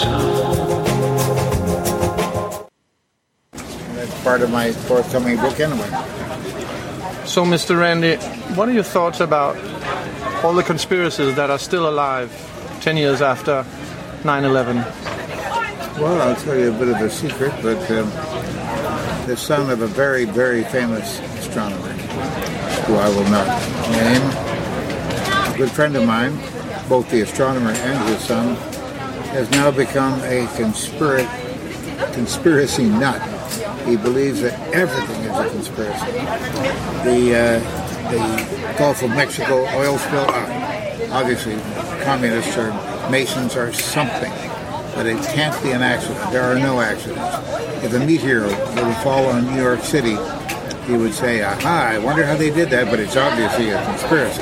That's part of my forthcoming book anyway. So, Mr. Randi, what are your thoughts about all the conspiracies that are still alive 10 years after 9/11? Well, I'll tell you a bit of a secret, but the son of a very, very famous astronomer, who I will not name, a good friend of mine, both the astronomer and his son, has now become a conspiracy nut. He believes that everything is a conspiracy. The Gulf of Mexico oil spill, obviously communists or Masons or something, but it can't be an accident. There are no accidents. If a meteor were to fall on New York City, he would say, aha, I wonder how they did that, but it's obviously a conspiracy.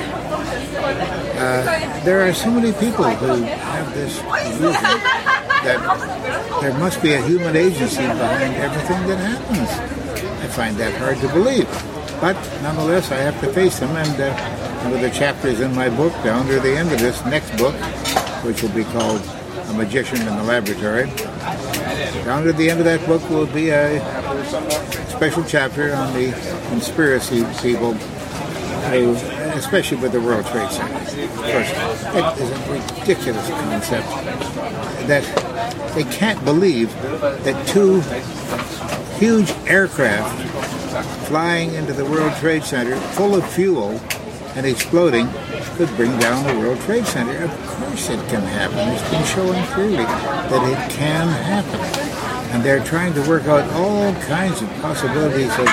There are so many people who have this illusion that there must be a human agency behind everything that happens. I find that hard to believe. But nonetheless, I have to face them, and one of the chapters in my book, down to the end of this next book, which will be called A Magician in the Laboratory, down to the end of that book will be a special chapter on the conspiracy people who, especially with the World Trade Center. Of course, that is a ridiculous concept that they can't believe that two huge aircraft flying into the World Trade Center full of fuel and exploding could bring down the World Trade Center. Of course it can happen. It's been shown clearly that it can happen. And they're trying to work out all kinds of possibilities of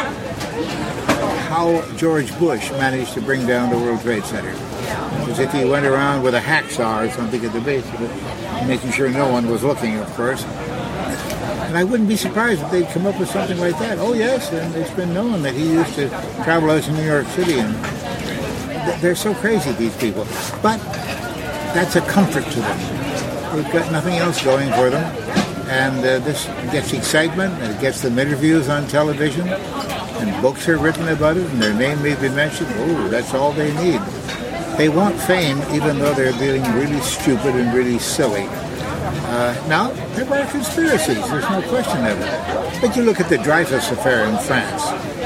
how George Bush managed to bring down the World Trade Center. As if he went around with a hacksaw or something at the base of it, making sure no one was looking, of course. And I wouldn't be surprised if they'd come up with something like that. Oh, yes, and it's been known that he used to travel out to New York City, and they're so crazy, these people. But that's a comfort to them. They've got nothing else going for them. And this gets excitement, and it gets them interviews on television, and books are written about it, and their name may be mentioned. Oh, that's all they need. They want fame, even though they're being really stupid and really silly. Now, there are conspiracies, there's no question of it. But you look at the Dreyfus affair in France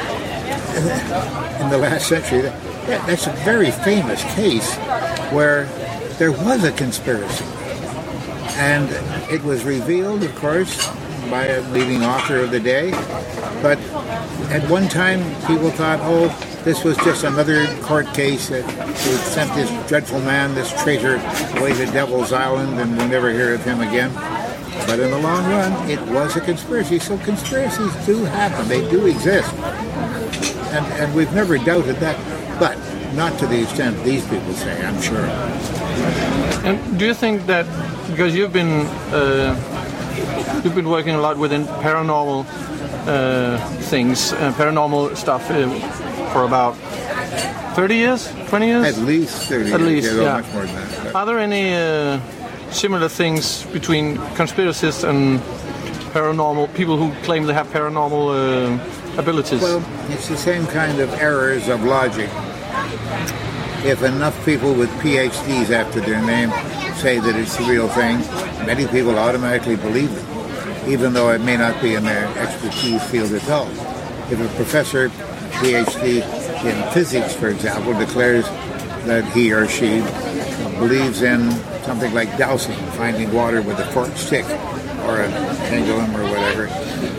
in the last century, that's a very famous case where there was a conspiracy. And it was revealed, of course, by a leading author of the day. But at one time, people thought, oh, this was just another court case that sent this dreadful man, this traitor, away to Devil's Island, and we'll never hear of him again. But in the long run, it was a conspiracy. So conspiracies do happen. They do exist. And we've never doubted that. But not to the extent these people say, I'm sure. And do you think that, because you've been working a lot within paranormal things, paranormal stuff for about 30 years, 20 years? At least 30 At years. least, yeah. Much more than that. Are there any similar things between conspiracists and paranormal people who claim they have paranormal abilities? Well, it's the same kind of errors of logic. If enough people with PhDs after their name say that it's the real thing, many people automatically believe it, even though it may not be in their expertise field at all. If a professor, PhD in physics, for example, declares that he or she believes in something like dowsing, finding water with a forked stick or a pendulum or whatever,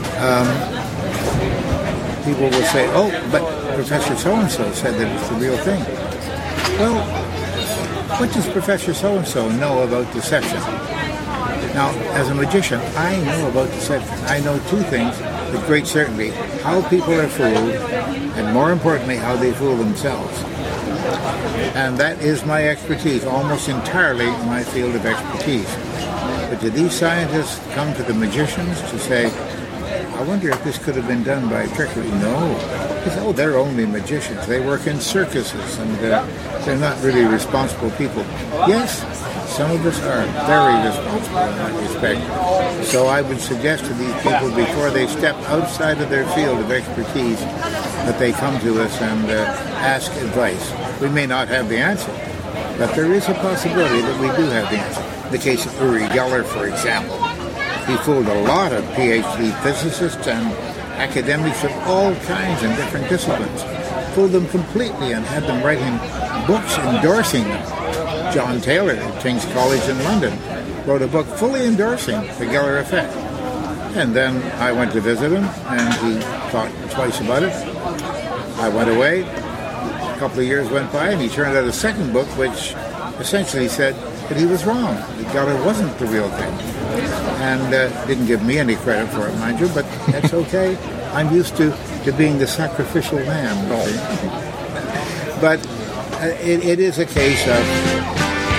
people will say, oh, but Professor so-and-so said that it's the real thing. Well, what does Professor so-and-so know about deception? Now, as a magician, I know about deception. I know two things with great certainty: how people are fooled, and more importantly, how they fool themselves. And that is my expertise, almost entirely my field of expertise. But do these scientists come to the magicians to say, I wonder if this could have been done by trickery? No. Because, they're only magicians. They work in circuses, and they're not really responsible people. Yes, some of us are very responsible in that respect. So I would suggest to these people, before they step outside of their field of expertise, that they come to us and ask advice. We may not have the answer, but there is a possibility that we do have the answer. The case of Uri Geller, for example. He fooled a lot of PhD physicists and academics of all kinds and different disciplines. Fooled them completely and had them writing books endorsing them. John Taylor at King's College in London wrote a book fully endorsing the Geller effect. And then I went to visit him, and he thought twice about it. I went away. A couple of years went by, and he turned out a second book, which essentially said that he was wrong. The Geller wasn't the real thing. And didn't give me any credit for it, mind you, but that's okay. I'm used to being the sacrificial lamb. But it is a case of...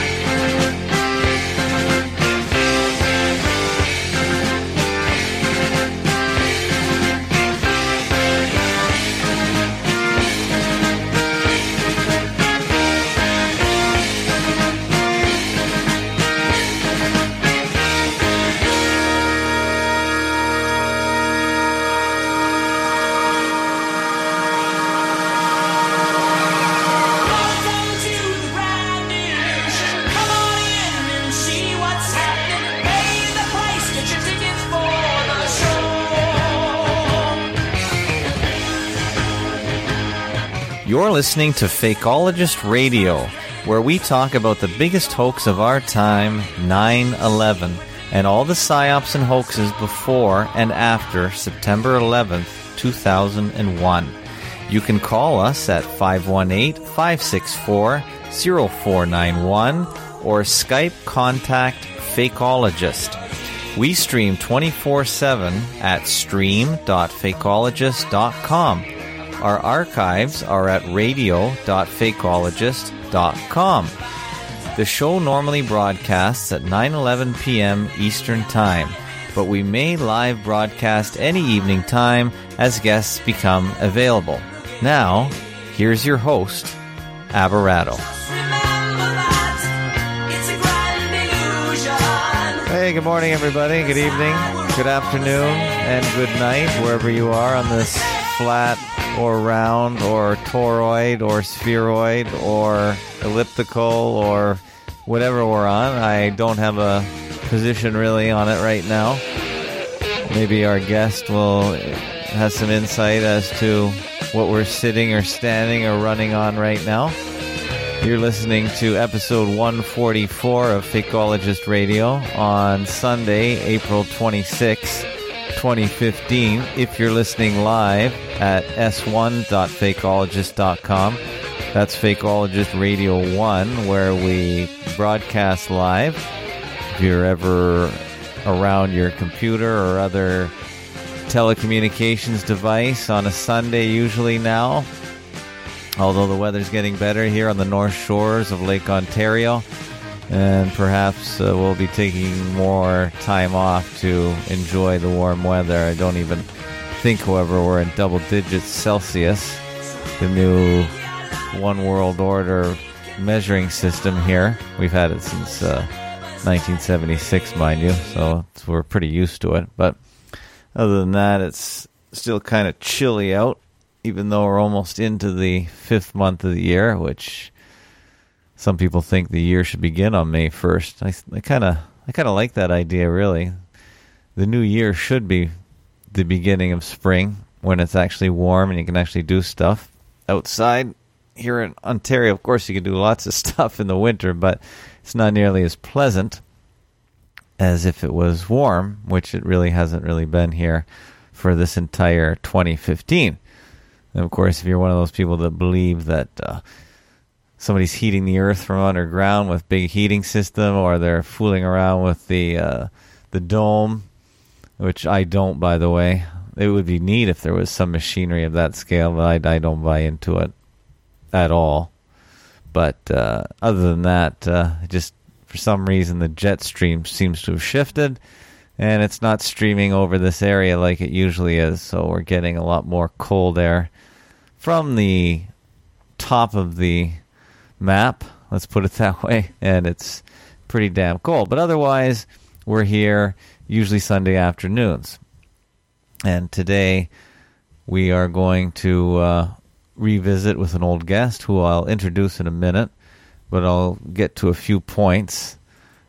You're listening to Fakeologist Radio, where we talk about the biggest hoax of our time, 9/11, and all the psyops and hoaxes before and after September 11th, 2001. You can call us at 518-564-0491 or Skype contact Fakeologist. We stream 24/7 at stream.fakeologist.com. Our archives are at radio.fakeologist.com. The show normally broadcasts at 9:11 p.m. Eastern Time, but we may live broadcast any evening time as guests become available. Now, here's your host, Aberrato. Hey, good morning, everybody. Good evening, good afternoon, and good night, wherever you are on this flat or round or toroid or spheroid or elliptical or whatever we're on. I don't have a position really on it right now. Maybe our guest will have some insight as to what we're sitting or standing or running on right now. You're listening to episode 144 of Fakeologist Radio on Sunday, April 26th. 2015. If you're listening live at s1.fakeologist.com, that's Fakeologist Radio 1, where we broadcast live. If you're ever around your computer or other telecommunications device on a Sunday usually now, although the weather's getting better here on the North Shores of Lake Ontario, and perhaps we'll be taking more time off to enjoy the warm weather. I don't even think, however, we're in double digits Celsius, the new One World Order measuring system here. We've had it since 1976, mind you, so we're pretty used to it. But other than that, it's still kind of chilly out, even though we're almost into the 5th month of the year, which... some people think the year should begin on May 1st. I kind of like that idea, really. The new year should be the beginning of spring, when it's actually warm and you can actually do stuff outside. Here in Ontario, of course, you can do lots of stuff in the winter, but it's not nearly as pleasant as if it was warm, which it really hasn't really been here for this entire 2015. And, of course, if you're one of those people that believe that... somebody's heating the earth from underground with big heating system, or they're fooling around with the dome, which I don't, by the way. It would be neat if there was some machinery of that scale, but I don't buy into it at all. But other than that, just for some reason the jet stream seems to have shifted, and it's not streaming over this area like it usually is, so we're getting a lot more cold air from the top of the map, let's put it that way, and it's pretty damn cold. But otherwise, we're here usually Sunday afternoons. And today, we are going to revisit with an old guest who I'll introduce in a minute, but I'll get to a few points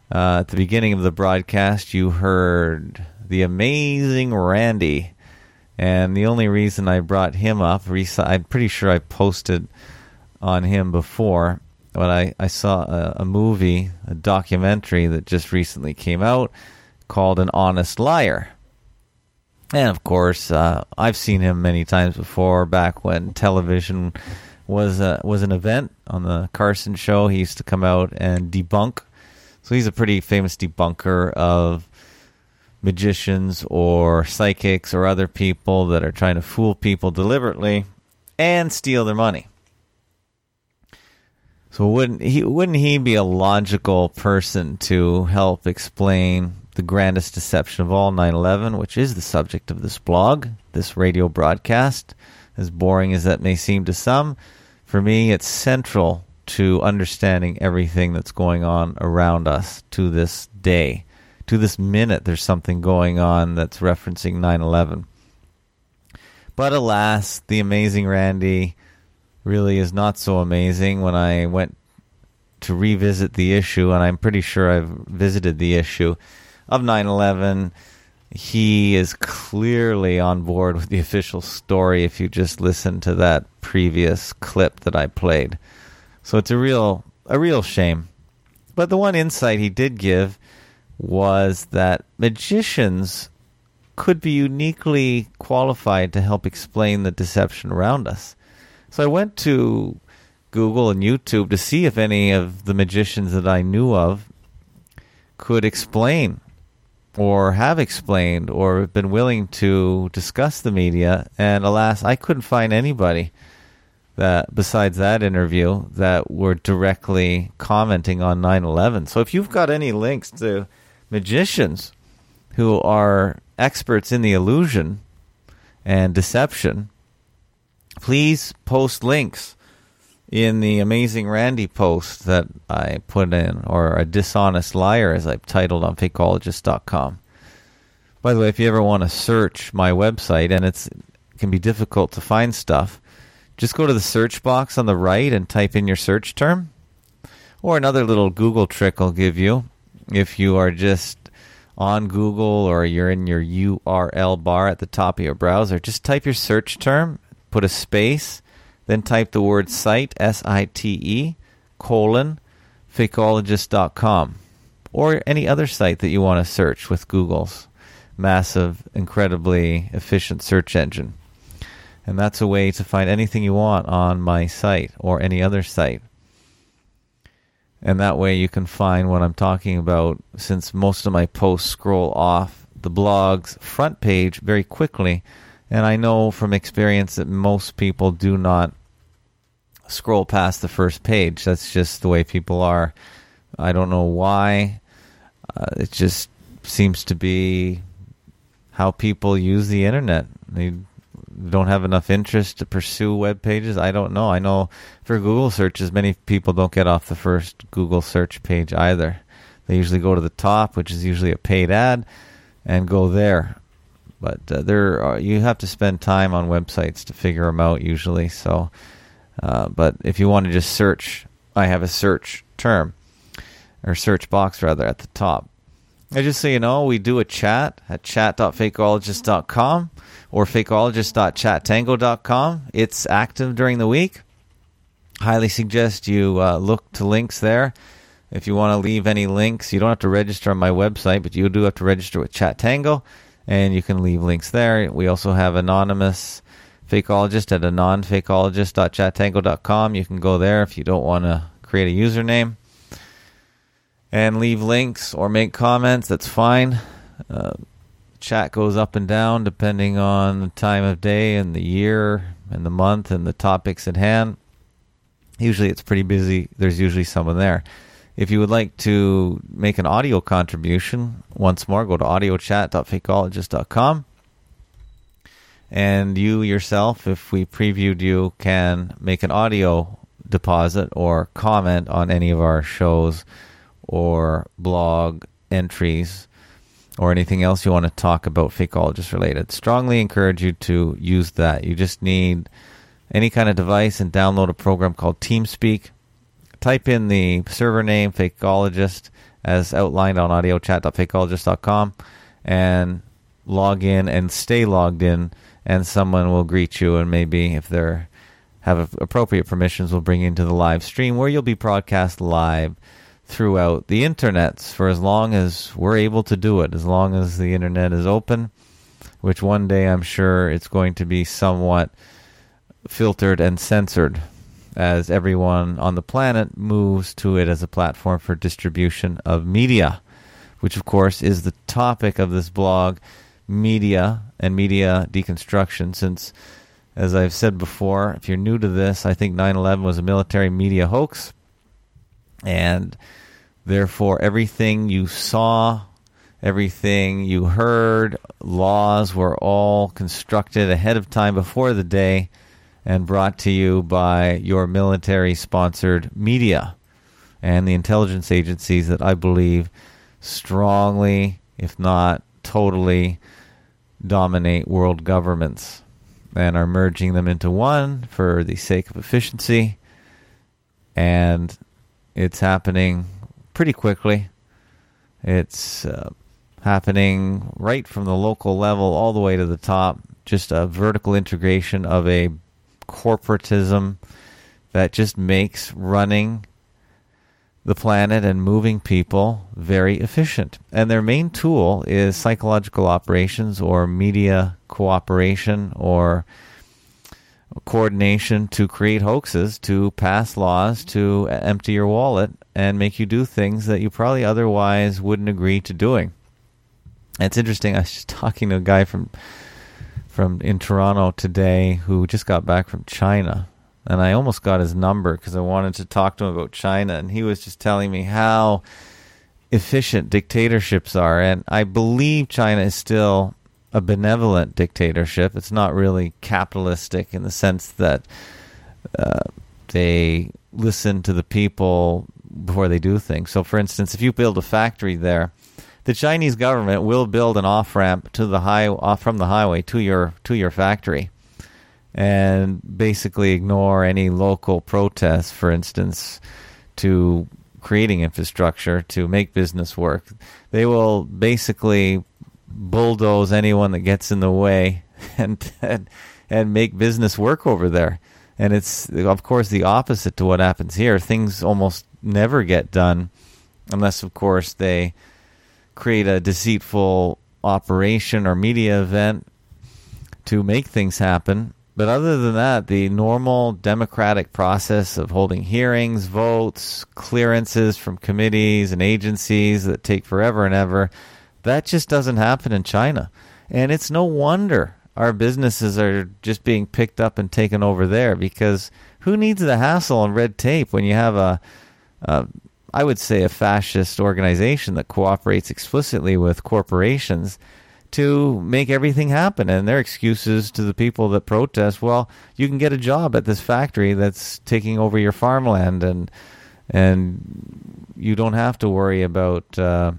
At the beginning of the broadcast, you heard the amazing Randy. And the only reason I brought him up, I'm pretty sure I posted on him before, but I saw a movie, a documentary that just recently came out called An Honest Liar. And of course, I've seen him many times before, back when television was an event on the Carson show. He used to come out and debunk. So he's a pretty famous debunker of magicians or psychics or other people that are trying to fool people deliberately and steal their money. So wouldn't he be a logical person to help explain the grandest deception of all, 9/11, which is the subject of this blog, this radio broadcast? As boring as that may seem to some, for me it's central to understanding everything that's going on around us to this day. To this minute, there's something going on that's referencing 9/11. But alas, the amazing Randy really is not so amazing. When I went to revisit the issue, and I'm pretty sure I've visited the issue of 9/11, he is clearly on board with the official story if you just listen to that previous clip that I played. So it's a real shame. But the one insight he did give was that magicians could be uniquely qualified to help explain the deception around us. So I went to Google and YouTube to see if any of the magicians that I knew of could explain or have explained or have been willing to discuss the media. And alas, I couldn't find anybody that, besides that interview, that were directly commenting on 9/11. So if you've got any links to magicians who are experts in the illusion and deception, please post links in the Amazing Randy post that I put in, or A Dishonest Liar, as I've titled on Fakeologist.com. By the way, if you ever want to search my website, and it can be difficult to find stuff, just go to the search box on the right and type in your search term. Or another little Google trick I'll give you, if you are just on Google or you're in your URL bar at the top of your browser, just type your search term, put a space, then type the word site, SITE, Fakeologist.com, or any other site that you want to search with Google's massive, incredibly efficient search engine. And that's a way to find anything you want on my site or any other site. And that way you can find what I'm talking about, since most of my posts scroll off the blog's front page very quickly. And I know from experience that most people do not scroll past the first page. That's just the way people are. I don't know why. It just seems to be how people use the internet. They don't have enough interest to pursue web pages. I don't know. I know for Google searches, many people don't get off the first Google search page either. They usually go to the top, which is usually a paid ad, and go there. But you have to spend time on websites to figure them out usually. So, but if you want to just search, I have a search term, or search box rather, at the top. And just so you know, we do a chat at chat.fakeologist.com or fakeologist.chattango.com. It's active during the week. Highly suggest you look to links there. If you want to leave any links, you don't have to register on my website, but you do have to register with ChatTango, and you can leave links there. We also have anonymous fakeologist at anonfakeologist.chattango.com. You can go there if you don't want to create a username and leave links or make comments. That's fine. Chat goes up and down depending on the time of day and the year and the month and the topics at hand. Usually it's pretty busy. There's usually someone there. If you would like to make an audio contribution, once more, go to audiochat.fakeologist.com. And you yourself, if we previewed you, can make an audio deposit or comment on any of our shows or blog entries or anything else you want to talk about Fakeologist related. Strongly encourage you to use that. You just need any kind of device and download a program called TeamSpeak. Type in the server name Fakeologist as outlined on audiochat.fakeologist.com, and log in and stay logged in, and someone will greet you, and maybe if they have appropriate permissions, will bring you into the live stream where you'll be broadcast live throughout the internet for as long as we're able to do it, as long as the internet is open, which one day I'm sure it's going to be somewhat filtered and censored as everyone on the planet moves to it as a platform for distribution of media, which of course is the topic of this blog, media and media deconstruction. Since, as I've said before, if you're new to this, I think 9/11 was a military media hoax, and therefore everything you saw, everything you heard, laws were all constructed ahead of time before the day and brought to you by your military-sponsored media and the intelligence agencies that I believe strongly, if not totally, dominate world governments and are merging them into one for the sake of efficiency. And it's happening pretty quickly. It's happening right from the local level all the way to the top, just a vertical integration of a corporatism that just makes running the planet and moving people very efficient. And their main tool is psychological operations or media cooperation or coordination to create hoaxes, to pass laws, to empty your wallet and make you do things that you probably otherwise wouldn't agree to doing. And it's interesting, I was just talking to a guy from in Toronto today who just got back from China, and I almost got his number because I wanted to talk to him about China, and he was just telling me how efficient dictatorships are. And I believe China is still a benevolent dictatorship. It's not really capitalistic in the sense that they listen to the people before they do things. So, for instance, if you build a factory there, the Chinese government will build an off-ramp to the from the highway to your factory, and basically ignore any local protests, for instance, to creating infrastructure to make business work. They will basically bulldoze anyone that gets in the way and make business work over there. And it's, of course, the opposite to what happens here. Things almost never get done unless, of course, they create a deceitful operation or media event to make things happen. But other than that, the normal democratic process of holding hearings, votes, clearances from committees and agencies that take forever and ever, that just doesn't happen in China. And it's no wonder our businesses are just being picked up and taken over there, because who needs the hassle and red tape when you have I would say a fascist organization that cooperates explicitly with corporations to make everything happen. And their excuses to the people that protest, well, you can get a job at this factory that's taking over your farmland, and you don't have to worry about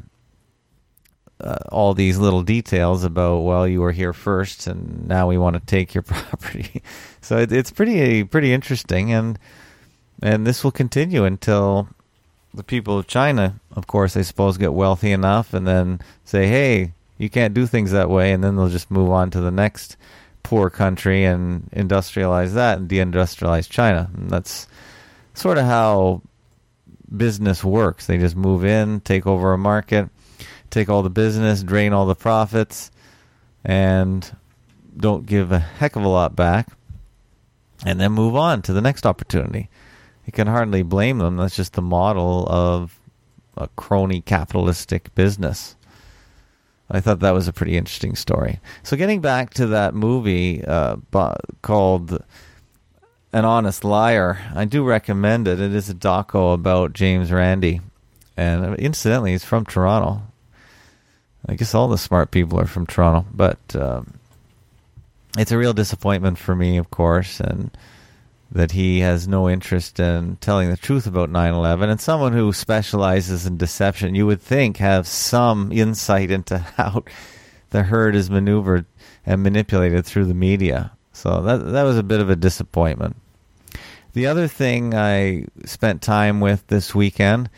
all these little details about, well, you were here first and now we want to take your property. So it's pretty interesting, and this will continue until the people of China, of course, I suppose, get wealthy enough and then say, hey, you can't do things that way, and then they'll just move on to the next poor country and industrialize that and deindustrialize China. And that's sort of how business works. They just move in, take over a market, take all the business, drain all the profits, and don't give a heck of a lot back, and then move on to the next opportunity. You can hardly blame them. That's just the model of a crony capitalistic business. I thought that was a pretty interesting story. So getting back to that movie called An Honest Liar, I do recommend it. It is a doco about James Randi. And incidentally, he's from Toronto. I guess all the smart people are from Toronto. But it's a real disappointment for me, of course, and that he has no interest in telling the truth about 9/11. And someone who specializes in deception, you would think, have some insight into how the herd is maneuvered and manipulated through the media. So that was a bit of a disappointment. The other thing I spent time with this weekend,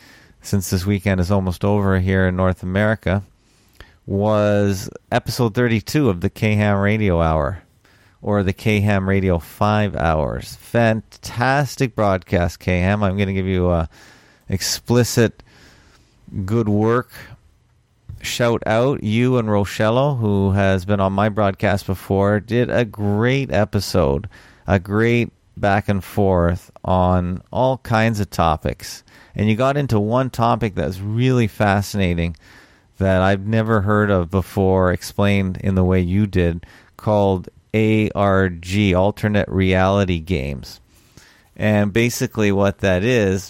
since this weekend is almost over here in North America, was episode 32 of the K-Ham Radio Hour, or the K-Ham Radio 5 Hours. Fantastic broadcast, K-Ham. I'm going to give you a explicit good work shout out. You and Rochello, who has been on my broadcast before, did a great episode, a great back and forth on all kinds of topics. And you got into one topic that's really fascinating that I've never heard of before, explained in the way you did, called ARG, alternate reality games. And basically what that is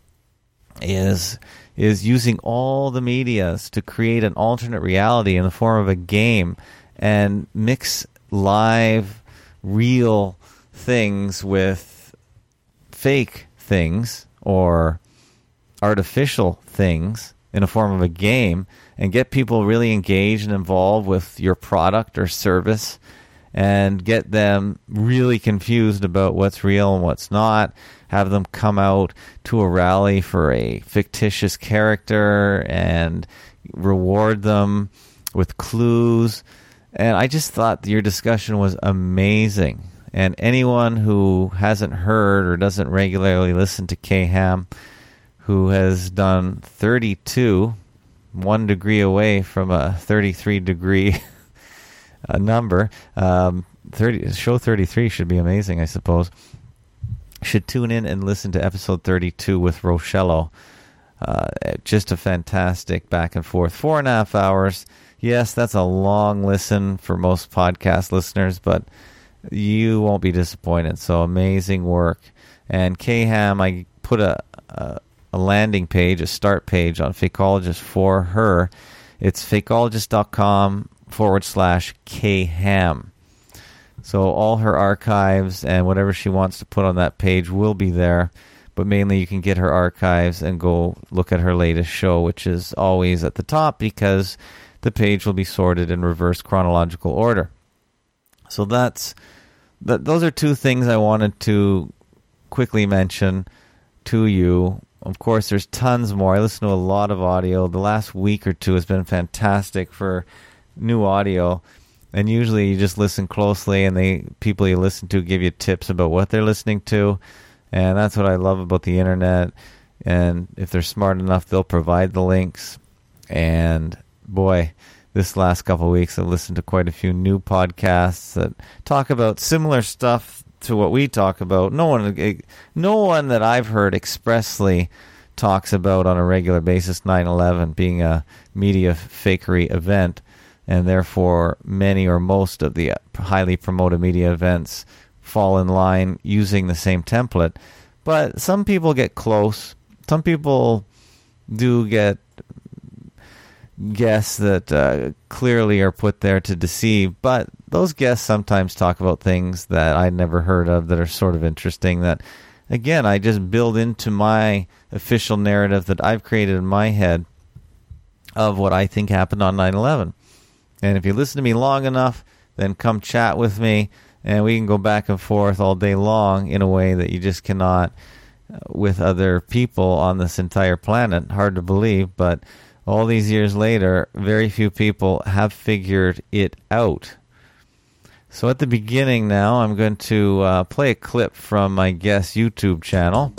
using all the medias to create an alternate reality in the form of a game and mix live, real things with fake things or artificial things in the form of a game and get people really engaged and involved with your product or service and get them really confused about what's real and what's not. Have them come out to a rally for a fictitious character and reward them with clues. And I just thought your discussion was amazing. And anyone who hasn't heard or doesn't regularly listen to K-Ham, who has done 32, 1 degree away from a 33-degree number, show 33 should be amazing, I suppose, should tune in and listen to episode 32 with Rochello. Just a fantastic back and forth. 4.5 hours. Yes, that's a long listen for most podcast listeners, but you won't be disappointed. So amazing work. And K-Ham, I put a landing page, a start page on Fakeologist for her. It's fakeologist.com/K-Ham. So all her archives and whatever she wants to put on that page will be there. But mainly you can get her archives and go look at her latest show, which is always at the top because the page will be sorted in reverse chronological order. So those are two things I wanted to quickly mention to you. Of course, there's tons more. I listen to a lot of audio. The last week or two has been fantastic for new audio. And usually you just listen closely and the people you listen to give you tips about what they're listening to. And that's what I love about the internet. And if they're smart enough, they'll provide the links. And boy, this last couple of weeks I've listened to quite a few new podcasts that talk about similar stuff to what we talk about. No one that I've heard expressly talks about on a regular basis 9/11 being a media fakery event. And therefore, many or most of the highly promoted media events fall in line using the same template. But some people get close. Some people do get guests that clearly are put there to deceive. But those guests sometimes talk about things that I'd never heard of that are sort of interesting that, again, I just build into my official narrative that I've created in my head of what I think happened on 9/11. And if you listen to me long enough, then come chat with me, and we can go back and forth all day long in a way that you just cannot with other people on this entire planet. Hard to believe, but all these years later, very few people have figured it out. So at the beginning now, I'm going to play a clip from my guest's YouTube channel,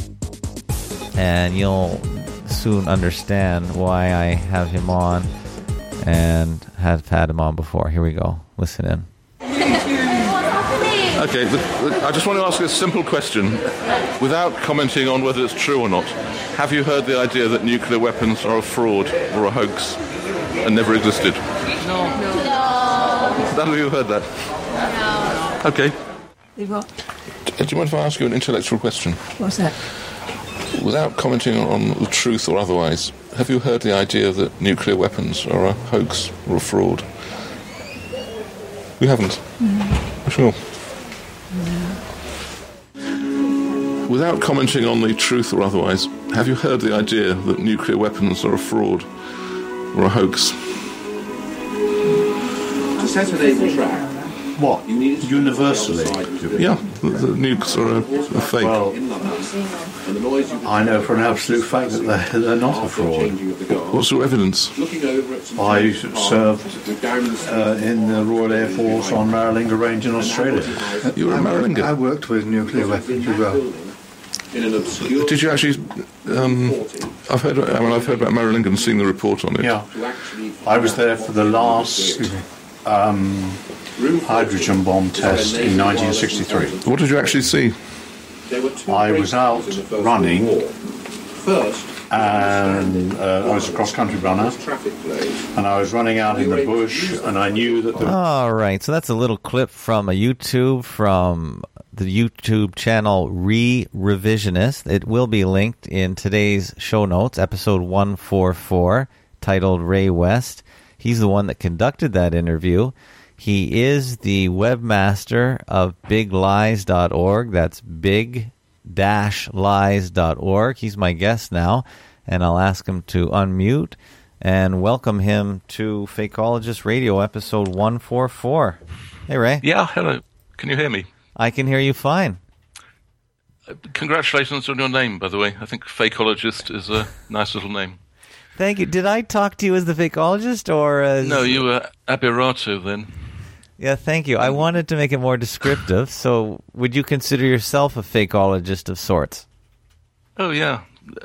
and you'll soon understand why I have him on and have had him on before. Here we go. Listen in. Okay, I just want to ask a simple question. Without commenting on whether it's true or not, have you heard the idea that nuclear weapons are a fraud or a hoax and never existed? No. None of you heard that? No. Okay. Do you mind if I ask you an intellectual question? What's that? Without commenting on the truth or otherwise, have you heard the idea that nuclear weapons are a hoax or a fraud? You haven't? No. Sure. No. Without commenting on the truth or otherwise, have you heard the idea that nuclear weapons are a fraud or a hoax? To set an able trap, What? Universally? Yeah, the nukes are a fake. Well, I know for an absolute fact that they're not a fraud. What's your evidence? I served in the Royal Air Force on Maralinga Range in Australia. You were a Maralinga? I worked with nuclear weapons as well. Did you actually? I've heard about Maralinga and seen the report on it. Yeah, I was there for the last hydrogen bomb test in 1963. What did you actually see? I was out running, and I was a cross-country runner, and I was running out in the bush, and I knew that All right, so that's a little clip from a YouTube from the YouTube channel Re-Revisionist. It will be linked in today's show notes, episode 144, titled Ray West. He's the one that conducted that interview. He is the webmaster of biglies.org. That's big-lies.org. He's my guest now, and I'll ask him to unmute and welcome him to Fakeologist Radio, episode 144. Hey, Ray. Yeah, hello. Can you hear me? I can hear you fine. Congratulations on your name, by the way. I think Fakeologist is a nice little name. Thank you. Did I talk to you as the Fakeologist or as... No, you were Abirato then. Yeah, thank you. I wanted to make it more descriptive, so would you consider yourself a Fakeologist of sorts? Oh, yeah.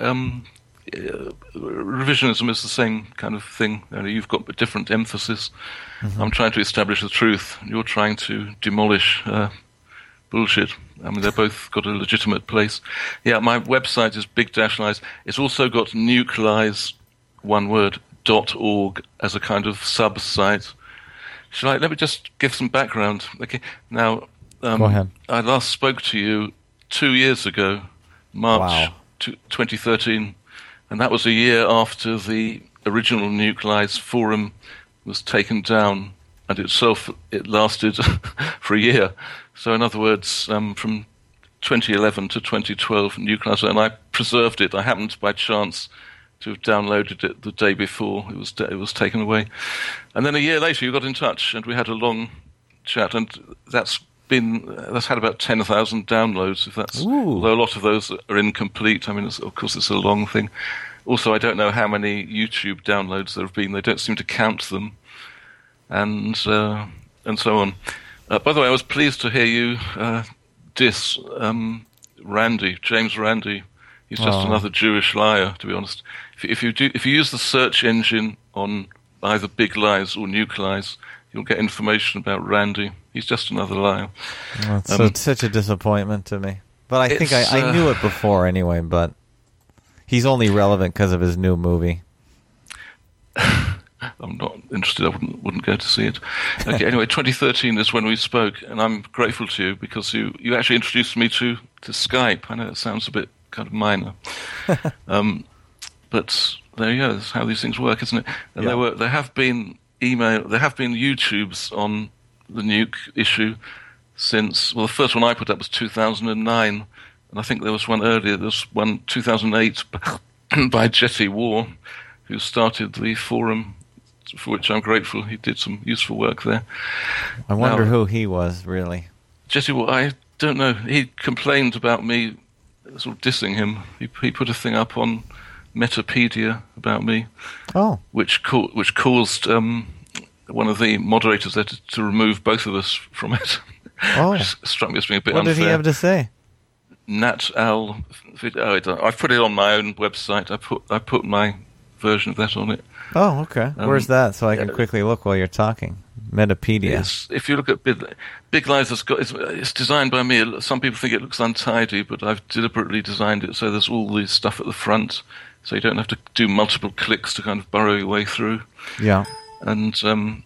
Revisionism is the same kind of thing. You've got a different emphasis. Mm-hmm. I'm trying to establish the truth. You're trying to demolish bullshit. I mean, they're both got a legitimate place. Yeah, my website is big-lies. It's also got nuclies, one word, .org as a kind of sub-site. Let me just give some background. Okay, now, go ahead. I last spoke to you 2 years ago, March 2013, and that was a year after the original Nuclies forum was taken down, and it lasted for a year. So in other words, from 2011 to 2012, Nuclies, and I preserved it. I happened by chance to have downloaded it the day before it was taken away. And then a year later you got in touch and we had a long chat, and that's had about 10,000 downloads, if that's, although a lot of those are incomplete. I mean, of course it's a long thing. Also, I don't know how many YouTube downloads there have been. They don't seem to count them, and so on. By the way, I was pleased to hear you diss James Randi. He's just another Jewish liar, to be honest. If you use the search engine on either Big Lies or Nuclies, you'll get information about Randy. He's just another liar. It's such a disappointment to me. But I think I knew it before anyway, but he's only relevant because of his new movie. I'm not interested. I wouldn't go to see it. Okay, anyway, 2013 is when we spoke, and I'm grateful to you because you actually introduced me to Skype. I know it sounds a bit kind of minor. But there you go. That's how these things work, isn't it? And there have been YouTubes on the nuke issue since, well, the first one I put up was 2009, and I think there was one earlier. There was one 2008 by Jesse War, who started the forum, for which I'm grateful. He did some useful work there. I wonder who he was, really. Jesse War, I don't know. He complained about me sort of dissing him. He put a thing up on Metapedia about me, which caused one of the moderators there to remove both of us from it. Which struck me as being a bit unfair. What did he have to say? NatAl. I put it on my own website. I put my version of that on it. Oh, okay. Where's that? So I can quickly look while you're talking. Metapedia. Yes. If you look at Big Lies, it's designed by me. Some people think it looks untidy, but I've deliberately designed it so there's all this stuff at the front, so you don't have to do multiple clicks to kind of burrow your way through. Yeah. And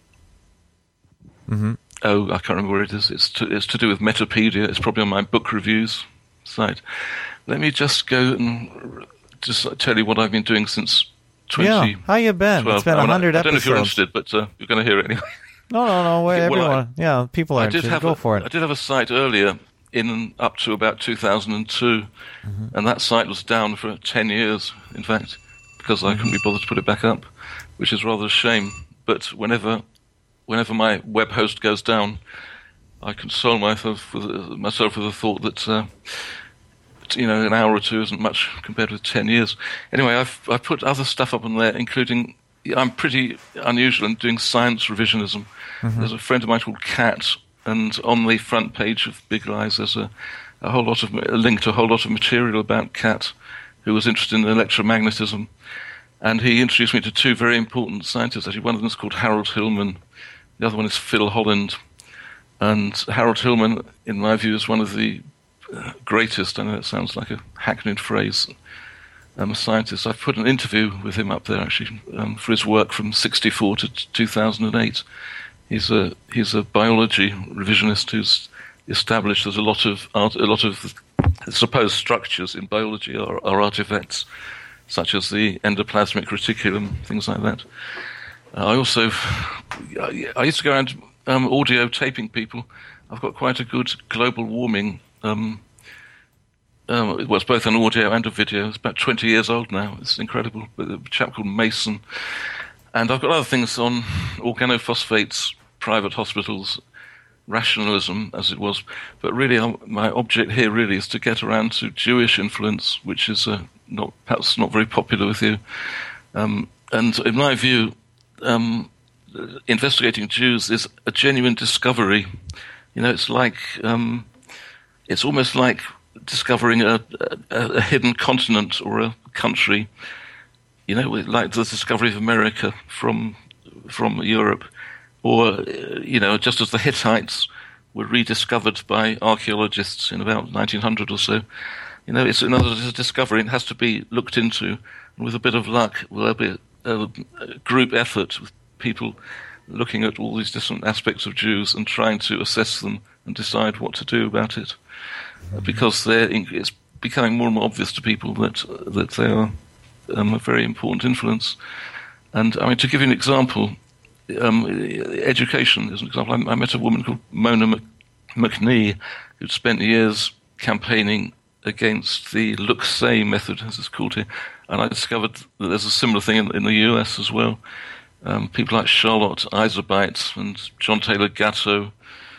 I can't remember where it is. It's to do with Metapedia. It's probably on my book reviews site. Let me just go and just tell you what I've been doing since 2012. Yeah, how you been? It's been 100 episodes. I don't know if you're interested, but you're going to hear it anyway. No. Wait, everyone. People are interested. Go for it. I did have a site earlier up to about 2002, and that site was down for 10 years, in fact, because I couldn't be bothered to put it back up, which is rather a shame. But whenever my web host goes down, I console myself with the thought that an hour or two isn't much compared with 10 years. Anyway, I've put other stuff up on there, including I'm pretty unusual in doing science revisionism. Mm-hmm. There's a friend of mine called Kat, and on the front page of Big Lies there's a link to a whole lot of material about Kat, who was interested in electromagnetism. And he introduced me to two very important scientists. Actually, one of them is called Harold Hillman. The other one is Phil Holland. And Harold Hillman, in my view, is one of the greatest, I know it sounds like a hackneyed phrase, scientists. I've put an interview with him up there, actually, for his work from 1964 to 2008. He's a biology revisionist who's established there's a lot of supposed structures in biology are artifacts, such as the endoplasmic reticulum, things like that. I used to go around audio taping people. I've got quite a good global warming. It was both an audio and a video. It's about 20 years old now. It's incredible. A chap called Mason. And I've got other things on organophosphates, private hospitals, rationalism, as it was. But really, my object here really is to get around to Jewish influence, which is perhaps not very popular with you. And in my view, investigating Jews is a genuine discovery. It's like it's almost like discovering a hidden continent or a country. Like the discovery of America from Europe, or just as the Hittites were rediscovered by archaeologists in about 1900 or so. It's another discovery. It has to be looked into, and with a bit of luck, there'll be a group effort with people looking at all these different aspects of Jews and trying to assess them and decide what to do about it, because it's becoming more and more obvious to people that they are a very important influence. And I mean, to give you an example, education is an example. I met a woman called Mona McNee who'd spent years campaigning against the look-say method, as it's called here, and I discovered that there's a similar thing in the US as well. People like Charlotte Iserbyt and John Taylor Gatto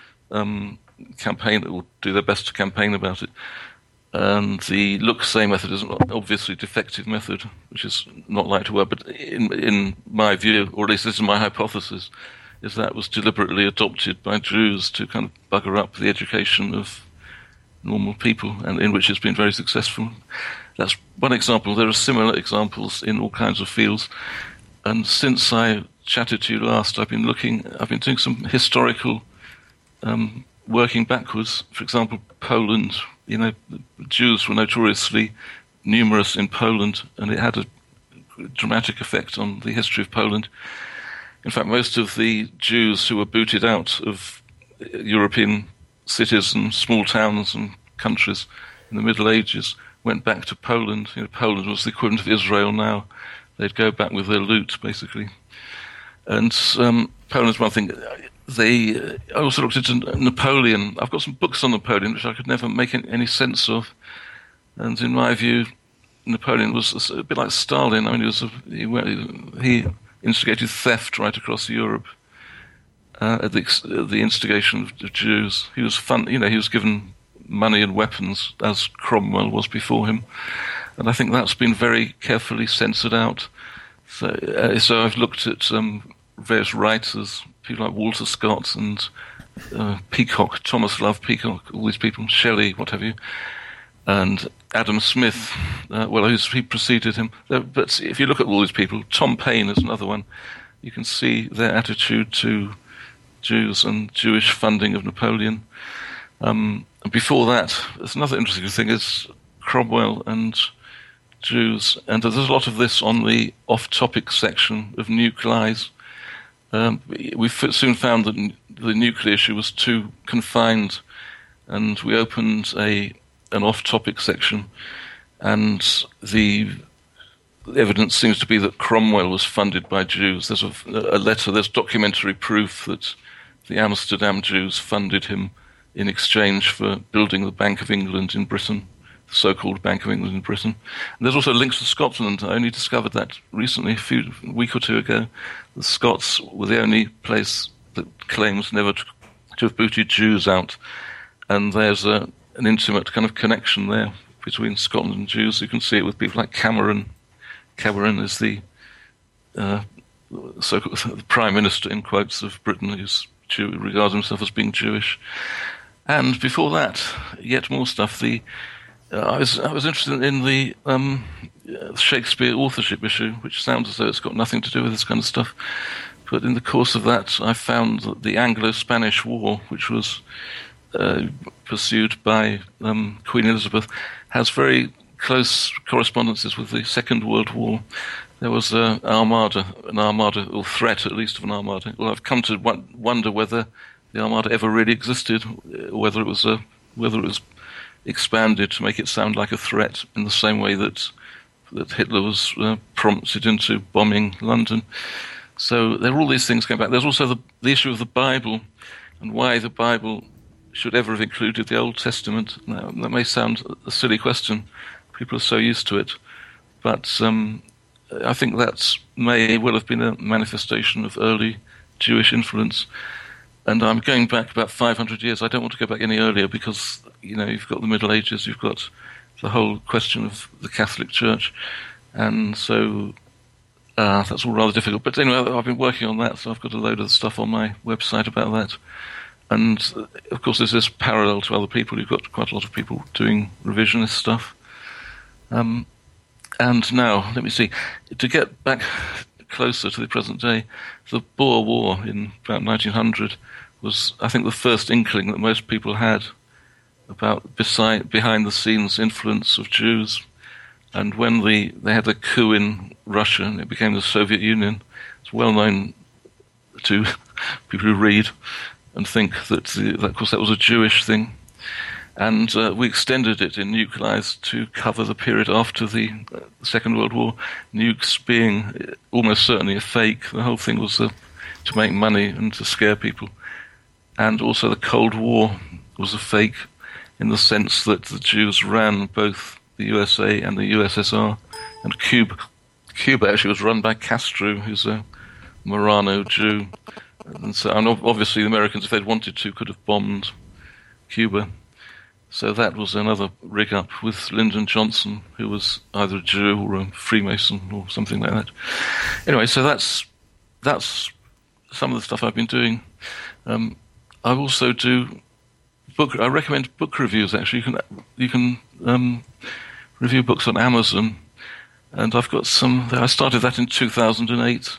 campaign, or do their best to campaign about it. And the look-say method is an obviously defective method, which is not likely to work. But in my view, or at least this is my hypothesis, is that was deliberately adopted by Jews to kind of bugger up the education of normal people, and in which it's been very successful. That's one example. There are similar examples in all kinds of fields. And since I chatted to you last, I've been doing some historical working backwards. For example, Poland. Jews were notoriously numerous in Poland, and it had a dramatic effect on the history of Poland. In fact, most of the Jews who were booted out of European cities and small towns and countries in the Middle Ages went back to Poland. Poland was the equivalent of Israel now. They'd go back with their loot, basically. And Poland's one thing. I also looked into Napoleon. I've got some books on Napoleon which I could never make any sense of. And in my view, Napoleon was a bit like Stalin. I mean, he instigated theft right across Europe at the instigation of Jews. He was he was given money and weapons, as Cromwell was before him. And I think that's been very carefully censored out. So I've looked at various writers, people like Walter Scott and Peacock, Thomas Love Peacock, all these people, Shelley, what have you, and Adam Smith, he preceded him. But if you look at all these people, Tom Paine is another one, you can see their attitude to Jews and Jewish funding of Napoleon. And before that, there's another interesting thing, is Cromwell and Jews, and there's a lot of this on the off-topic section of Nuke-Lies. We soon found that the nuclear issue was too confined, and we opened an off-topic section, and the evidence seems to be that Cromwell was funded by Jews. There's a letter, there's documentary proof that the Amsterdam Jews funded him in exchange for building the Bank of England in Britain, the so-called Bank of England in Britain. And there's also links to Scotland. I only discovered that recently, a week or two ago. The Scots were the only place that claims never to have booted Jews out. And there's an intimate kind of connection there between Scotland and Jews. You can see it with people like Cameron. Cameron is the the Prime Minister, in quotes, of Britain, who's Jew, regards himself as being Jewish. And before that, yet more stuff. I was interested in the Shakespeare authorship issue, which sounds as though it's got nothing to do with this kind of stuff. But in the course of that, I found that the Anglo-Spanish War, which was pursued by Queen Elizabeth, has very close correspondences with the Second World War. There was an armada, or threat at least of an armada. Well, I've come to wonder whether the armada ever really existed, whether it was expanded to make it sound like a threat in the same way that Hitler was prompted into bombing London. So there are all these things going back. There's also the issue of the Bible and why the Bible should ever have included the Old Testament. Now, that may sound a silly question. People are so used to it. But I think that may well have been a manifestation of early Jewish influence. And I'm going back about 500 years. I don't want to go back any earlier because, you've got the Middle Ages, you've got the whole question of the Catholic Church. And so that's all rather difficult. But anyway, I've been working on that, so I've got a load of stuff on my website about that. And, of course, there's this parallel to other people. You've got quite a lot of people doing revisionist stuff. And now, let me see. To get back closer to the present day, the Boer War in about 1900 was, I think, the first inkling that most people had about behind-the-scenes influence of Jews. And when they had the coup in Russia and it became the Soviet Union, it's well known to people who read and think that, of course, that was a Jewish thing. And we extended it in Nuke Lies to cover the period after the Second World War, nukes being almost certainly a fake. The whole thing was to make money and to scare people. And also the Cold War was a fake in the sense that the Jews ran both the USA and the USSR. And Cuba actually was run by Castro, who's a Marrano Jew. And obviously the Americans, if they'd wanted to, could have bombed Cuba. So that was another rig-up with Lyndon Johnson, who was either a Jew or a Freemason or something like that. Anyway, so that's some of the stuff I've been doing. I also do I recommend book reviews, actually. You can review books on Amazon, and I've got some. I started that in 2008,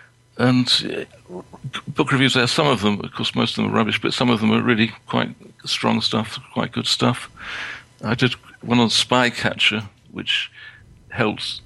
and book reviews there. Some of them, of course, most of them are rubbish, but some of them are really quite strong stuff, quite good stuff. I did one on Spycatcher, which helped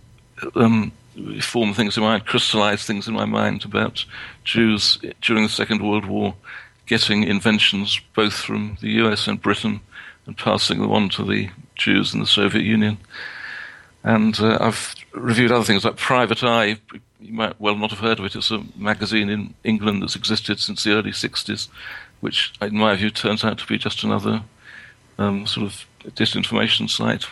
form things in my mind, crystallize things in my mind about Jews during the Second World War, getting inventions both from the US and Britain and passing them on to the Jews in the Soviet Union. And I've reviewed other things like Private Eye. You might well not have heard of it. It's a magazine in England that's existed since the early 60s, which, in my view, turns out to be just another sort of disinformation site.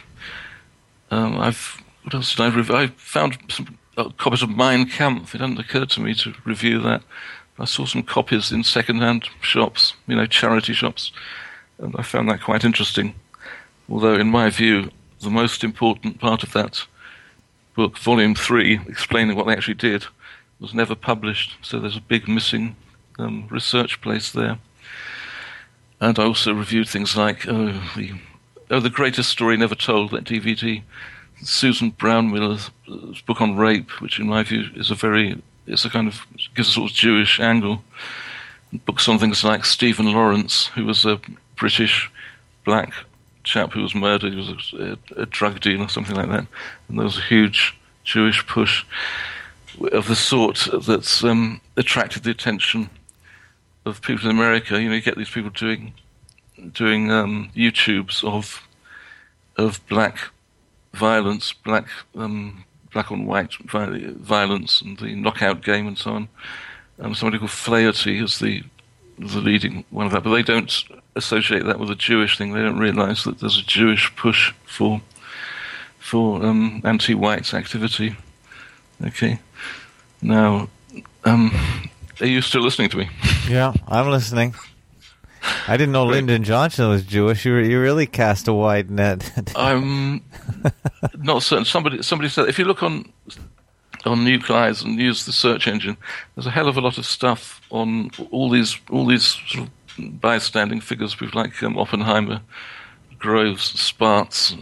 What else did I review? I found some copies of Mein Kampf. It hadn't occurred to me to review that. I saw some copies in second-hand shops, charity shops, and I found that quite interesting. Although, in my view, the most important part of that book, Volume 3, explaining what they actually did, was never published, so there's a big missing research place there. And I also reviewed things like The Greatest Story Never Told, that DVD, Susan Brownmiller's book on rape, which in my view is gives a sort of Jewish angle. Books on things like Stephen Lawrence, who was a British black chap who was murdered. He was a drug dealer, something like that. And there was a huge Jewish push of the sort that's attracted the attention of people in America. You get these people doing YouTubes of black violence, black on white violence, and the knockout game, and so on. Somebody called Flaherty is the leading one of that, but they don't associate that with a Jewish thing. They don't realise that there's a Jewish push for anti-white activity. Okay, now, are you still listening to me? Yeah, I'm listening. I didn't know Lyndon Johnson was Jewish. You really cast a wide net. I'm not certain. Somebody said if you look on Nuclies and use the search engine, there's a hell of a lot of stuff on all these sort of bystanding figures, people like Oppenheimer, Groves, Sparks,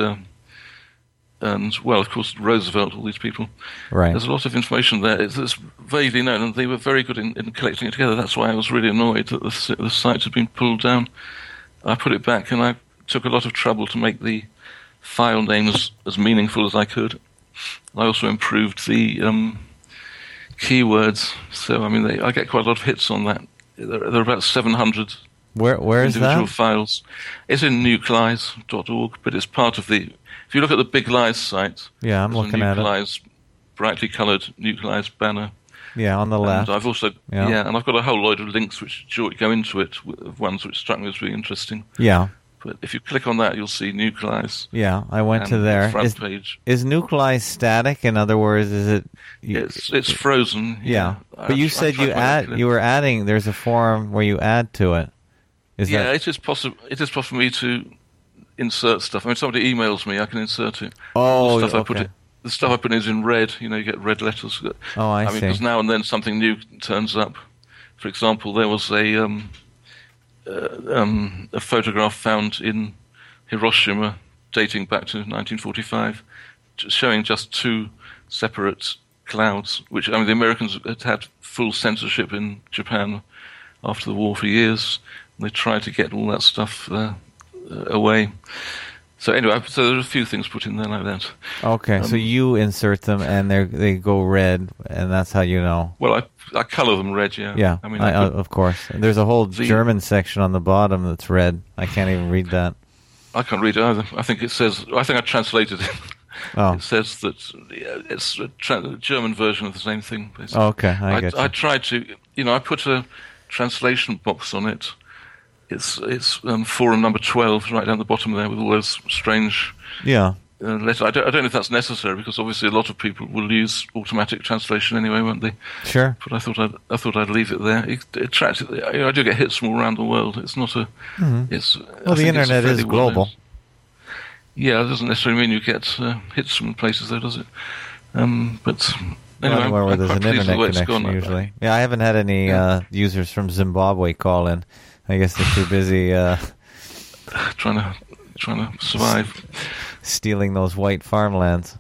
and well, of course, Roosevelt, all these people. Right. There's a lot of information there. It's vaguely known, and they were very good in collecting it together. That's why I was really annoyed that the site had been pulled down. I put it back, and I took a lot of trouble to make the file names as meaningful as I could. I also improved the keywords. So, I mean, I get quite a lot of hits on that. There are about 700 Where is individual that? files. It's in nuclies.org, but it's part of the... If you look at the Big Lies site, Yeah, I'm looking at it. Nuclies, brightly coloured Nuclies banner. Yeah, on the left. And I've also... Yeah. And I've got a whole load of links which go into it, of ones which struck me as really interesting. Yeah. But if you click on that, you'll see Nuclies. Yeah, I went to and there. the front page. Is Nuclei static? In other words, is it... It's frozen. Yeah. But you said you were adding... There's a forum where you add to it. It is possible. It is possible for me to insert stuff. I mean, somebody emails me, I can insert it. Oh, the stuff okay. The stuff I put in is in red. You know, you get red letters. Oh, I see. mean, because now and then something new turns up. For example, there was a photograph found in Hiroshima dating back to 1945, showing just two separate clouds. Which, I mean, the Americans had full censorship in Japan after the war for years. They tried to get all that stuff away. So anyway, so there are a few things put in there like that. Okay, so you insert them and they go red, and that's how you know. Well, I colour them red, yeah. Yeah, I mean, of course. There's a whole German section on the bottom that's red. I can't even read that. I can't read it either. I think it says... I think I translated it. Oh. It says that it's a German version of the same thing, basically. Oh, okay, I get you. I tried to... I put a translation box on it. It's forum number 12, right down the bottom there, with all those strange letters. I don't know if that's necessary, because obviously a lot of people will use automatic translation anyway, won't they? Sure. But I thought I'd leave it there. It tracks. I do get hits from all around the world. It's not a. Mm-hmm. The internet is global. Yeah, it doesn't necessarily mean you get hits from places, though, does it? But anyway, anywhere where there's an internet connection usually. Yeah, I haven't had any users from Zimbabwe call in. I guess they're too busy trying to survive, stealing those white farmlands.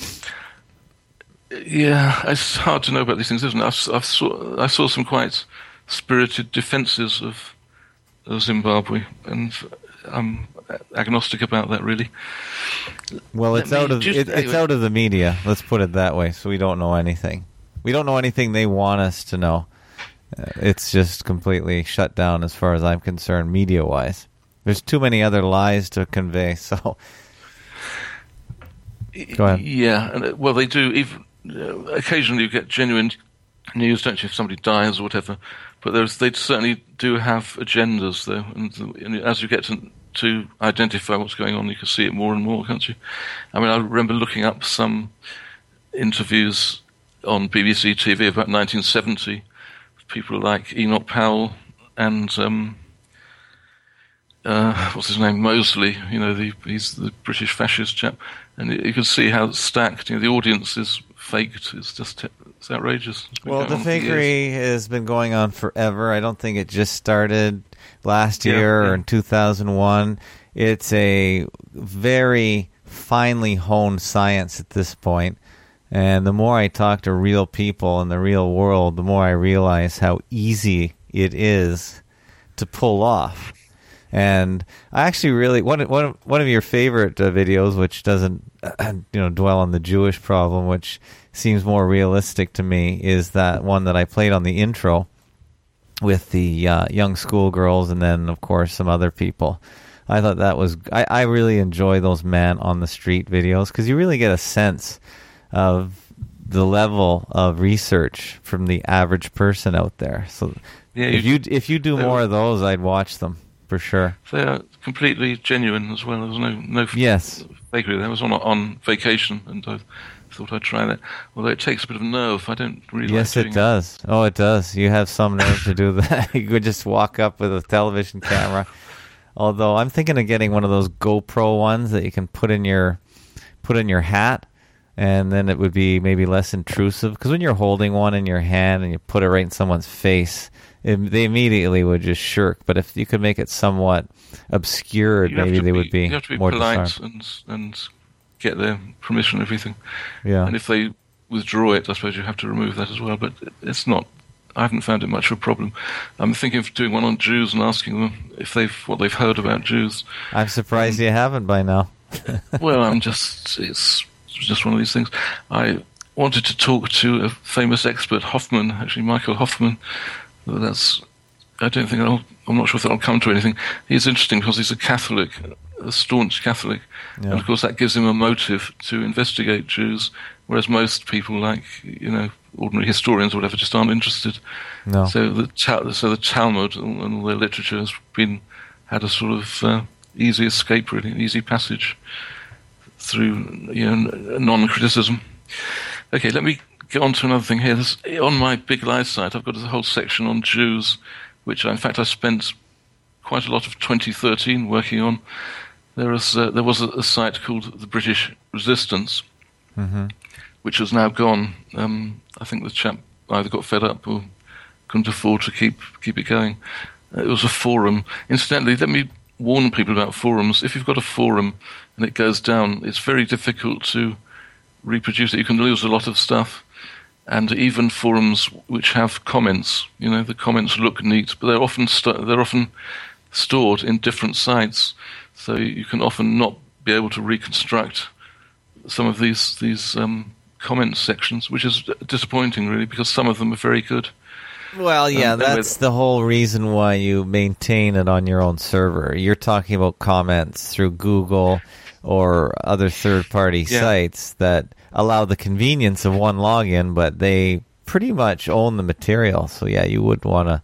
Yeah, it's hard to know about these things, isn't it? I saw some quite spirited defences of Zimbabwe, and I'm agnostic about that, really. Well, it's out of the media. Let's put it that way. So we don't know anything. We don't know anything they want us to know. It's just completely shut down as far as I'm concerned, media-wise. There's too many other lies to convey, so... Go ahead. Yeah, and well, they do. Even occasionally you get genuine news, don't you, if somebody dies or whatever. But they certainly do have agendas, though. And as you get to identify what's going on, you can see it more and more, can't you? I mean, I remember looking up some interviews on BBC TV about 1970, people like Enoch Powell and what's his name, Mosley. He's the British fascist chap, and you can see how it's stacked. The audience is faked. It's outrageous. Well, the fakery has been going on forever. I don't think it just started last year or in 2001. It's a very finely honed science at this point. And the more I talk to real people in the real world, the more I realize how easy it is to pull off. And I actually really one of your favorite videos, which doesn't dwell on the Jewish problem, which seems more realistic to me, is that one that I played on the intro with the young schoolgirls, and then of course some other people. I thought that was I really enjoy those man on the street videos, because you really get a sense of the level of research from the average person out there. So if you do more of those, I'd watch them for sure. They are completely genuine as well. There's no fakery there. I was on vacation, and I thought I'd try that. Although it takes a bit of nerve. I don't really Yes, like it doing does. Oh, it does. You have some nerve to do that. You could just walk up with a television camera. Although I'm thinking of getting one of those GoPro ones that you can put in your hat, and then it would be maybe less intrusive. Because when you're holding one in your hand and you put it right in someone's face, they immediately would just shirk. But if you could make it somewhat obscured, maybe they would be You have to be more polite disarmed. and get their permission and everything. Yeah. And if they withdraw it, I suppose you have to remove that as well. But it's not. I haven't found it much of a problem. I'm thinking of doing one on Jews and asking them if what they've heard about Jews. I'm surprised you haven't by now. Well, it's just one of these things. I wanted to talk to a famous expert, Hoffman, actually Michael Hoffman. I'm not sure if that'll come to anything. He's interesting because he's a Catholic, a staunch Catholic, Yeah. and of course that gives him a motive to investigate Jews, whereas most people, like ordinary historians or whatever, just aren't interested. No. So the Talmud and all their literature has had a sort of easy escape, really, an easy passage through non-criticism. Okay, let me get on to another thing here. On my Big Lie site, I've got a whole section on Jews, which in fact I spent quite a lot of 2013 working on. There was a site called the British Resistance, which has now gone. I think the chap either got fed up or couldn't afford to keep it going. It was a forum. Incidentally, let me warn people about forums. If you've got a forum and it goes down, it's very difficult to reproduce it. You can lose a lot of stuff. And even forums which have comments, the comments look neat, but they're often stored in different sites, so you can often not be able to reconstruct some of these comment sections, which is disappointing, really, because some of them are very good. Well, yeah, that's the whole reason why you maintain it on your own server. You're talking about comments through Google or other third-party sites that allow the convenience of one login, but they pretty much own the material. So yeah, you wouldn't want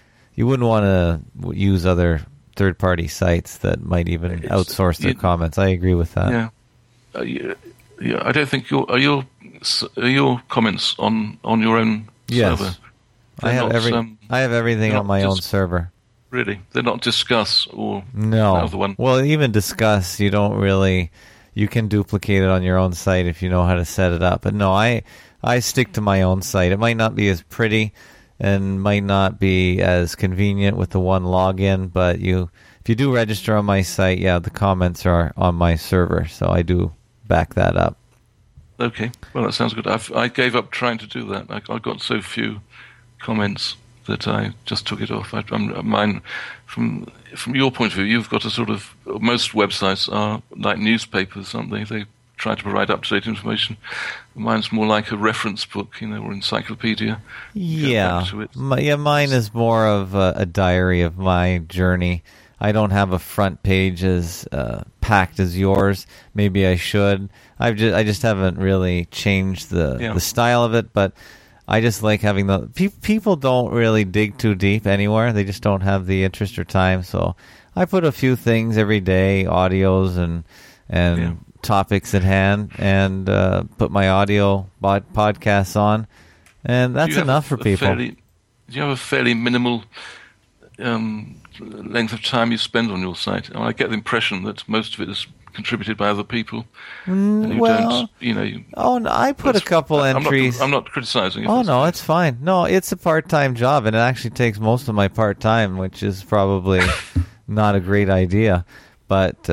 to use other third-party sites that might even outsource their comments. I agree with that. Yeah. I don't think are your comments on your own server. I have everything on my own server. Really, they're not Discuss or no. Another one. Well, even Discuss, you can duplicate it on your own site if you know how to set it up. But no, I stick to my own site. It might not be as pretty and might not be as convenient with the one login, but if you do register on my site, the comments are on my server, so I do back that up. Okay, well, that sounds good. I gave up trying to do that. I got so few comments that I just took it off. Mine, from your point of view, you've got a sort of, most websites are like newspapers, aren't they? They try to provide up-to-date information. Mine's more like a reference book, or encyclopedia. Yeah, mine is more of a diary of my journey. I don't have a front page as packed as yours. Maybe I should. I just haven't really changed the style of it, but I just like having people don't really dig too deep anywhere. They just don't have the interest or time. So I put a few things every day, audios and topics at hand, and put my audio podcasts on, and that's enough for people. Do you have a fairly minimal length of time you spend on your site? I get the impression that most of it is contributed by other people. I put a couple entries. I'm not criticizing you. Oh, no, it's fine. No, it's a part-time job, and it actually takes most of my part-time, which is probably not a great idea. But,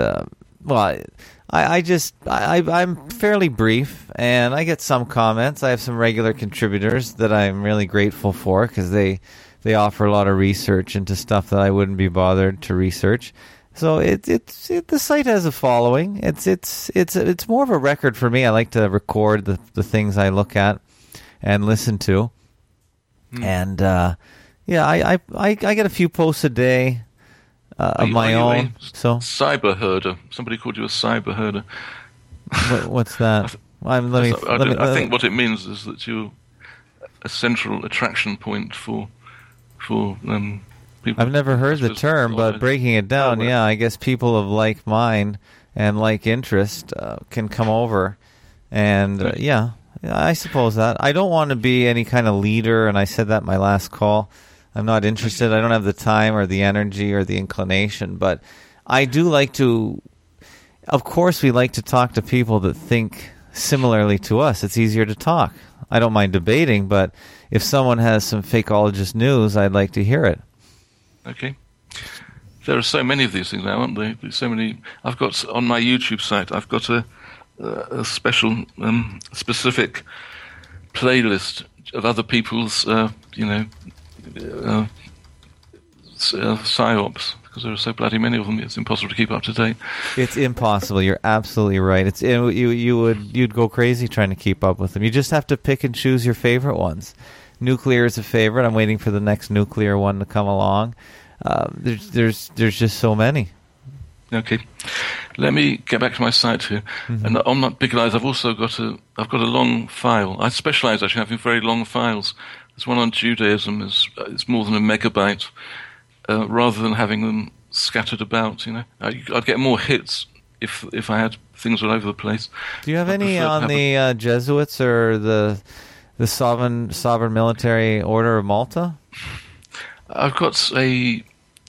I'm fairly brief, and I get some comments. I have some regular contributors that I'm really grateful for because they offer a lot of research into stuff that I wouldn't be bothered to research. So the site has a following. It's more of a record for me. I like to record the things I look at and listen to, and I get a few posts a day of my own. So cyber herder. Somebody called you a cyber herder. What's that? I think what it means is that you're a central attraction point for people. I've never heard the term, but breaking it down, I guess people of like mind and like interest can come over And I suppose that. I don't want to be any kind of leader, and I said that in my last call. I'm not interested. I don't have the time or the energy or the inclination, but I do like to, of course, we like to talk to people that think similarly to us. It's easier to talk. I don't mind debating, but if someone has some fakeologist news, I'd like to hear it. Okay. There are so many of these things now, aren't there? There's so many. I've got on my YouTube site, I've got a special, specific playlist of other people's, psyops, because there are so bloody many of them. It's impossible to keep up to date. It's impossible. You're absolutely right. You'd go crazy trying to keep up with them. You just have to pick and choose your favorite ones. Nuclear is a favorite. I'm waiting for the next nuclear one to come along. There's just so many. Okay, let me get back to my site here. Mm-hmm. And on my Big Lies, I've also got a long file. I specialise actually having very long files. There's one on Judaism. It's more than a megabyte. Rather than having them scattered about, I'd get more hits if I had things all over the place. Do you have any on the Jesuits or the Sovereign Military Order of Malta? I've got a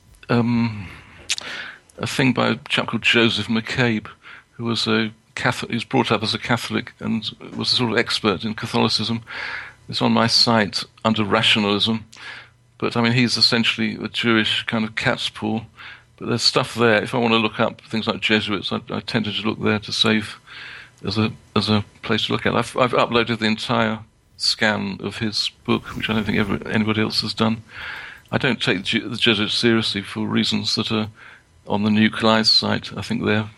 thing by a chap called Joseph McCabe, who was a Catholic. He was brought up as a Catholic and was a sort of expert in Catholicism. It's on my site under rationalism. But, I mean, he's essentially a Jewish kind of cat's paw. But there's stuff there. If I want to look up things like Jesuits, I tended to look there to save as a place to look at. I've uploaded the entire scan of his book, which I don't think anybody else has done. I don't take the Jesuits seriously for reasons that are on the Nuclear site. I think they're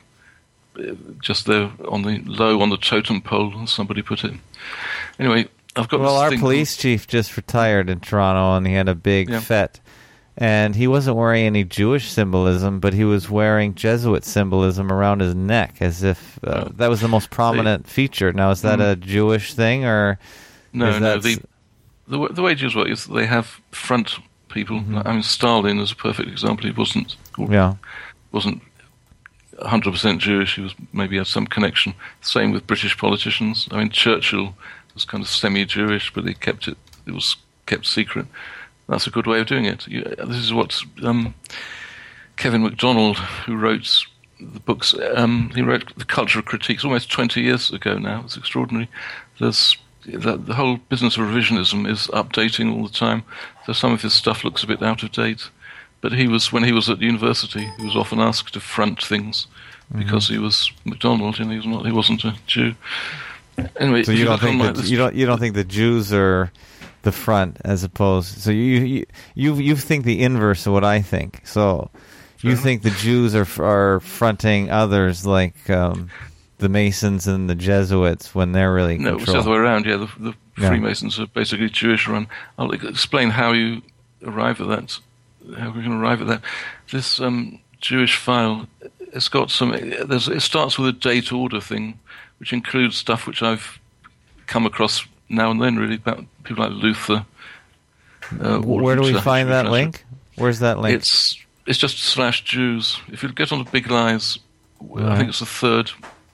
on the low on the totem pole, as somebody put it. Anyway, I've got our police chief just retired in Toronto, and he had a big fete. And he wasn't wearing any Jewish symbolism, but he was wearing Jesuit symbolism around his neck, as if that was the most prominent feature. Now, is that a Jewish thing, or no? The way Jews work is they have front people. Mm-hmm. I mean, Stalin is a perfect example. He wasn't 100% Jewish. He maybe had some connection. Same with British politicians. I mean, Churchill was kind of semi-Jewish, but it was kept secret. That's a good way of doing it. This is what Kevin MacDonald, who wrote the books, he wrote The Culture of Critique almost 20 years ago now. It's extraordinary. The whole business of revisionism is updating all the time, so some of his stuff looks a bit out of date. But when he was at university, he was often asked to front things because he was MacDonald and he wasn't a Jew. Anyway, so you don't think the Jews are the front as opposed? So you think the inverse of what I think. So you think the Jews are fronting others like the Masons and the Jesuits when they're really in control? No, it's the other way around. Yeah, the Freemasons are basically Jewish run. I'll explain how you arrive at that. How we can arrive at that. This Jewish file, it's got some. It starts with a date order thing, which includes stuff which I've come across now and then, really, about people like Luther. Where do we find that link? Where's that link? It's just /Jews. If you get on to Big Lies, I think it's the third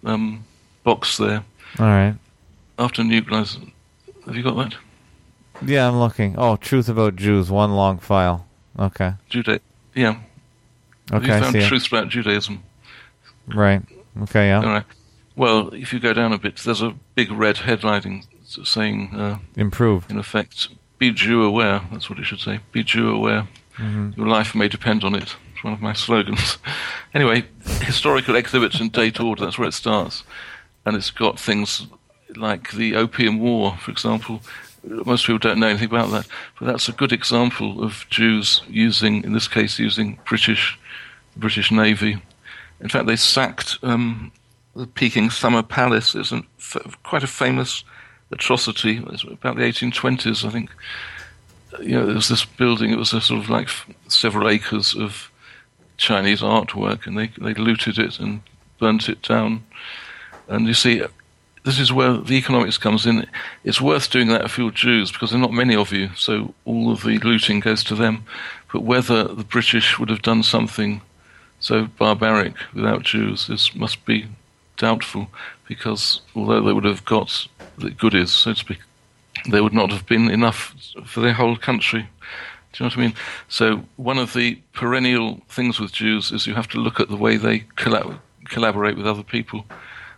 box there. All right. After Nuclear, have you got that? Yeah, I'm looking. Oh, Truth About Jews, one long file. Okay. Yeah. Okay, you found Truth About Judaism. Right. Okay, yeah. All right. Well, if you go down a bit, there's a big red headlining saying... Improve. In effect, be Jew aware. That's what it should say. Be Jew aware. Mm-hmm. Your life may depend on it. It's one of my slogans. Anyway, historical exhibits and date order, that's where it starts. And it's got things like the Opium War, for example. Most people don't know anything about that, but that's a good example of Jews using British Navy. In fact, they sacked the Peking Summer Palace. It's quite a famous atrocity. It's about the 1820s, I think. There was this building. It was a sort of like several acres of Chinese artwork, and they looted it and burnt it down. And you see, this is where the economics comes in. It's worth doing that if you're Jews, because there are not many of you, so all of the looting goes to them. But whether the British would have done something so barbaric without Jews, this must be doubtful, because although they would have got the goodies, so to speak, there would not have been enough for their whole country. Do you know what I mean? So one of the perennial things with Jews is you have to look at the way they collaborate with other people,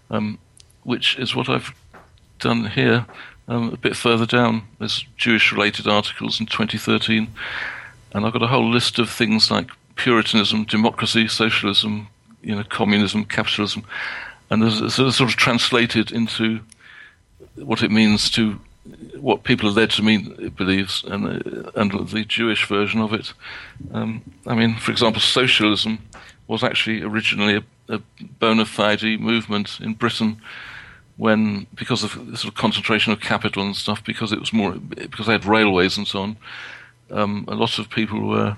which is what I've done here. A bit further down, there's Jewish-related articles in 2013, and I've got a whole list of things like Puritanism, democracy, socialism, communism, capitalism, and there's sort of translated into what it means to what people are led to mean it believes, and the Jewish version of it. For example, socialism was actually originally a bona fide movement in Britain because of the sort of concentration of capital and stuff, because they had railways and so on. A lot of people were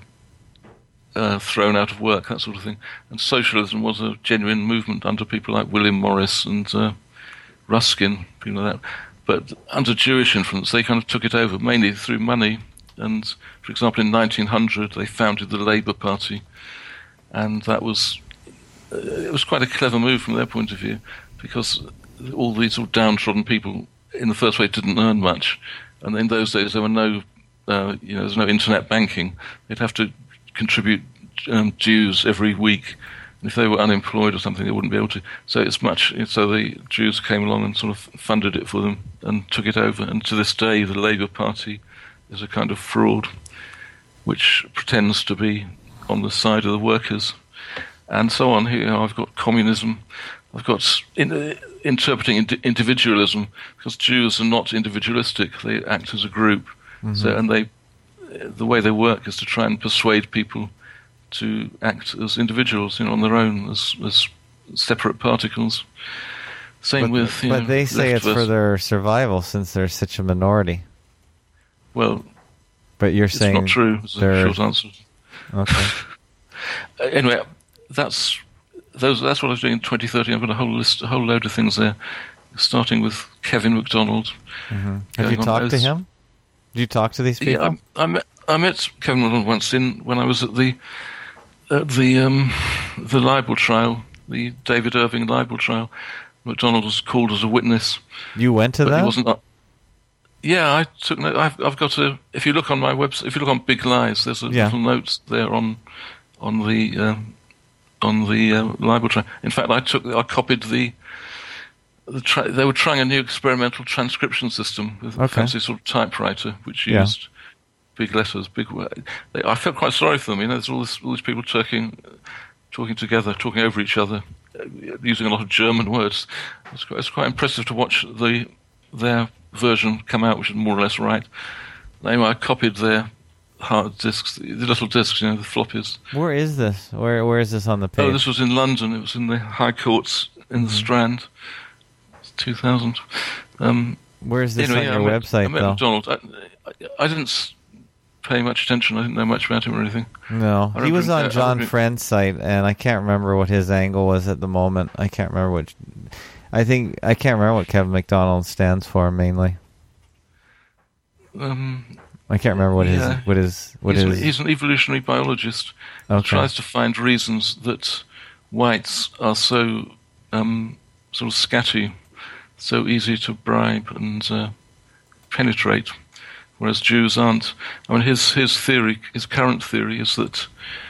thrown out of work, that sort of thing. And socialism was a genuine movement under people like William Morris and Ruskin, people like that. But under Jewish influence, they kind of took it over, mainly through money. And, for example, in 1900, they founded the Labour Party. And it was quite a clever move from their point of view, because all these sort of downtrodden people, in the first place, didn't earn much. And in those days, there were there's no internet banking. They'd have to contribute dues every week. And if they were unemployed or something, they wouldn't be able to. So the Jews came along and sort of funded it for them and took it over. And to this day, the Labour Party is a kind of fraud which pretends to be on the side of the workers, and so on. Here I've got communism. I've got interpreting individualism, because Jews are not individualistic; they act as a group. Mm-hmm. So, and the way they work is to try and persuade people to act as individuals, on their own, as separate particles. But they say it's for their survival, since they're such a minority. Well, but you're saying it's not true. Is a short answer. Okay. Anyway, that's what I was doing in 2013. I've got a whole load of things there, starting with Kevin MacDonald. Mm-hmm. Have you talked to him? Did you talk to these people? Yeah, I met Kevin MacDonald once when I was at the libel trial, the David Irving libel trial. MacDonald was called as a witness. You went to that? He wasn't. Yeah, I took note. I've got a. If you look on my website, if you look on Big Lies, there's a little notes there on the libel trial. In fact, I copied they were trying a new experimental transcription system with a fancy sort of typewriter, which used big letters, I felt quite sorry for them. There's all these people talking together, talking over each other, using a lot of German words. It's quite impressive to watch their version come out, which is more or less right. Anyway, I copied their hard disks, the little disks, the floppies. Where is this? Where is this on the page? Oh, this was in London. It was in the High Courts in the Strand. It's 2000. Where is this on your website, I met MacDonald. I didn't pay much attention. I didn't know much about him or anything. No, he was on John Friend's site, and I can't remember what his angle was at the moment. I can't remember what. I can't remember what Kevin MacDonald stands for mainly. I can't remember what He's an evolutionary biologist. Okay. He tries to find reasons that whites are so sort of scatty, so easy to bribe and penetrate, whereas Jews aren't. I mean, his current theory is that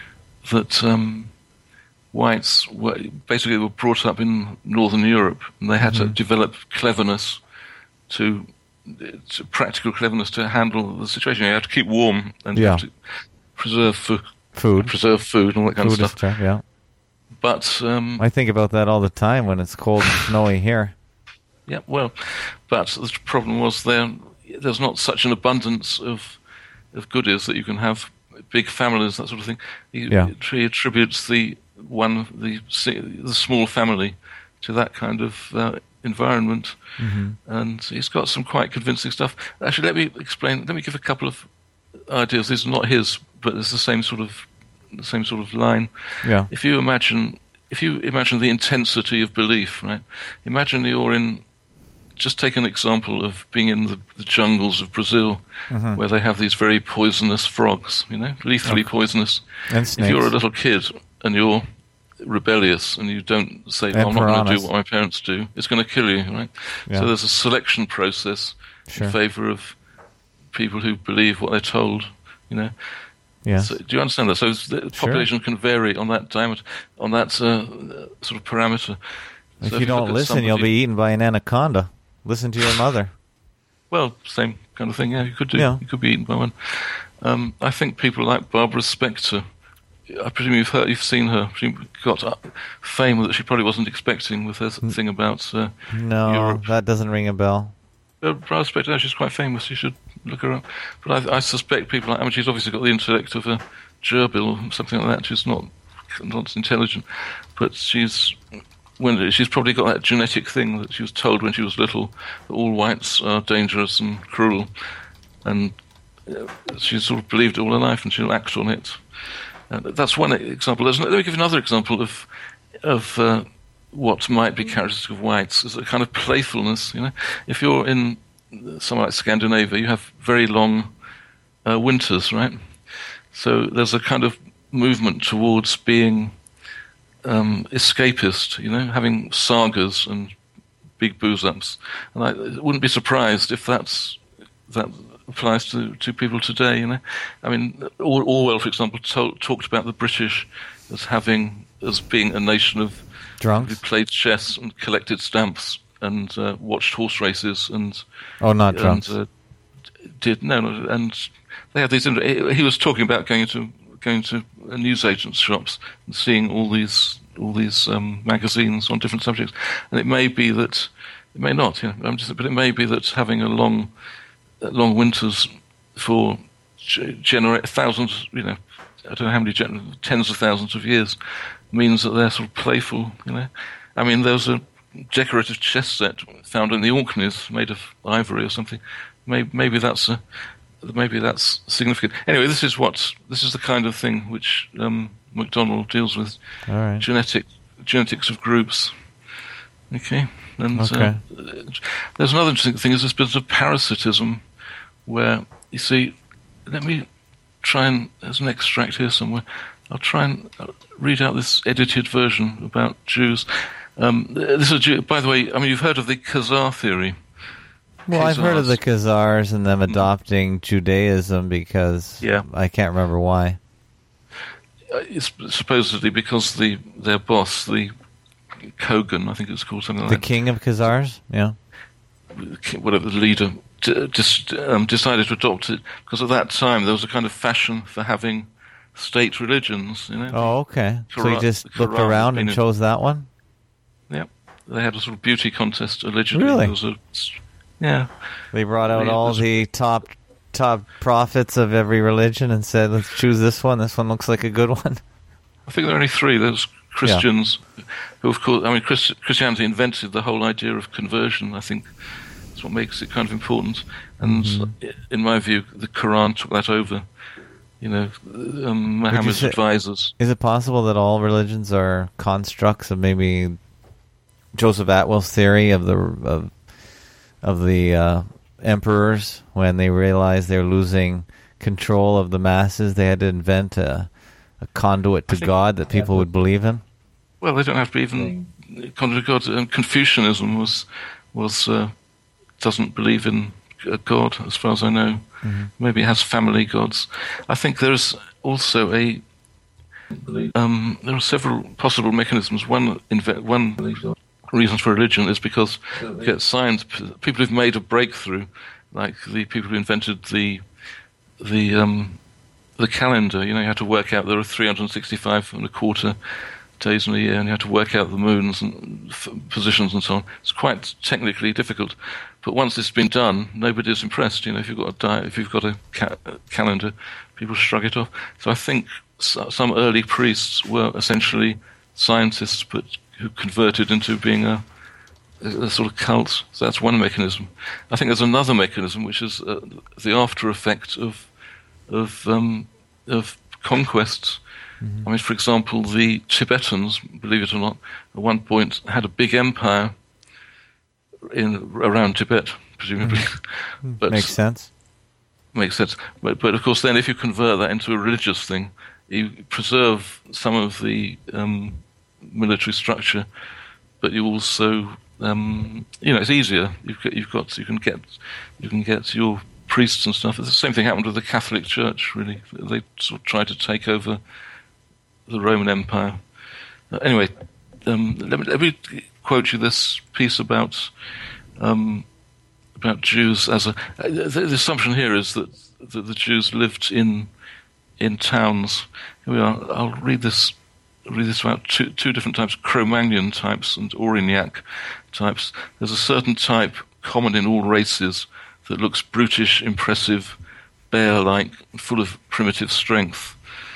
whites were brought up in Northern Europe, and they had to develop cleverness to practical cleverness to handle the situation. You have to keep warm and you have to preserve food and all that kind of stuff. But I think about that all the time when it's cold and snowy here. Yeah, well, but the problem was there's not such an abundance of goodies that you can have big families, that sort of thing. He attributes the small family to that kind of environment, and he's got some quite convincing stuff. Actually, let me give a couple of ideas. These are not his, but it's the same sort of line. Yeah. If you imagine the intensity of belief, right? Imagine you're in. Just take an example of being in the jungles of Brazil, where they have these very poisonous frogs, lethally poisonous. And snakes. If you're a little kid and you're rebellious and you don't say, I'm not going to do what my parents do, it's going to kill you, right? Yeah. So there's a selection process in favor of people who believe what they're told, Yes. So, do you understand that? So the population can vary on that diameter, on that sort of parameter. If you don't listen, you'll be eaten by an anaconda. Listen to your mother. Well, same kind of thing. Yeah, you could do. Yeah. You could be eaten by one. I think people like Barbara Spector. I presume you've seen her. She got fame that she probably wasn't expecting with her thing about. No, Europe. That doesn't ring a bell. Barbara Spector, she's quite famous. You should look her up. But I suspect people like. I mean, she's obviously got the intellect of a gerbil or something like that. She's not intelligent, but she's probably got that genetic thing that she was told when she was little that all whites are dangerous and cruel, and she's sort of believed it all her life, and she'll act on it. That's one example. Let me give you another example of what might be characteristic of whites is a kind of playfulness. If you're in somewhere like Scandinavia, you have very long winters, right? So there's a kind of movement towards being escapist, having sagas and big booze-ups. And I wouldn't be surprised if that applies to people today, I mean, Orwell, for example, talked about the British as being a nation of drunks who played chess and collected stamps and watched horse races and not drunks. And they had these. He was talking about going to newsagents' shops and seeing all these magazines on different subjects, and it may be that it may not. But it may be that having a long winters for thousands, I don't know how many, tens of thousands of years, means that they're sort of playful. I mean, there was a decorative chess set found in the Orkneys made of ivory or something. Maybe that's significant. Anyway, this is the kind of thing which MacDonald deals with. All right. Genetics of groups. Okay. And there's another interesting thing is this business of parasitism, where you see. Let me try and there's an extract here somewhere. I'll try and read out this edited version about Jews. This is a Jew, by the way. I mean, you've heard of the Khazar theory. Well, I've heard of the Khazars and them adopting Judaism because I can't remember why. It's supposedly because their boss, the Kogan, I think it's called something like that. The king of Khazars? Yeah. Whatever the leader decided to adopt it because at that time there was a kind of fashion for having state religions. Oh, okay. So he just looked around and chose that one? Yeah. They had a sort of beauty contest, allegedly. Really? They brought out all the top prophets of every religion and said, let's choose this one. This one looks like a good one. I think there are only three. There's Christians, who, of course, I mean, Christianity invented the whole idea of conversion. I think that's what makes it kind of important. And in my view, the Quran took that over. Muhammad's advisors. Is it possible that all religions are constructs of maybe Joseph Atwell's theory of the emperors when they realized they were losing control of the masses? They had to invent a conduit to God that people would believe in. Well, they don't have to be even conduit to God. Confucianism doesn't believe in a God, as far as I know. Mm-hmm. Maybe it has family gods. I think there's also there are several possible mechanisms. One reason for religion is because you get science. People who've made a breakthrough, like the people who invented the calendar. You had to work out there are 365 and a quarter days in a year, and you have to work out the moons and positions and so on. It's quite technically difficult, but once it's been done, nobody's impressed. If you've got a calendar, people shrug it off. So I think some early priests were essentially scientists, but who converted into being a sort of cult. So that's one mechanism. I think there's another mechanism, which is the after effect of conquests. Mm-hmm. I mean, for example, the Tibetans, believe it or not, at one point had a big empire around Tibet, presumably. Mm-hmm. But makes sense. Makes sense. But of course, then if you convert that into a religious thing, you preserve some of the military structure, but you also, it's easier. You can get your priests and stuff. The same thing happened with the Catholic Church. Really, they sort of tried to take over the Roman Empire. Anyway, let me quote you this piece about Jews as the assumption here is that the Jews lived in towns. Here we are. I'll read this about two different types: Cro-Magnon types and Aurignac types. There's a certain type common in all races that looks brutish, impressive, bear-like, full of primitive strength.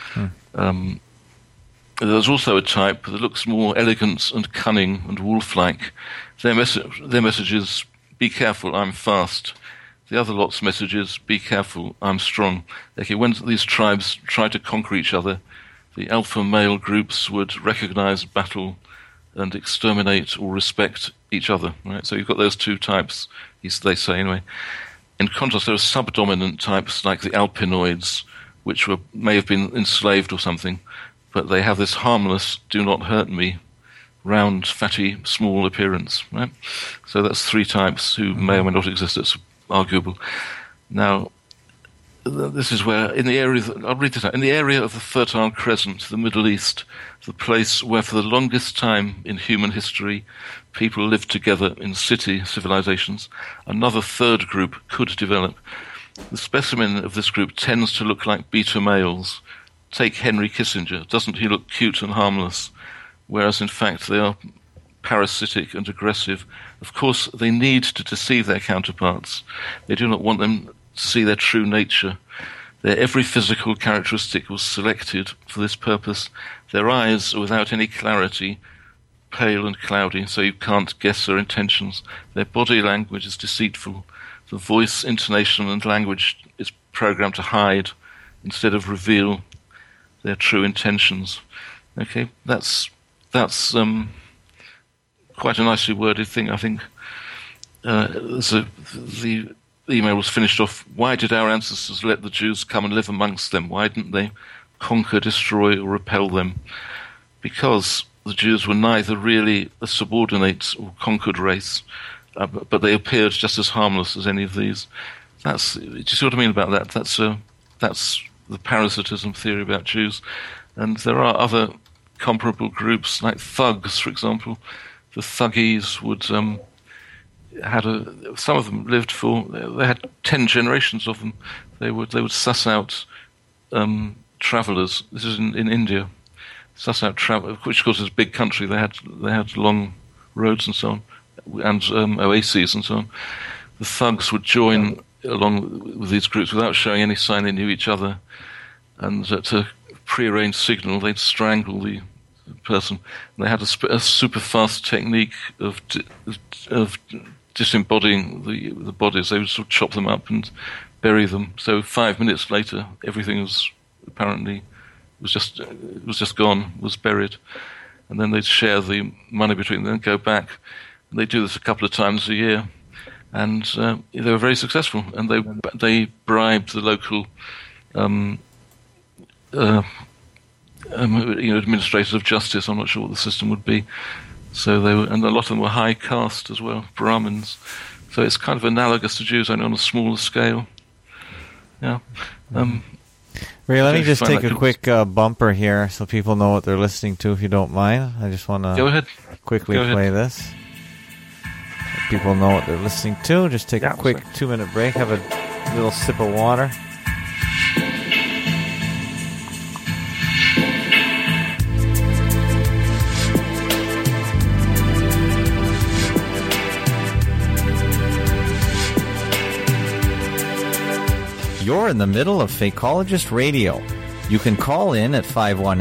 There's also a type that looks more elegant and cunning and wolf-like. Their message is, be careful, I'm fast. The other lot's message is, be careful, I'm strong. Okay, when these tribes try to conquer each other, the alpha male groups would recognize battle and exterminate or respect each other. Right? So you've got those two types, they say anyway. In contrast, there are subdominant types like the Alpinoids, which may have been enslaved or something, but they have this harmless, do not hurt me, round, fatty, small appearance. Right? So that's three types who may or may not exist. It's arguable. Now, this is where, I'll read this out. In the area of the Fertile Crescent, the Middle East, the place where for the longest time in human history people lived together in city civilizations, another third group could develop. The specimen of this group tends to look like beta males. Take Henry Kissinger. Doesn't he look cute and harmless? Whereas, in fact, they are parasitic and aggressive. Of course, they need to deceive their counterparts. They do not want them to see their true nature. Their every physical characteristic was selected for this purpose. Their eyes are without any clarity, pale and cloudy, so you can't guess their intentions. Their body language is deceitful. The voice, intonation, and language is programmed to hide instead of reveal their true intentions. Okay, that's quite a nicely worded thing, I think. The email was finished off, why did our ancestors let the Jews come and live amongst them? Why didn't they conquer, destroy, or repel them? Because the Jews were neither really a subordinate or conquered race, but they appeared just as harmless as any of these. Do you see what I mean about that? That's the parasitism theory about Jews. And there are other comparable groups, like thugs, for example. The Thuggies would some of them lived they had 10 generations of them. They would suss out travellers. This is in India. Suss out travel, which of course is a big country. They had long roads and so on, and oases and so on. The thugs would join along with these groups without showing any sign they knew each other, and to prearranged signal, they'd strangle the person. And they had a super fast technique of disembodying the bodies. They would sort of chop them up and bury them. So 5 minutes later, everything was just gone, was buried. And then they'd share the money between them and go back. And they do this a couple of times a year. And they were very successful. And they bribed the local administrators of justice. I'm not sure what the system would be. So and a lot of them were high caste as well, Brahmins. So it's kind of analogous to Jews, only on a smaller scale. Yeah. Ray, let me just take a quick bumper here so people know what they're listening to, if you don't mind. I just want to quickly play this. Let people know what they're listening to. Just take a quick 2-minute break, have a little sip of water. You're in the middle of Fakeologist Radio. You can call in at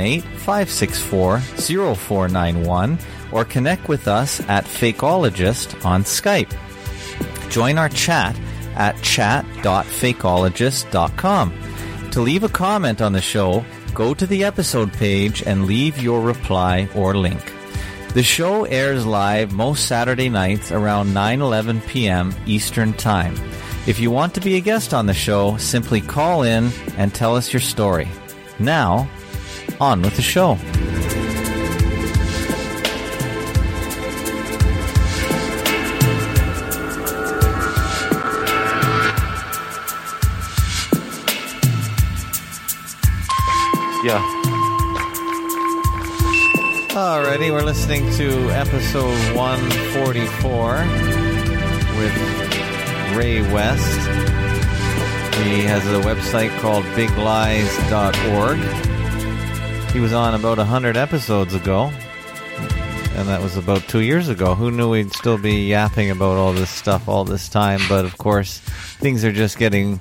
518-564-0491 or connect with us at Fakeologist on Skype. Join our chat at chat.fakeologist.com. To leave a comment on the show, go to the episode page and leave your reply or link. The show airs live most Saturday nights around 9:11 p.m. Eastern Time. If you want to be a guest on the show, simply call in and tell us your story. Now, on with the show. Yeah. Alrighty, we're listening to episode 144 with Ray West. He has a website called biglies.org. He was on about 100 episodes ago, and that was about 2 years ago. Who knew we'd still be yapping about all this stuff all this time? But of course, things are just getting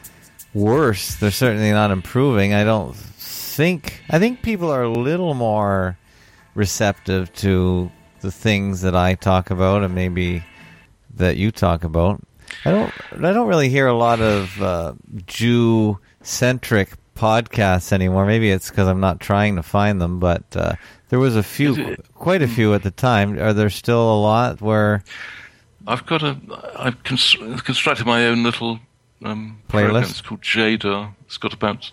worse. They're certainly not improving. I think people are a little more receptive to the things that I talk about and maybe that you talk about. I don't really hear a lot of Jew-centric podcasts anymore. Maybe it's because I'm not trying to find them, but there was quite a few at the time. Are there still a lot where... I've constructed my own little playlist. It's called Jadar. It's got about,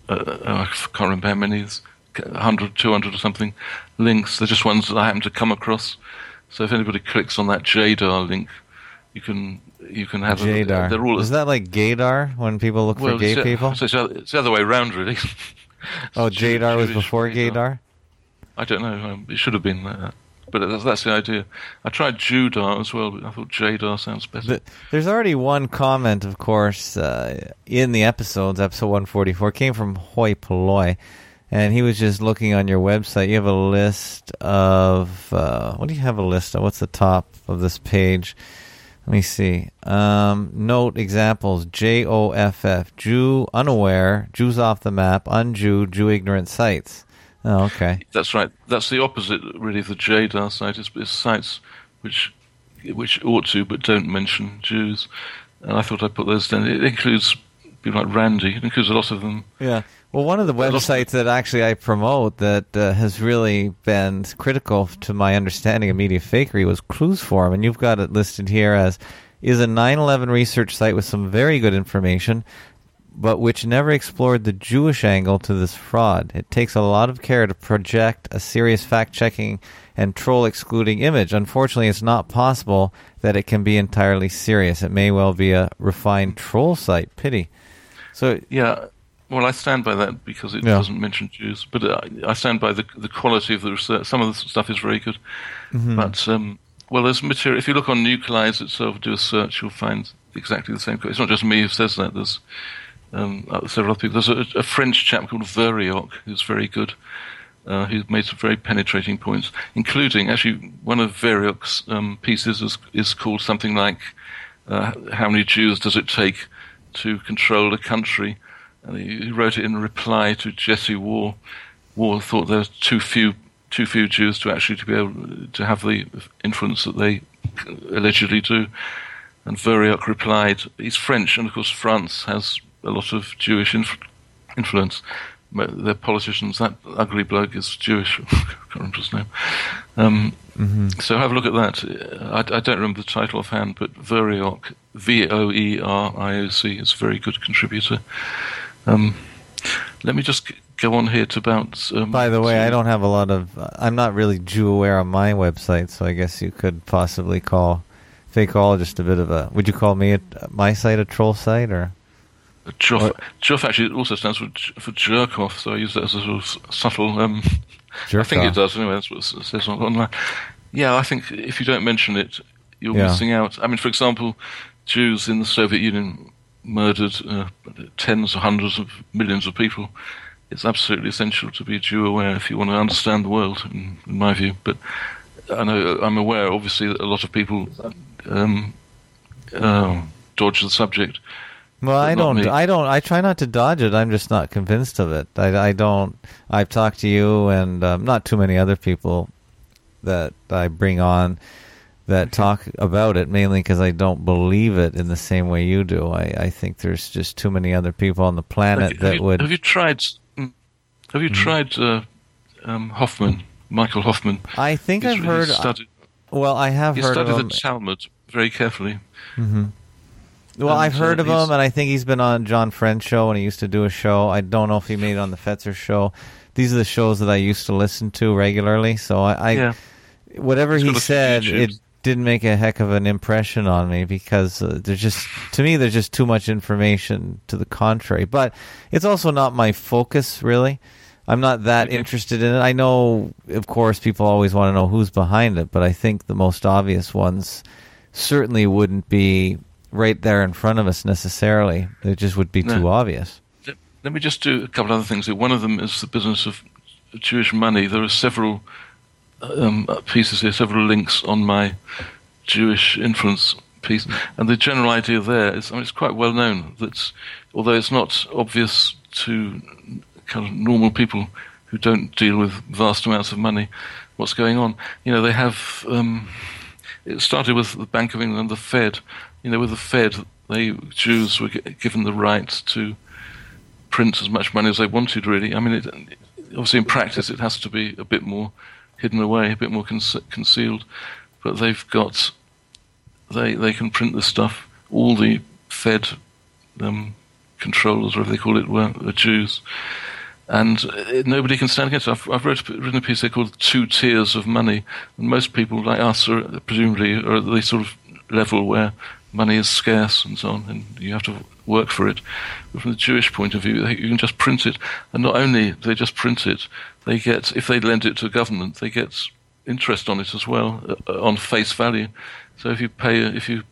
I can't remember how many, 100, 200 or something links. They're just ones that I happen to come across. So if anybody clicks on that Jadar link, you can have Jadar. They're all, is that like gaydar when people look for gay people? So it's the other way around, really. Jadar was before gaydar? I don't know. It should have been that. But that's the idea. I tried Judar as well, but I thought Jadar sounds better. There's already one comment, of course, in the episodes. Episode 144 came from Hoi Polloi, and he was just looking on your website. You have a list of... what do you have a list of? What's the top of this page? Let me see. Note examples. JOFF. Jew unaware. Jews off the map. Unjew. Jew ignorant sites. Oh, okay. That's right. That's the opposite, really, of the Jadar site. It's sites which ought to but don't mention Jews. And I thought I'd put those down. It includes people like Randy. It includes a lot of them. Yeah. Well, one of the websites that actually I promote that has really been critical to my understanding of media fakery was Clues Forum, and you've got it listed here as is a 9/11 research site with some very good information, but which never explored the Jewish angle to this fraud. It takes a lot of care to project a serious fact-checking and troll-excluding image. Unfortunately, it's not possible that it can be entirely serious. It may well be a refined troll site. Pity. So yeah. Well, I stand by that because it doesn't mention Jews, but I stand by the quality of the research. Some of the stuff is very good, but there's material. If you look on Nuclides itself, do a search, you'll find exactly the same. It's not just me who says that. There's several other people. There's a French chap called Verioc who's very good, who's made some very penetrating points, including actually one of Verioc's pieces is called something like "How many Jews does it take to control a country?" And he wrote it in reply to Jesse Waugh. Waugh thought there were too few Jews to be able to have the influence that they allegedly do. And Verioc replied, he's French, and of course France has a lot of Jewish influence. Their politicians, that ugly bloke is Jewish. I can't remember his name. So have a look at that. I don't remember the title offhand, but Verioc, Voerioc, is a very good contributor. Let me just go on here to about... By the way, I don't have a lot of... I'm not really Jew-aware on my website, so I guess you could possibly call Fakeologist a bit of a... Would you call my site a troll site, or... Joff actually also stands for jerk off, so I use that as a sort of subtle... I think it does, anyway, that's what it says online. Yeah, I think if you don't mention it, you're missing out. I mean, for example, Jews in the Soviet Union murdered tens or hundreds of millions of people. It's absolutely essential to be Jew aware if you want to understand the world, in my view. But I'm aware, obviously, that a lot of people dodge the subject. Well, I try not to dodge it. I'm just not convinced of it. I've talked to you and not too many other people that I bring on that talk about it, mainly because I don't believe it in the same way you do. I think there's just too many other people on the planet would... Have you tried Hoffman, Michael Hoffman? I think I've heard... I have heard of him. He studied the Talmud very carefully. Mm-hmm. Well, I've heard of him, and I think he's been on John Friend's show, and he used to do a show. I don't know if he made it on the Fetzer show. These are the shows that I used to listen to regularly, so whatever he said, it didn't make a heck of an impression on me, because there's just too much information to the contrary. But it's also not my focus, really. I'm not that interested in it. I know, of course, people always want to know who's behind it, but I think the most obvious ones certainly wouldn't be right there in front of us necessarily. It just would be too obvious. Let me just do a couple of other things. One of them is the business of Jewish money. There are several pieces here, several links on my Jewish influence piece. And the general idea there is, it's quite well known that although it's not obvious to kind of normal people who don't deal with vast amounts of money what's going on, they have, it started with the Bank of England, the Fed. With the Fed, Jews were given the right to print as much money as they wanted, really. Obviously in practice it has to be a bit more hidden away, a bit more concealed, but they've got, they can print this stuff. All the Fed controllers, whatever they call it, were Jews. And nobody can stand against it. I've written a piece there called Two Tiers of Money, and most people like us are presumably are at the sort of level where money is scarce and so on, and you have to work for it. But from the Jewish point of view, you can just print it, and not only do they just print it, they get, if they lend it to a government, they get interest on it as well, on face value. So if you pay, if a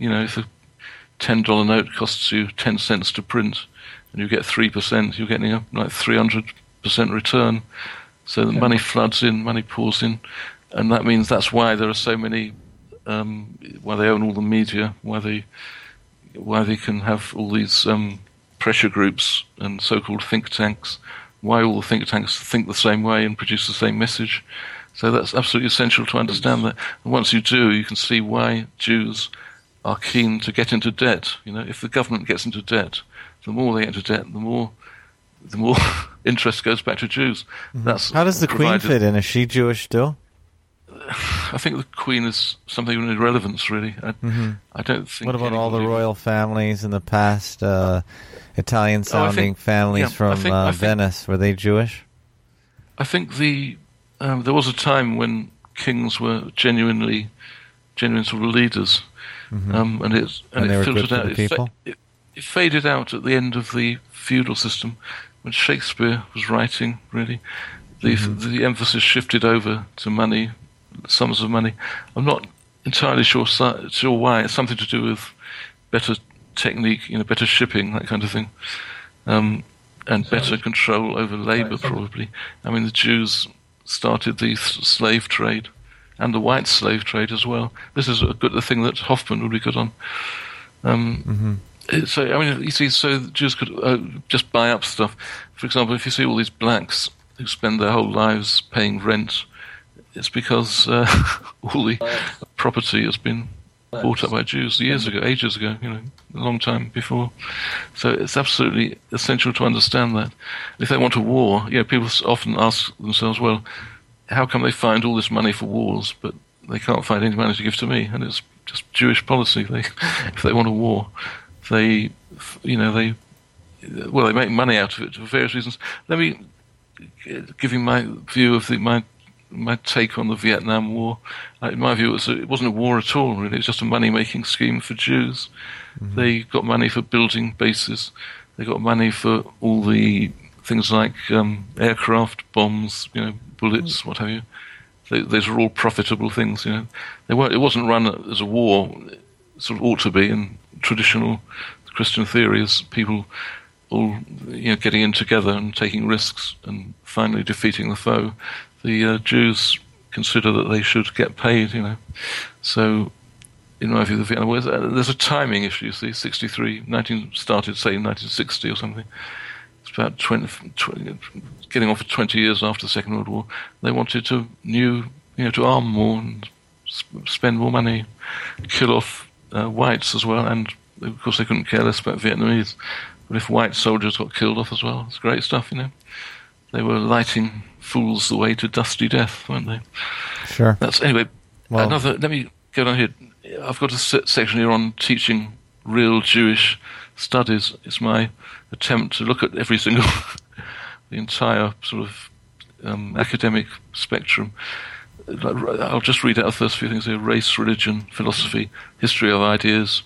$10 note costs you 10 cents to print, and you get 3%, you're getting a 300% return. So the money floods in, money pours in, and that means that's why there are so many. Why they own all the media, why they can have all these pressure groups and so-called think tanks, why all the think tanks think the same way and produce the same message. So that's absolutely essential to understand that. And once you do, you can see why Jews are keen to get into debt. If the government gets into debt, the more they get into debt, the more interest goes back to Jews. Mm-hmm. How does the Queen fit in? Is she Jewish still? I think the Queen is something of irrelevance, really. I don't think. What about all the royal families in the past, Italian-sounding families from Venice? Were they Jewish? I think there was a time when kings were genuine sort of leaders, and it filtered out. It faded out at the end of the feudal system when Shakespeare was writing. Really, the emphasis shifted over to money. Sums of money. I'm not entirely sure why. It's something to do with better technique, better shipping, that kind of thing, and better control over labour, probably. The Jews started the slave trade and the white slave trade as well. This is a thing that Hoffman would be good on. So, you see, so the Jews could just buy up stuff. For example, if you see all these blacks who spend their whole lives paying rent, it's because all the property has been bought up by Jews ages ago, a long time before. So it's absolutely essential to understand that. If they want a war, people often ask themselves, well, how come they find all this money for wars, but they can't find any money to give to me? And it's just Jewish policy. If they want a war, they make money out of it for various reasons. Let me give you my view of my take on the Vietnam War. In my view, it wasn't a war at all, really. It was just a money-making scheme for Jews. They got money for building bases. They got money for all the things like aircraft, bombs, bullets, what have you. Those were all profitable things, It wasn't run as a war. It sort of ought to be in traditional Christian theory, as people all getting in together and taking risks and finally defeating the foe. The Jews consider that they should get paid, So, in my view, the Vietnam War, there's a timing issue, you see. 1963 started, say, in 1960 or something. It's about 20 getting on for 20 years after the Second World War. They wanted to to arm more and spend more money, kill off whites as well, and of course they couldn't care less about Vietnamese. But if white soldiers got killed off as well, it's great stuff, They were lighting fools the way to dusty death, weren't they? Sure. Anyway. Let me go down here. I've got a section here on teaching real Jewish studies. It's my attempt to look at every single, the entire sort of academic spectrum. I'll just read out the first few things here: race, religion, philosophy, history of ideas,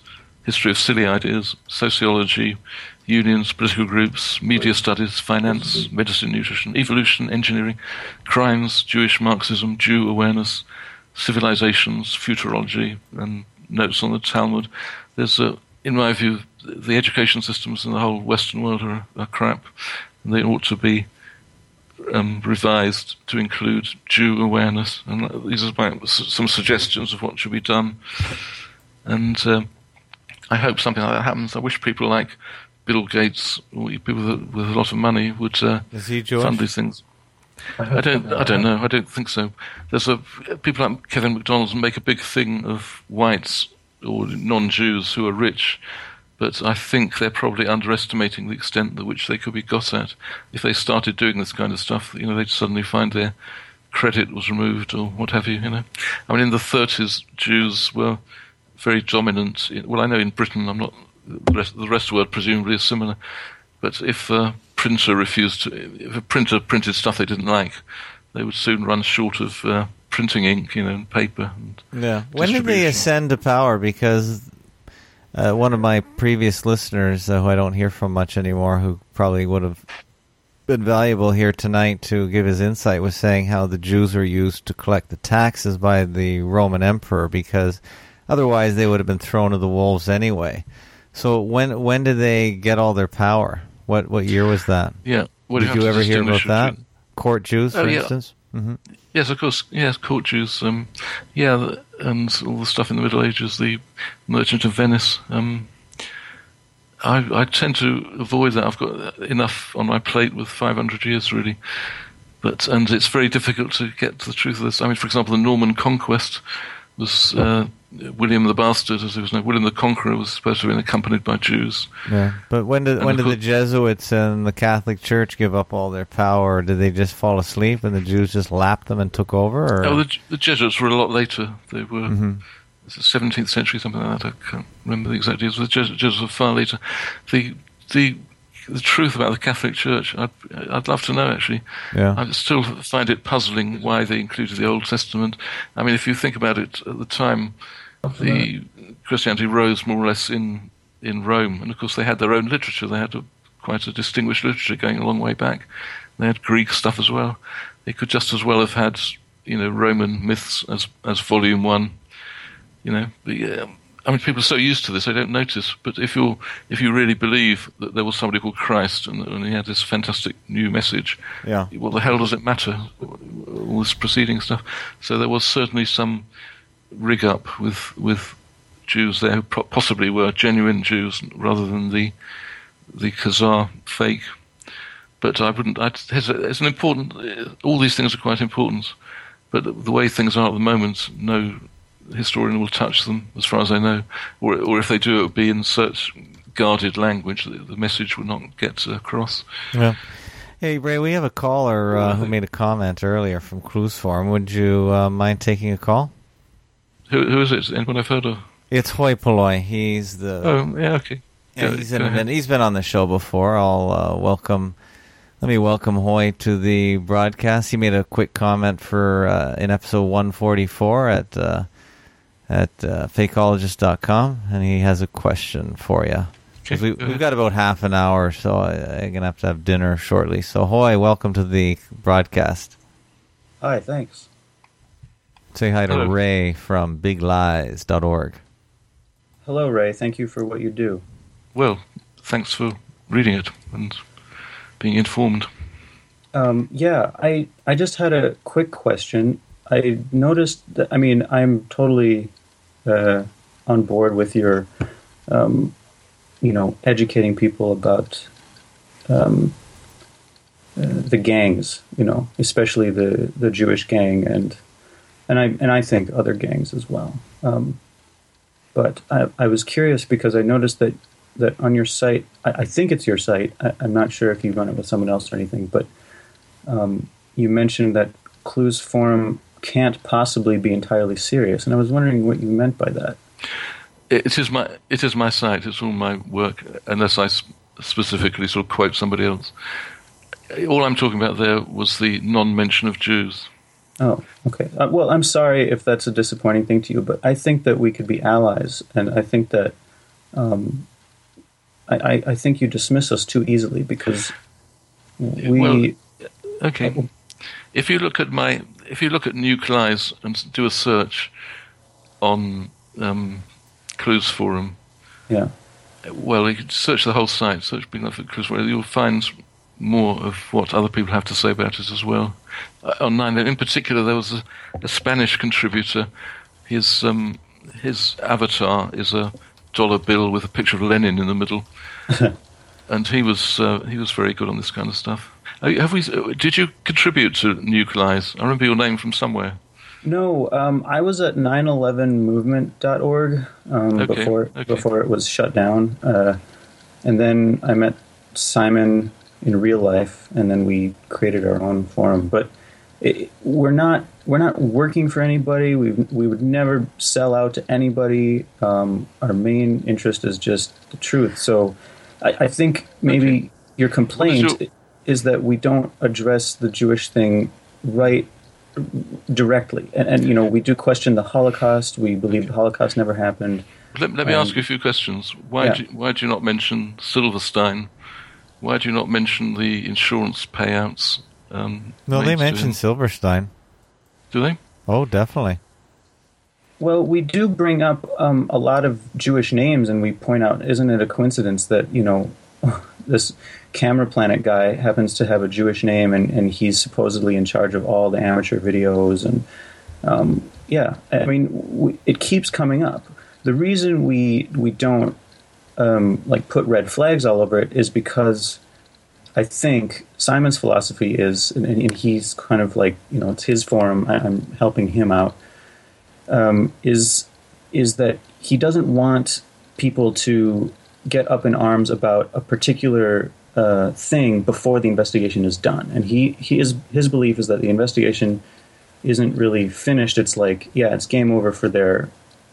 history of silly ideas, sociology, unions, political groups, media studies, finance, medicine, nutrition, evolution, engineering, crimes, Jewish Marxism, Jew awareness, civilizations, futurology, and notes on the Talmud. There's, in my view, the education systems in the whole Western world are crap, and they ought to be revised to include Jew awareness. And these are some suggestions of what should be done. And I hope something like that happens. I wish people like Bill Gates, or people with a lot of money, would Is he Jewish? fund these things. I don't know. I don't think so. There's people like Kevin McDonald make a big thing of whites or non-Jews who are rich, but I think they're probably underestimating the extent to which they could be got at. If they started doing this kind of stuff, they'd suddenly find their credit was removed or what have you. I mean, in the 30s, Jews were very dominant. I know in Britain, I'm not. The rest of the world presumably is similar. But if a printer printed stuff they didn't like, they would soon run short of printing ink, and paper. And when did they ascend to power? Because one of my previous listeners, who I don't hear from much anymore, who probably would have been valuable here tonight to give his insight, was saying how the Jews were used to collect the taxes by the Roman emperor, because otherwise they would have been thrown to the wolves anyway. So when did they get all their power? What year was that? Yeah. Did you ever hear about that? Court Jews, for instance? Mm-hmm. Yes, of course. Yes, court Jews. And all the stuff in the Middle Ages, the Merchant of Venice. I tend to avoid that. I've got enough on my plate with 500 years, really. And it's very difficult to get to the truth of this. I mean, for example, the Norman Conquest was William the Bastard, as he was known. William the Conqueror was supposed to have been accompanied by Jews. Yeah, but when did the Jesuits and the Catholic Church give up all their power? Did they just fall asleep and the Jews just lapped them and took over? Or? Oh, the Jesuits were a lot later. They were the 17th century, something like that. I can't remember the exact years. The Jesuits were far later. The truth about the Catholic Church, I'd love to know, actually. Yeah. I still find it puzzling why they included the Old Testament. I mean, if you think about it, at the time, the Christianity rose more or less in Rome, and of course they had their own literature. They had quite a distinguished literature going a long way back. They had Greek stuff as well. They could just as well have had, Roman myths as volume 1. I mean, people are so used to this, they don't notice. But if you really believe that there was somebody called Christ and he had this fantastic new message, what the hell does it matter, all this preceding stuff? So there was certainly some rig up with Jews there who possibly were genuine Jews rather than the Khazar fake. But it's an important. All these things are quite important. But the way things are at the moment, no historian will touch them, as far as I know, or if they do, it would be in such guarded language that the message would not get across. Yeah. Hey, Ray, we have a caller who made a comment earlier from Clues Forum. Would you mind taking a call? Who is it? Anyone I've heard of? It's Hoi Polloi. He's the. Oh, yeah, okay. Yeah, he's been on the show before. Let me welcome Hoi to the broadcast. He made a quick comment for in episode 144 at fakeologist.com, and he has a question for you. Okay. We've got about half an hour, so I'm going to have dinner shortly. So, Hoi, welcome to the broadcast. Hi, thanks. Say hi to Ray from biglies.org. Hello, Ray. Thank you for what you do. Well, thanks for reading it and being informed. I just had a quick question. I noticed that, I'm totally on board with your, educating people about the gangs, especially the Jewish gang and I think other gangs as well. But I was curious because I noticed that on your site, I think it's your site, I'm not sure if you run it with someone else or anything, but you mentioned that Clues Forum can't possibly be entirely serious, and I was wondering what you meant by that. It is my site. It's all my work, unless I specifically sort of quote somebody else. All I'm talking about there was the non-mention of Jews. Oh, okay. Well, I'm sorry if that's a disappointing thing to you, but I think that we could be allies, and I think that I think you dismiss us too easily because we. Well, okay. If you look at Nuclies and do a search on Clues Forum, yeah. Well, you can search the whole site. Search Big Enough Clues Forum. You'll find more of what other people have to say about it as well. On 9/11, in particular, there was a Spanish contributor. His avatar is a dollar bill with a picture of Lenin in the middle, and he was very good on this kind of stuff. Did you contribute to Nuclies? I remember your name from somewhere. No, I was at 911movement.org before it was shut down, and then I met Simon in real life, and then we created our own forum. But we're not working for anybody. We would never sell out to anybody. Our main interest is just the truth. So I think maybe your complaint is that we don't address the Jewish thing right directly. And we do question the Holocaust. We believe the Holocaust never happened. Let me ask you a few questions. Why do you not mention Silverstein? Why do you not mention the insurance payouts? No, they mention Silverstein. Do they? Oh, definitely. Well, we do bring up a lot of Jewish names, and we point out, isn't it a coincidence that, this Camera Planet guy happens to have a Jewish name, and he's supposedly in charge of all the amateur videos, and it keeps coming up. The reason we don't put red flags all over it is because I think Simon's philosophy is, and he's kind of like, it's his forum, I'm helping him out, is that he doesn't want people to get up in arms about a particular thing before the investigation is done. And his belief is that the investigation isn't really finished. It's like, it's game over for their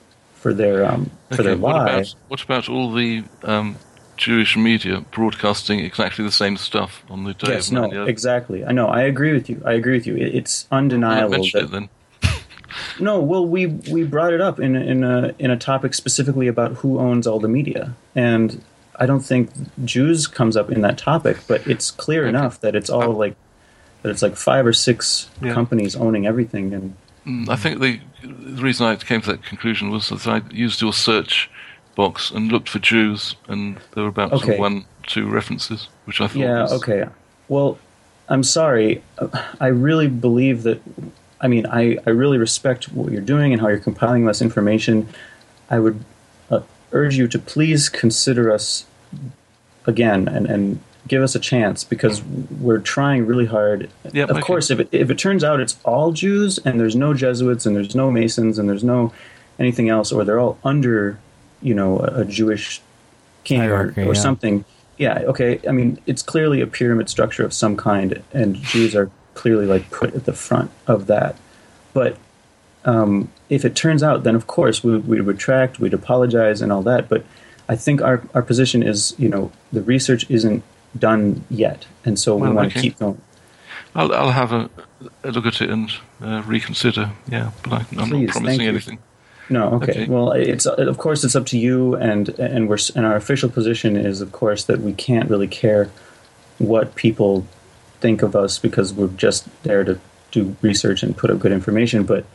lie. What about all the Jewish media broadcasting exactly the same stuff on the day of 9/11? No, exactly. I know. I agree with you. It's undeniable. No, well, we brought it up in a topic specifically about who owns all the media, and I don't think Jews comes up in that topic, but it's clear enough that it's all that it's like 5 or 6 companies owning everything. And I think the reason I came to that conclusion was that I used your search box and looked for Jews, and there were about 1-2 references, which I thought was... okay. Well, I'm sorry. I really believe that... I really respect what you're doing and how you're compiling this information. I would urge you to please consider us again and give us a chance, because we're trying really hard. Of course, if it turns out it's all Jews and there's no Jesuits and there's no Masons and there's no anything else, or they're all under, a Jewish king or something. Yeah, okay. It's clearly a pyramid structure of some kind, and Jews are clearly put at the front of that. But if it turns out, then of course we'd retract, we'd apologize and all that. But I think our position is, the research isn't done yet, and so we want to keep going. I'll have a look at it and reconsider. Yeah, but I'm not promising anything. No, okay. Well, it's of course it's up to you, and our official position is, of course, that we can't really care what people think of us, because we're just there to do research and put up good information. But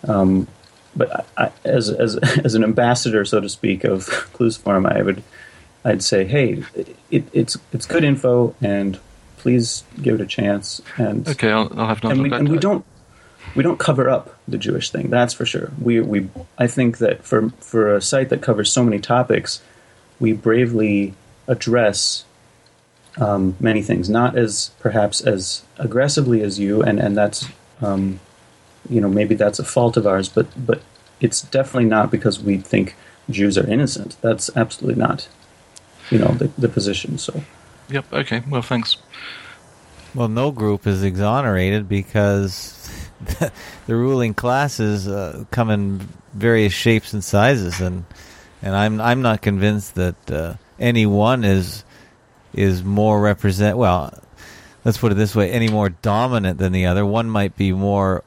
as an ambassador, so to speak, of Clues Forum, I'd say, hey, it's good info, and please give it a chance. And okay, I'll have another look. And we don't cover up the Jewish thing, that's for sure. I think that for a site that covers so many topics, we bravely address many things, not as perhaps as aggressively as you, and that's maybe that's a fault of ours, but it's definitely not because we think Jews are innocent. That's absolutely not the position. So yep, okay, well, thanks. Well, no group is exonerated because the ruling classes come in various shapes and sizes, and I'm not convinced that any one is more let's put it this way, any more dominant than the other. One might be more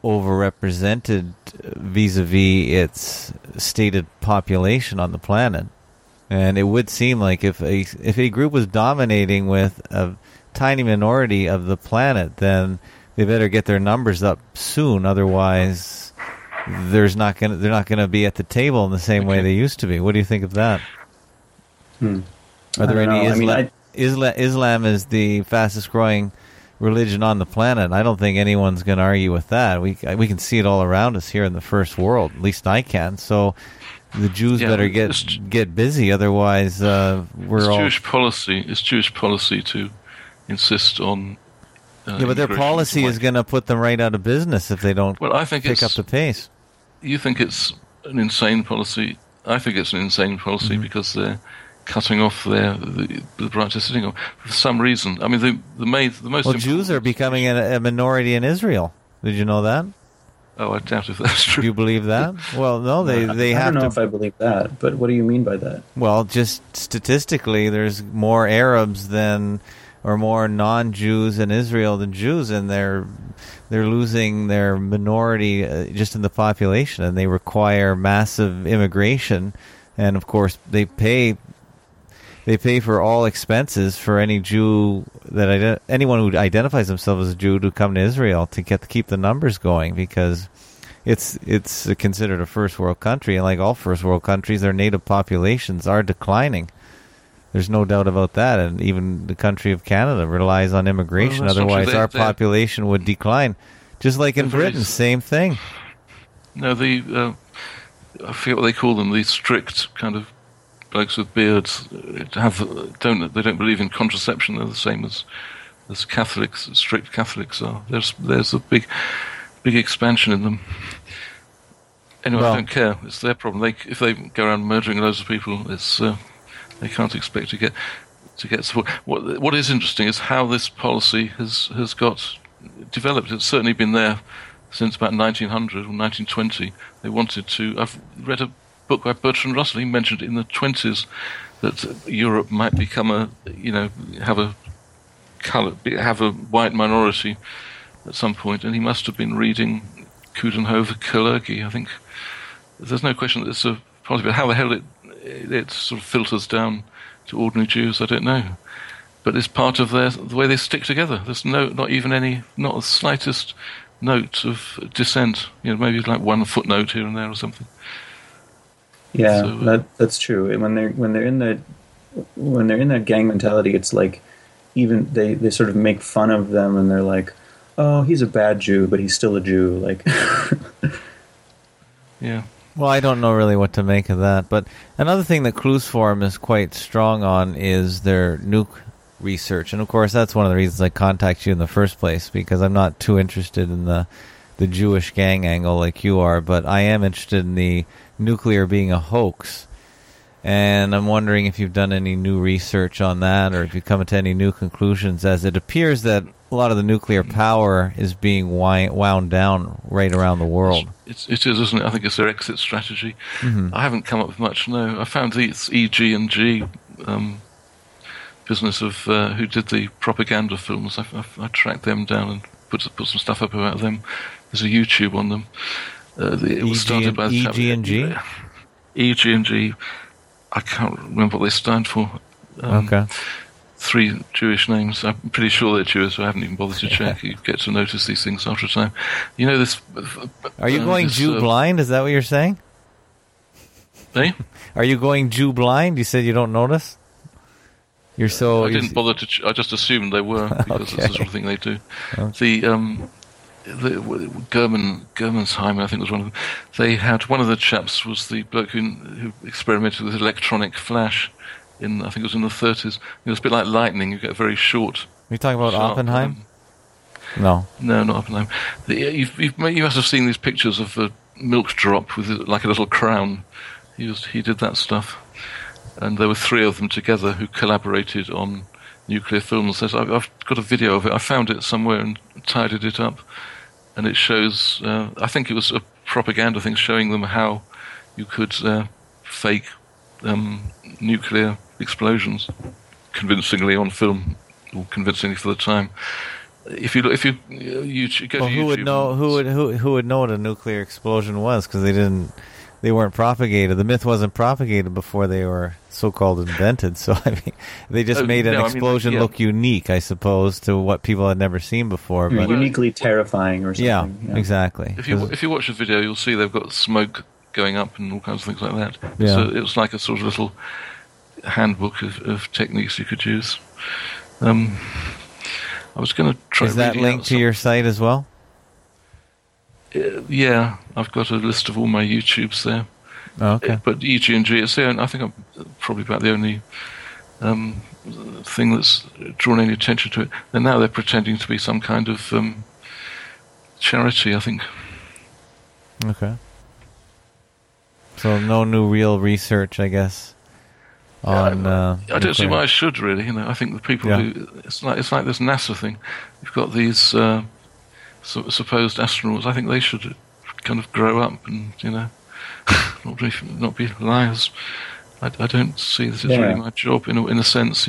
overrepresented vis-a-vis its stated population on the planet. And it would seem like if a group was dominating with a tiny minority of the planet, then they better get their numbers up soon. Otherwise, they're not going to be at the table in the same way they used to be. What do you think of that? Are there any Islam is the fastest growing religion on the planet. I don't think anyone's going to argue with that. We can see it all around us here in the first world. At least I can. So the Jews better get busy. Otherwise, Jewish policy. It's Jewish policy to insist on. But their policy is going to put them right out of business if they don't pick up the pace. You think it's an insane policy? I think it's an insane policy because they're cutting off the branch they're sitting on for some reason. I mean, the most. Jews are becoming a minority in Israel. Did you know that? Oh, I doubt if that's true. Do you believe that? Well, no, they have to. I don't know if I believe that, but what do you mean by that? Well, just statistically, there's more Arabs or more non-Jews in Israel than Jews, and they're losing their minority just in the population, and they require massive immigration, and of course they pay for all expenses for any Jew anyone who identifies themselves as a Jew to come to Israel to keep the numbers going, because it's considered a first world country, and like all first world countries, their native populations are declining. There's no doubt about that, and even the country of Canada relies on immigration. Otherwise, our population would decline. Just like in Britain, same thing. No, I forget what they call them, these strict kind of blokes with beards they don't believe in contraception. They're the same as Catholics, strict Catholics are. There's a big expansion in them. Anyway, I don't care. It's their problem. If they go around murdering loads of people, they can't expect to get support. What is interesting is how this policy has got developed. It's certainly been there since about 1900 or 1920. They wanted to. I've read a book by Bertrand Russell. He mentioned in the 20s that Europe might become have a white minority at some point, and he must have been reading Coudenhove-Kalergi. I think there's no question that it's a policy, but how the hell it sort of filters down to ordinary Jews, I don't know. But it's part of the way they stick together. There's not the slightest note of dissent. Maybe like one footnote here and there or something. Yeah, so, that's true. And when they're in that gang mentality, it's like even they sort of make fun of them, and they're like, "Oh, he's a bad Jew, but he's still a Jew." Like, yeah. Well, I don't know really what to make of that. But another thing that Clues Forum is quite strong on is their nuke research. And, of course, that's one of the reasons I contact you in the first place, because I'm not too interested in the Jewish gang angle like you are, but I am interested in the nuclear being a hoax. And I'm wondering if you've done any new research on that, or if you've come to any new conclusions, as it appears that a lot of the nuclear power is being wound down right around the world. It is, isn't it? I think it's their exit strategy. Mm-hmm. I haven't come up with much, no. I found the EG&G business of who did the propaganda films. I tracked them down and put some stuff up about them. There's a YouTube on them. It was started by EG&G? EG&G. I can't remember what they stand for. Okay. 3 Jewish names. I'm pretty sure they're Jewish, so I haven't even bothered to check. You get to notice these things after a time. You know this... Are you going Jew blind? Is that what you're saying? Eh? Are you going Jew blind? You said you don't notice? I didn't bother to... I just assumed they were, because it's the sort of thing they do. Okay. The Germensheim, I think, was one of them. They had... One of the chaps was the bloke who experimented with electronic flash I think it was in the 30s. It was a bit like lightning. You get very short. Are you talking about Oppenheim? No, not Oppenheim. You must have seen these pictures of a milk drop with like a little crown. He did that stuff, and there were 3 of them together who collaborated on nuclear films. I've got a video of it. I found it somewhere and tidied it up, and it shows. I think it was a propaganda thing showing them how you could fake nuclear explosions convincingly on film, or convincingly for the time. If you go to YouTube, who would know what a nuclear explosion was? Because they didn't. they weren't propagated. The myth wasn't propagated before they were so-called invented. So I mean, they just made an explosion look unique, I suppose, to what people had never seen before. But uniquely terrifying or something. Yeah, exactly. If you watch the video, you'll see they've got smoke going up and all kinds of things like that. Yeah. So it was like a sort of little handbook of techniques you could use. I was going to try. Is that linked to your site as well? Yeah, I've got a list of all my YouTubes there. Oh, okay. But EG&G, I think I'm probably about the only thing that's drawn any attention to it. And now they're pretending to be some kind of charity, I think. Okay. So no new real research, I guess. On I don't see why I should really. I think the people who it's like this NASA thing. You've got these supposed astronauts. I think they should kind of grow up and not be liars. I don't see this as really my job in a sense.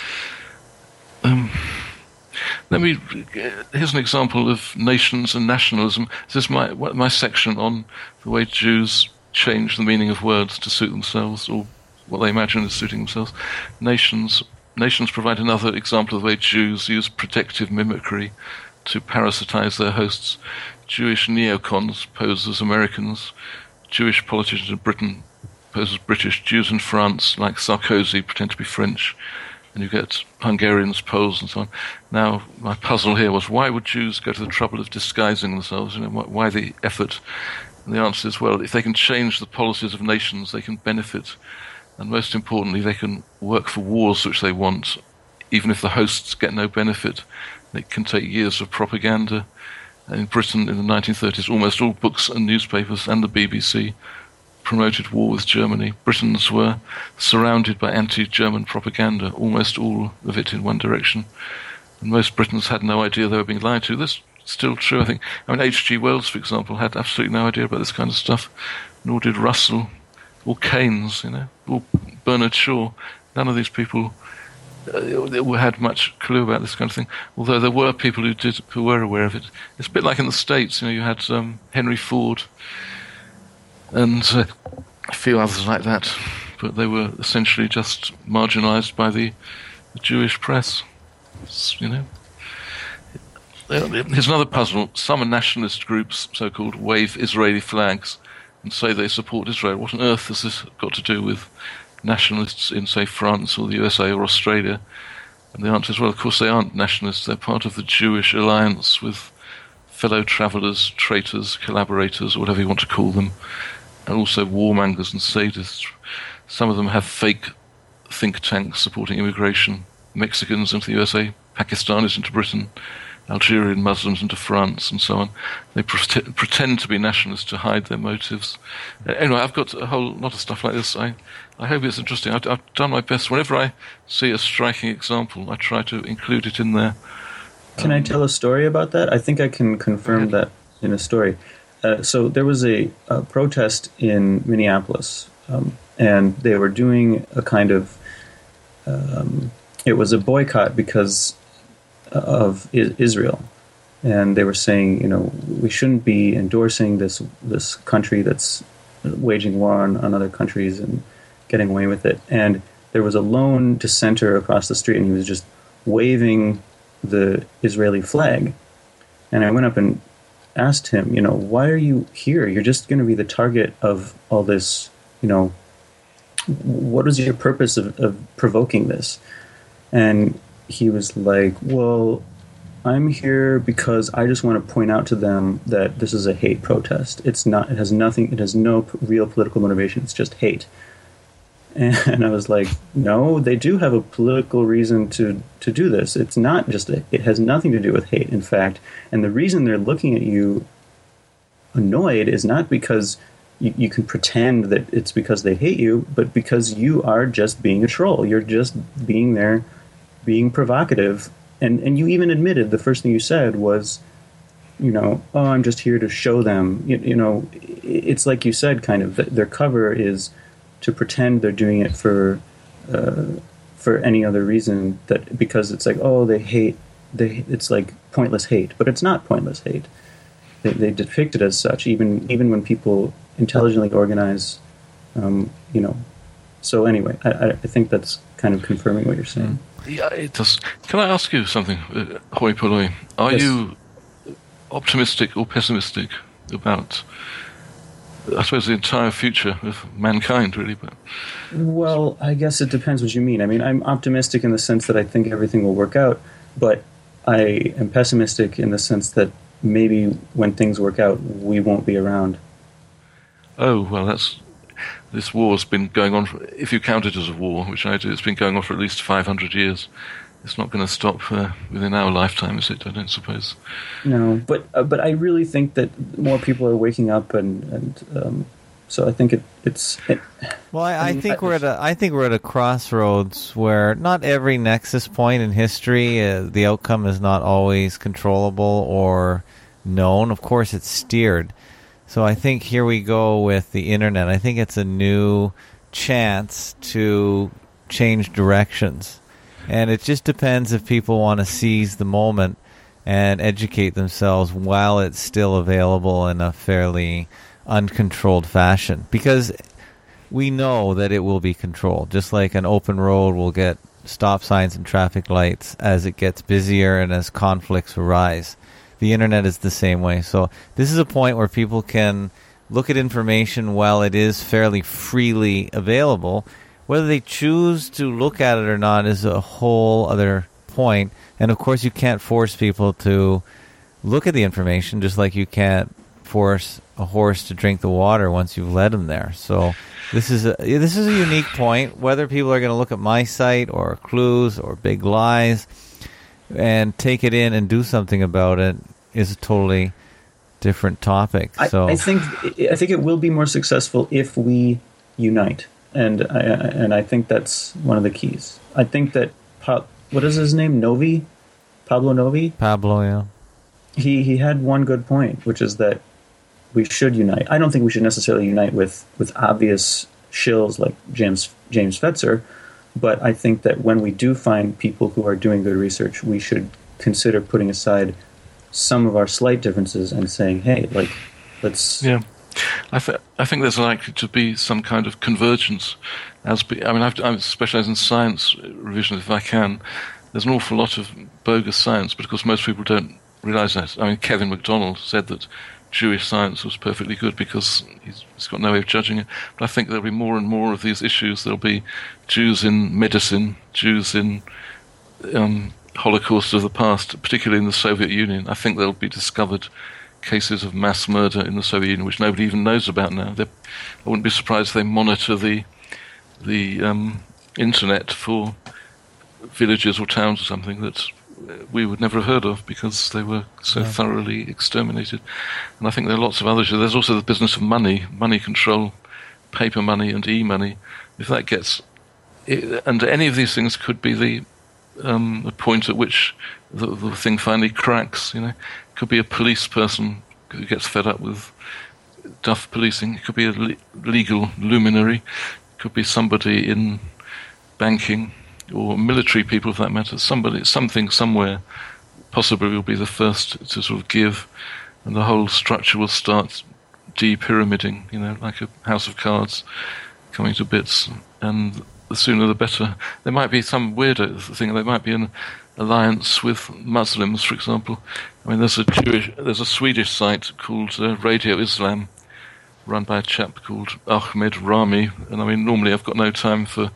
Here's an example of nations and nationalism. This is my section on the way Jews change the meaning of words to suit themselves, or what they imagine as suiting themselves. Nations provide another example of the way Jews use protective mimicry to parasitize their hosts. Jewish neocons pose as Americans. Jewish politicians in Britain pose as British. Jews in France, like Sarkozy, pretend to be French. And you get Hungarians, Poles, and so on. Now, my puzzle here was, why would Jews go to the trouble of disguising themselves? Why the effort? And the answer is, well, if they can change the policies of nations, they can benefit. And most importantly, they can work for wars which they want, even if the hosts get no benefit. It can take years of propaganda. In Britain in the 1930s, almost all books and newspapers and the BBC promoted war with Germany. Britons were surrounded by anti-German propaganda, almost all of it in one direction. And most Britons had no idea they were being lied to. This is still true, I think. H.G. Wells, for example, had absolutely no idea about this kind of stuff, nor did Russell, or Keynes, or Bernard Shaw. None of these people had much clue about this kind of thing, although there were people who were aware of it. It's a bit like in the States, you had Henry Ford and a few others like that, but they were essentially just marginalized by the Jewish press. Here's another puzzle. Some nationalist groups, so-called, wave Israeli flags and say they support Israel. What on earth has this got to do with nationalists in, say, France or the USA or Australia? And the answer is, well, of course they aren't nationalists. They're part of the Jewish alliance with fellow travellers, traitors, collaborators, or whatever you want to call them, and also warmongers and sadists. Some of them have fake think tanks supporting immigration, Mexicans into the USA, Pakistanis into Britain, Algerian Muslims into France, and so on. They pretend to be nationalists to hide their motives. Anyway, I've got a whole lot of stuff like this. I hope it's interesting. I've done my best. Whenever I see a striking example, I try to include it in there. Can I tell a story about that? I think I can confirm that in a story. So there was a protest in Minneapolis, and they were doing a kind of... it was a boycott because of Israel. And they were saying, we shouldn't be endorsing this country that's waging war on other countries and getting away with it. And there was a lone dissenter across the street, and he was just waving the Israeli flag. And I went up and asked him, why are you here? You're just going to be the target of all this, what is your purpose of provoking this? And he was like, well, I'm here because I just want to point out to them that this is a hate protest. It has no real political motivation. It's just hate. And I was like, no, they do have a political reason to do this. It's not just it has nothing to do with hate, in fact. And the reason they're looking at you annoyed is not because you can pretend that it's because they hate you, but because you are just being a troll. You're just being there, being provocative. And you even admitted, the first thing you said was, oh, I'm just here to show them. It's like you said, kind of, their cover is to pretend they're doing it for any other reason, that because it's like, oh, they hate, it's like pointless hate, but it's not pointless hate. They depict it as such, even when people intelligently organize, So anyway, I think that's kind of confirming what you're saying. Yeah, it does. Can I ask you something, Hoi Polloi? Are you optimistic or pessimistic about, I suppose, the entire future of mankind, really? But well, I guess it depends what you mean. I mean, I'm optimistic in the sense that I think everything will work out, but I am pessimistic in the sense that maybe when things work out, we won't be around. Oh, well, this war's been going on, if you count it as a war, which I do, it's been going on for at least 500 years. It's not going to stop within our lifetime, is it? I don't suppose. No, but I really think that more people are waking up, and so I think it's. Well, I think we're at a crossroads where not every nexus point in history, the outcome is not always controllable or known. Of course, it's steered. So I think here we go with the internet. I think it's a new chance to change directions. And it just depends if people want to seize the moment and educate themselves while it's still available in a fairly uncontrolled fashion. Because we know that it will be controlled. Just like an open road will get stop signs and traffic lights as it gets busier and as conflicts arise. The internet is the same way. So this is a point where people can look at information while it is fairly freely available. Whether they choose to look at it or not is a whole other point. And of course, you can't force people to look at the information, just like you can't force a horse to drink the water once you've led him there. So this is a unique point. Whether people are going to look at my site or Clues or Big Lies and take it in and do something about it is a totally different topic. So I think it will be more successful if we unite, and I think that's one of the keys. I think that what is his name? Pablo Novi. Pablo, yeah. He had one good point, which is that we should unite. I don't think we should necessarily unite with obvious shills like James Fetzer. But I think that when we do find people who are doing good research, we should consider putting aside some of our slight differences and saying, hey, let's... Yeah. I think there's likely to be some kind of convergence. I specialise in science revision if I can. There's an awful lot of bogus science, but of course most people don't realise that. I mean, Kevin MacDonald said that Jewish science was perfectly good because he's got no way of judging it. But I think there'll be more and more of these issues. There'll be Jews in medicine, Jews in Holocaust of the past, particularly in the Soviet Union. I think there'll be discovered cases of mass murder in the Soviet Union which nobody even knows about now. I wouldn't be surprised if they monitor the internet for villages or towns or something that we would never have heard of because they were so thoroughly exterminated. And I think there are lots of others. There's also the business of money control, paper money and e-money. If that gets... and any of these things could be the point at which the thing finally cracks, It could be a police person who gets fed up with duff policing. It could be a legal luminary. It could be somebody in banking or military people, for that matter. Something somewhere possibly will be the first to sort of give, and the whole structure will start de-pyramiding, like a house of cards coming to bits. And the sooner the better. There might be some weirder thing. There might be an alliance with Muslims, for example. I mean, there's a Swedish site called Radio Islam, run by a chap called Ahmed Rami. And I mean, normally I've got no time for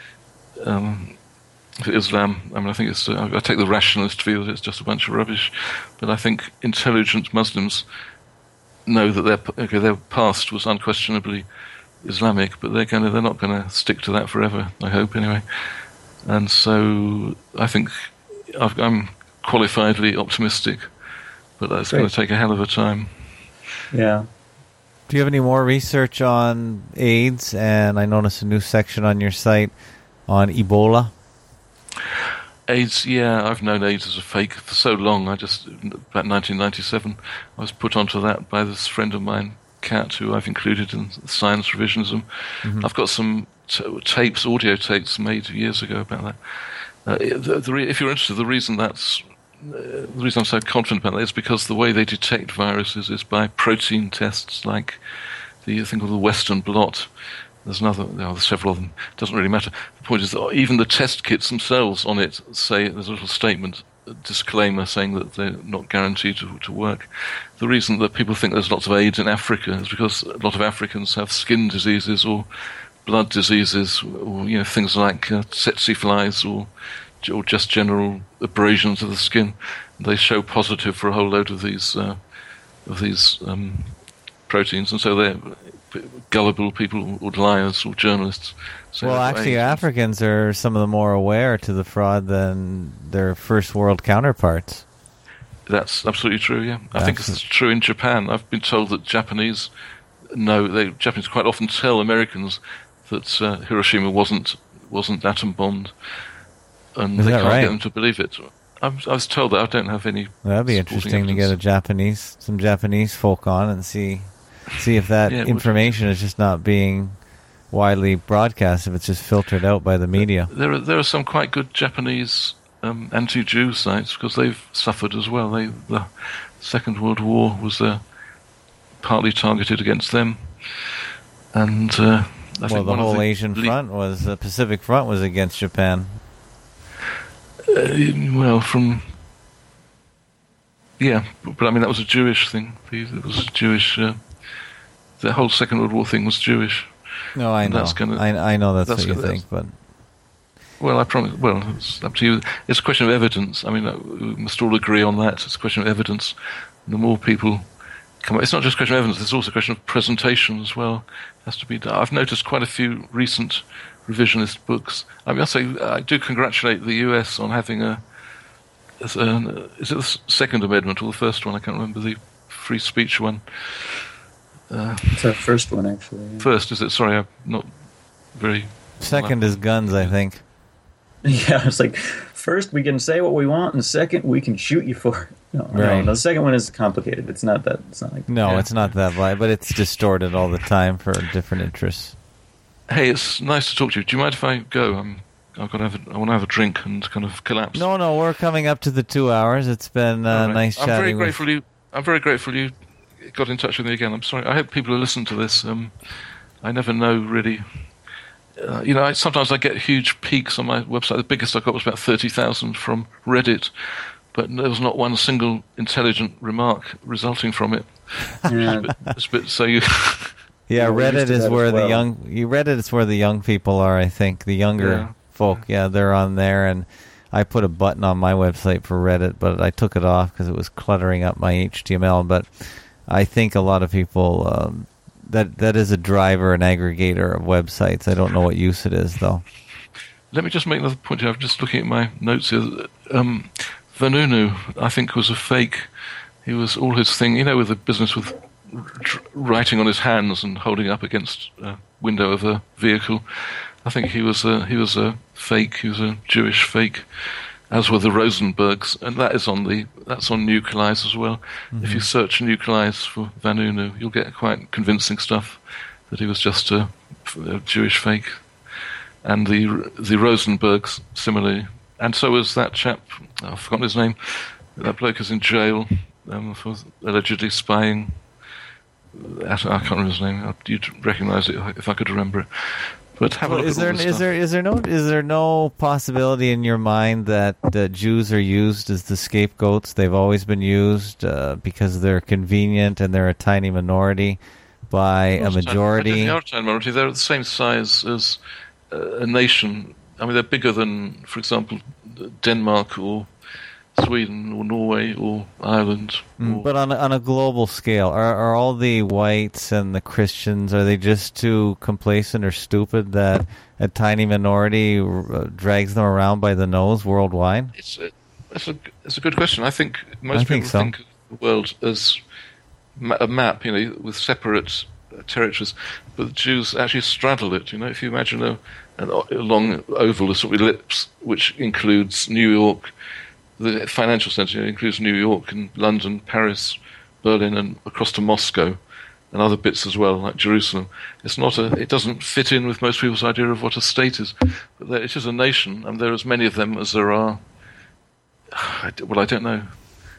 Islam. I mean, I think I take the rationalist view that it's just a bunch of rubbish. But I think intelligent Muslims know that their past was unquestionably Islamic, but they're not going to stick to that forever, I hope, anyway. And so I think I'm qualifiedly optimistic, but that's going to take a hell of a time. Yeah. Do you have any more research on AIDS? And I noticed a new section on your site on Ebola. AIDS, yeah, I've known AIDS as a fake for so long. About 1997, I was put onto that by this friend of mine, Kat, who I've included in Science Revisionism. Mm-hmm. I've got some audio tapes made years ago about that. If you're interested, the reason I'm so confident about that is because the way they detect viruses is by protein tests like the thing called the Western Blot. There's there's several of them. It doesn't really matter. The point is that even the test kits themselves on it say, there's a little statement, a disclaimer saying that they're not guaranteed to work. The reason that people think there's lots of AIDS in Africa is because a lot of Africans have skin diseases or blood diseases, or things like tsetse flies or just general abrasions of the skin. They show positive for a whole load of these proteins, and so they're gullible people or liars or journalists. Well, actually, Africans are some of the more aware to the fraud than their first world counterparts. That's absolutely true, yeah. I think this is true in Japan. I've been told that Japanese quite often tell Americans that Hiroshima wasn't atom bombed, and they can't get them to believe it. I was told that. I don't have any. That'd be interesting to get some Japanese folk on and see if that information is just not being widely broadcast, if it's just filtered out by the media. There are some quite good Japanese anti-Jew sites, because they've suffered as well. The Second World War was partly targeted against them, and I think the whole Asian front was the Pacific Front was against Japan. But I mean that was a Jewish thing. It was Jewish. The whole Second World War thing was Jewish. No, I know. I know that's what you think, but I promise. Well, it's up to you. It's a question of evidence. I mean, we must all agree on that. It's a question of evidence. The more people come up, it's not just a question of evidence. It's also a question of presentation as well. It has to be done. I've noticed quite a few recent revisionist books. I mean, I do congratulate the US on having is it the Second Amendment or the first one? I can't remember, the free speech one. It's our first one, actually. Yeah. First, is it? Sorry, I'm not very... Second is guns, I think. Yeah, it's like, first we can say what we want, and second we can shoot you for it. No, the second one is complicated. It's not that. It's not like... No, it's not that light, but it's distorted all the time for different interests. Hey, it's nice to talk to you. Do you mind if I go? I want to have a drink and kind of collapse. No, we're coming up to the 2 hours. It's been nice chatting. I'm very grateful you got in touch with me again. I'm sorry. I hope people will listen to this. I never know really. Sometimes I get huge peaks on my website. The biggest I got was about 30,000 from Reddit, but there was not one single intelligent remark resulting from it. Yeah. It's a bit so you. Yeah, Reddit is where Reddit is where the young people are. I think the younger folk. Yeah, they're on there, and I put a button on my website for Reddit, but I took it off because it was cluttering up my HTML. But I think a lot of people that is a driver, an aggregator of websites. I don't know what use it is, though. Let me just make another point here. I'm just looking at my notes here. Vanunu, I think, was a fake. He was all his thing, with the business with writing on his hands and holding up against a window of a vehicle. I think he was a fake. He was a Jewish fake, as were the Rosenbergs, and that's on Nucleus as well. Mm-hmm. If you search Nucleus for Vanunu, you'll get quite convincing stuff that he was just a Jewish fake. And the Rosenbergs similarly, and so was that chap. I've forgotten his name. That bloke is in jail for allegedly spying. I can't remember his name. You'd recognise it if I could remember it. But is there no possibility in your mind that Jews are used as the scapegoats? They've always been used because they're convenient and they're a tiny minority by a majority. They are a tiny minority. They're the same size as a nation. I mean, they're bigger than, for example, Denmark or Sweden or Norway or Ireland. But on a global scale, are all the whites and the Christians, are they just too complacent or stupid that a tiny minority drags them around by the nose worldwide? It's a good question. I think most people think of the world as a map, with separate territories, but the Jews actually straddle it. If you imagine a long oval, a sort of ellipse, which includes New York. The financial centre includes New York and London, Paris, Berlin, and across to Moscow, and other bits as well, like Jerusalem. It doesn't fit in with most people's idea of what a state is, but it is a nation, and there are as many of them as there are. I don't know.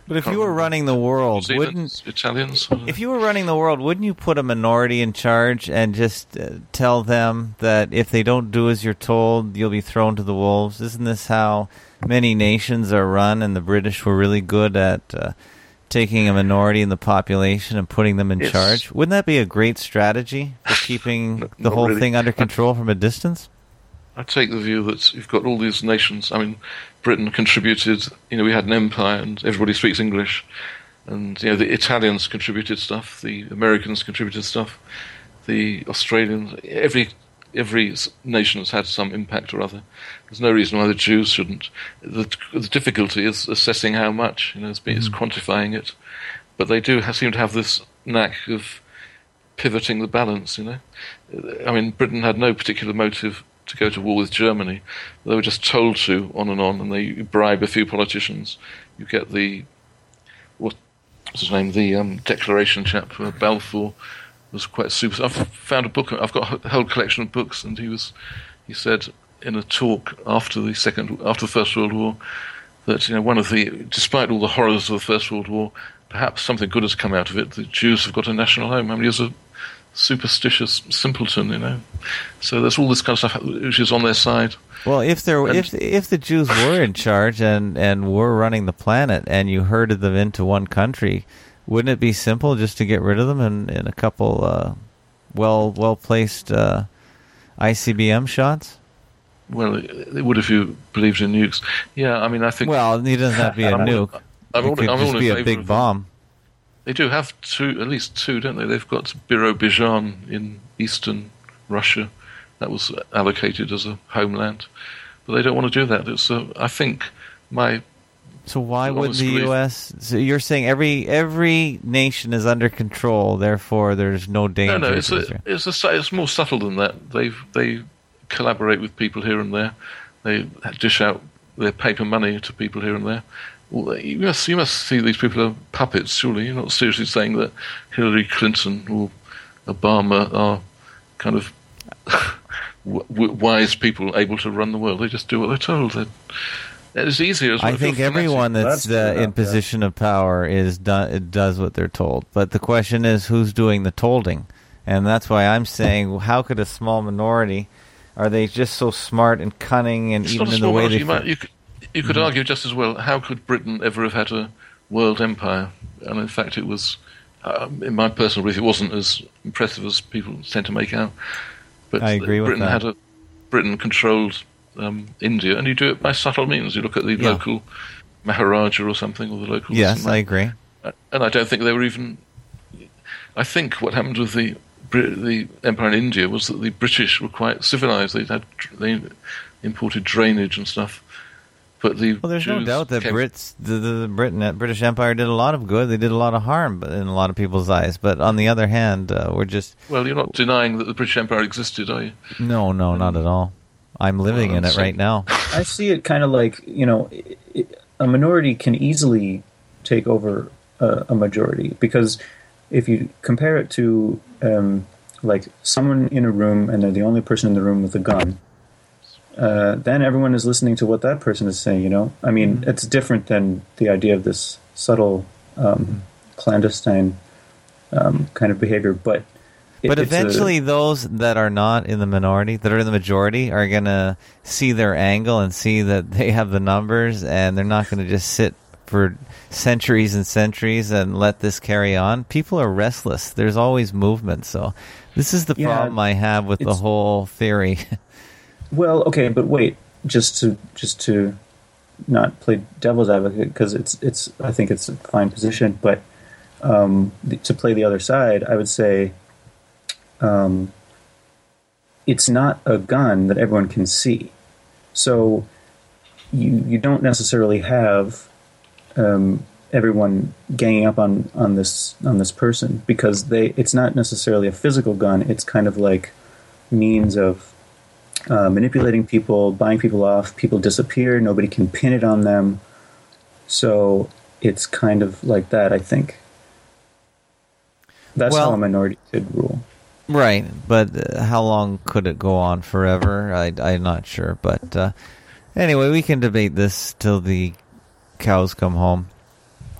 But if you were running the world, wouldn't Italians? If you were running the world, wouldn't you put a minority in charge and just tell them that if they don't do as you're told, you'll be thrown to the wolves? Isn't this how many nations are run? And the British were really good at taking a minority in the population and putting them in charge. Wouldn't that be a great strategy for keeping the whole thing under control from a distance? I take the view that you've got all these nations. I mean, Britain contributed. We had an empire, and everybody speaks English. And the Italians contributed stuff. The Americans contributed stuff. The Australians. Every nation has had some impact or other. There's no reason why the Jews shouldn't. The difficulty is assessing how much. It's quantifying it. But they do seem to have this knack of pivoting the balance. I mean, Britain had no particular motive to go to war with Germany. They were just told to, on, and they bribe a few politicians. You get the what's his name? The Declaration chap, Balfour, was quite super. I've found a book. I've got a whole collection of books, and he said in a talk after the First World War that despite all the horrors of the First World War, perhaps something good has come out of it. The Jews have got a national home. I mean, he was a superstitious simpleton, So there's all this kind of stuff which is on their side. Well, if the Jews were in charge and were running the planet, and you herded them into one country, wouldn't it be simple just to get rid of them in a couple well placed ICBM shots? Well, it would if you believed in nukes. Yeah, I mean, I think. Well, it doesn't have to be a nuke. It could just be a big bomb. They do have at least two, don't they? They've got Birobidzhan in eastern Russia. That was allocated as a homeland. But they don't want to do that. I think So why would the U.S. So you're saying every nation is under control, therefore there's no danger? No, it's more subtle than that. They collaborate with people here and there. They dish out their paper money to people here and there. Well, you must see these people are puppets, surely. You're not seriously saying that Hillary Clinton or Obama are kind of wise people able to run the world. They just do what they're told. It's easier. I think everyone that's in position of power does what they're told. But the question is, who's doing the tolding? And that's why I'm saying, how could a small minority, are they just so smart and cunning, and even in the way they... You could argue just as well, how could Britain ever have had a world empire? And in fact, it was, in my personal belief, it wasn't as impressive as people tend to make out. But I agree with that. Britain controlled India, and you do it by subtle means. You look at the local Maharaja or something, or the local... Yes, I agree. And I don't think they were even... I think what happened with the empire in India was that the British were quite civilized. They imported drainage and stuff. But there's no doubt that the British Empire did a lot of good. They did a lot of harm in a lot of people's eyes. But on the other hand, we're just... Well, you're not denying that the British Empire existed, are you? No, not at all. I'm living in it right now. I see it kind of like, a minority can easily take over a majority. Because if you compare it to, like, someone in a room and they're the only person in the room with a gun... then everyone is listening to what that person is saying, I mean, it's different than the idea of this subtle, clandestine kind of behavior, but... But eventually those that are not in the minority, that are in the majority, are going to see their angle and see that they have the numbers, and they're not going to just sit for centuries and centuries and let this carry on. People are restless. There's always movement, so this is the problem I have with the whole theory. Well, okay, but wait, just to not play devil's advocate, because I think it's a fine position, but to play the other side, I would say it's not a gun that everyone can see. So you don't necessarily have everyone ganging up on this person, because it's not necessarily a physical gun. It's kind of like means of manipulating people, buying people off. People disappear. Nobody can pin it on them. So it's kind of like that, I think. That's how a minority could rule. Right, but how long could it go on forever? I'm not sure. But anyway, we can debate this till the cows come home.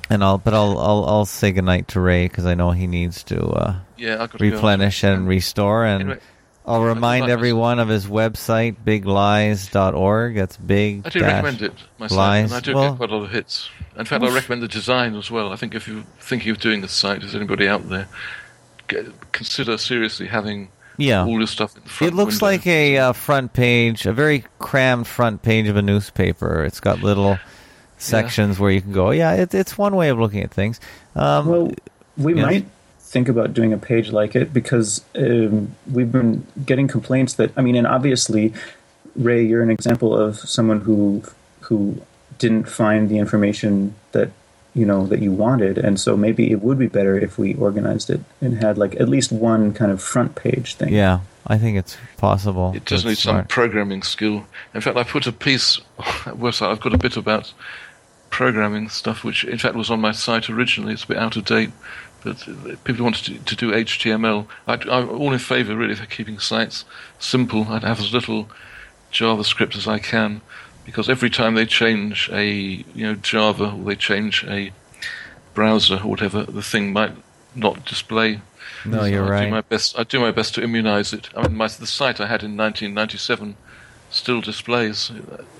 And I'll say goodnight to Ray because I know he needs to replenish and restore. And anyway, I'll remind everyone of his website, biglies.org. That's big. I do recommend it myself, and I do get quite a lot of hits. In fact, I recommend the design as well. I think if you're thinking of doing the site, is anybody out there, consider seriously having all this stuff in the front. It looks like a front page, a very crammed front page of a newspaper. It's got little sections where you can go, it's one way of looking at things. We might think about doing a page like it because we've been getting complaints that, and obviously, Ray, you're an example of someone who didn't find the information that you wanted, and so maybe it would be better if we organized it and had like at least one kind of front page thing. Yeah, I think it's possible. It does need some programming skill. In fact, I put a piece on that website. I've got a bit about programming stuff, which in fact was on my site originally. It's a bit out of date, but people wanted to do HTML. I'm all in favour, really, for keeping sites simple. I'd have as little JavaScript as I can, because every time they change a Java or they change a browser or whatever, the thing might not display. No, you're right. I do my best to immunize it. The site I had in 1997 still displays,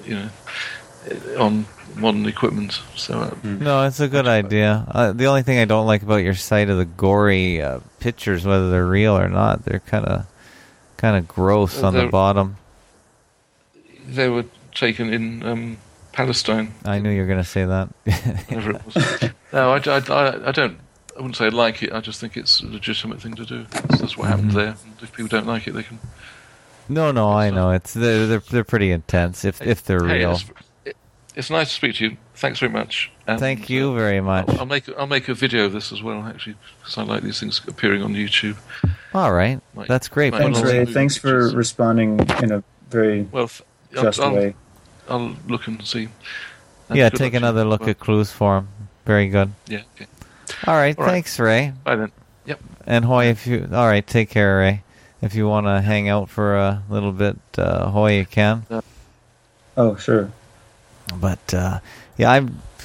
on modern equipment. So no, it's a good idea. The only thing I don't like about your site are the gory pictures, whether they're real or not. They're kind of gross on the bottom. They were taken in Palestine. I knew you were going to say that. Whatever it was. No, I don't. I wouldn't say I like it. I just think it's a legitimate thing to do. That's what happened there. And if people don't like it, they can. No, I know. They're pretty intense if they're real. It's nice to speak to you. Thanks very much. And thank you very much. I'll make a video of this as well, actually, because I like these things appearing on YouTube. All right, that's great. Thanks, Ray. Thanks for responding in a very just way. I'll look and see. Take another look at clues for him. Very good. Yeah. Okay. All right. Thanks, Ray. Bye then. Yep. And Hoy, all right, take care, Ray. If you want to hang out for a little bit, Hoy, you can. Oh, sure. But I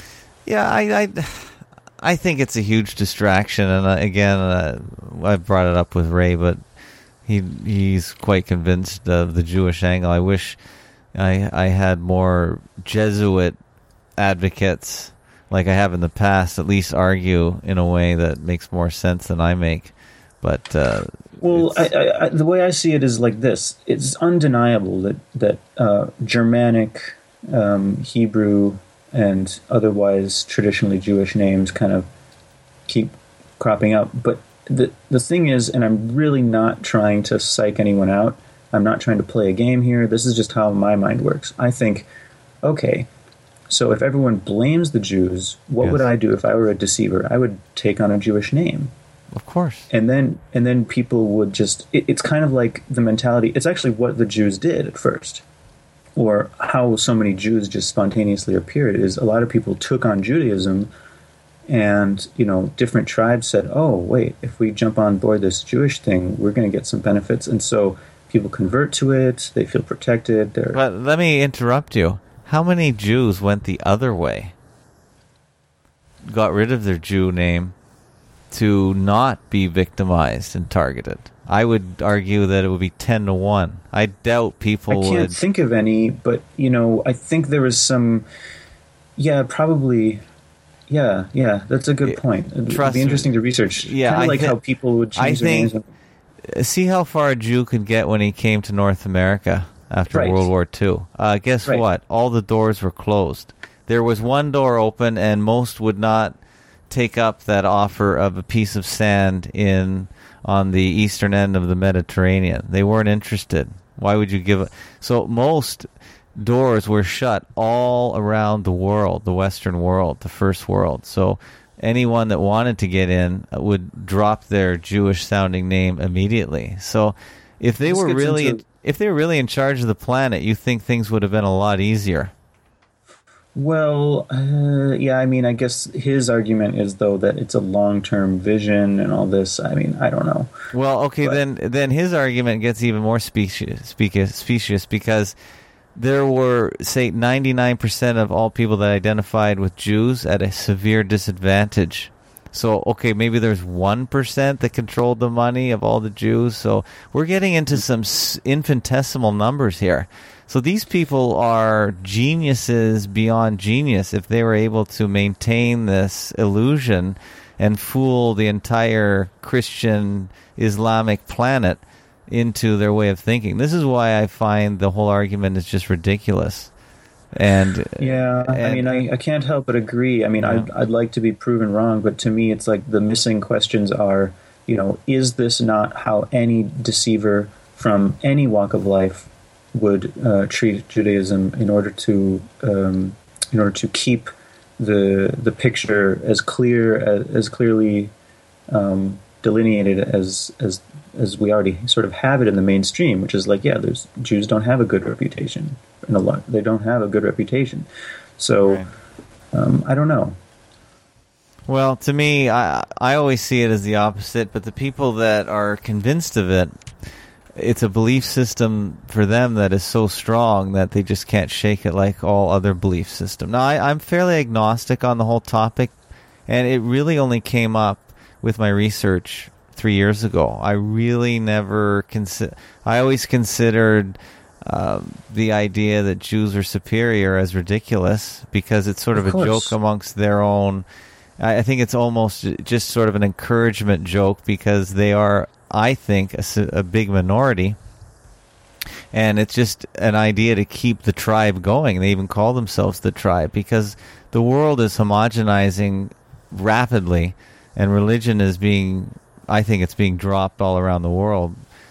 think it's a huge distraction, and again, I brought it up with Ray, but he's quite convinced of the Jewish angle. I wish I had more Jesuit advocates, like I have in the past, at least argue in a way that makes more sense than I make. But the way I see it is like this: it's undeniable that Germanic, Hebrew, and otherwise traditionally Jewish names kind of keep cropping up. But the thing is, and I'm really not trying to psych anyone out, I'm not trying to play a game here, this is just how my mind works. I think, okay, so if everyone blames the Jews, what would I do if I were a deceiver? I would take on a Jewish name. Of course. And then people would just, it's kind of like the mentality, it's actually what the Jews did at first. Or how so many Jews just spontaneously appeared, is a lot of people took on Judaism, and different tribes said, oh wait, if we jump on board this Jewish thing, we're going to get some benefits, and so people convert to it, they feel protected. But let me interrupt you. How many Jews went the other way? Got rid of their Jew name to not be victimized and targeted? I would argue that it would be 10-1. I doubt people would. I can't think of any, but, I think there was some... Yeah, probably... Yeah, that's a good point. It would be interesting to research. Yeah, kind of like how people would change their names. See how far a Jew could get when he came to North America after World War II. Guess what? All the doors were closed. There was one door open, and most would not take up that offer of a piece of sand on the eastern end of the Mediterranean. They weren't interested. Why would you give it? So most doors were shut all around the world, the Western world, the First World. So anyone that wanted to get in would drop their Jewish-sounding name immediately. So if they were really in charge of the planet, you think things would have been a lot easier. Well, I guess his argument is, though, that it's a long-term vision and all this. I don't know. Well, okay, then his argument gets even more specious because there were, say, 99% of all people that identified with Jews at a severe disadvantage. So, okay, maybe there's 1% that controlled the money of all the Jews. So we're getting into some infinitesimal numbers here. So these people are geniuses beyond genius if they were able to maintain this illusion and fool the entire Christian Islamic planet into their way of thinking. This is why I find the whole argument is just ridiculous. And I mean, I can't help but agree. I mean, yeah. I'd like to be proven wrong, but to me, it's like the missing questions are, is this not how any deceiver from any walk of life would treat Judaism in order to keep the picture as clearly delineated as we already sort of have it in the mainstream, which is like, Jews don't have a good reputation. They don't have a good reputation. So, right. I don't know. Well, to me, I always see it as the opposite, but the people that are convinced of it, it's a belief system for them that is so strong that they just can't shake it like all other belief systems. Now, I'm fairly agnostic on the whole topic, and it really only came up with my research 3 years ago. I really never I always considered the idea that Jews are superior as ridiculous because it's sort of a joke amongst their own. I think it's almost just sort of an encouragement joke because they are, I think, a big minority. And it's just an idea to keep the tribe going. They even call themselves the tribe because the world is homogenizing rapidly and religion is I think it's being dropped all around the world.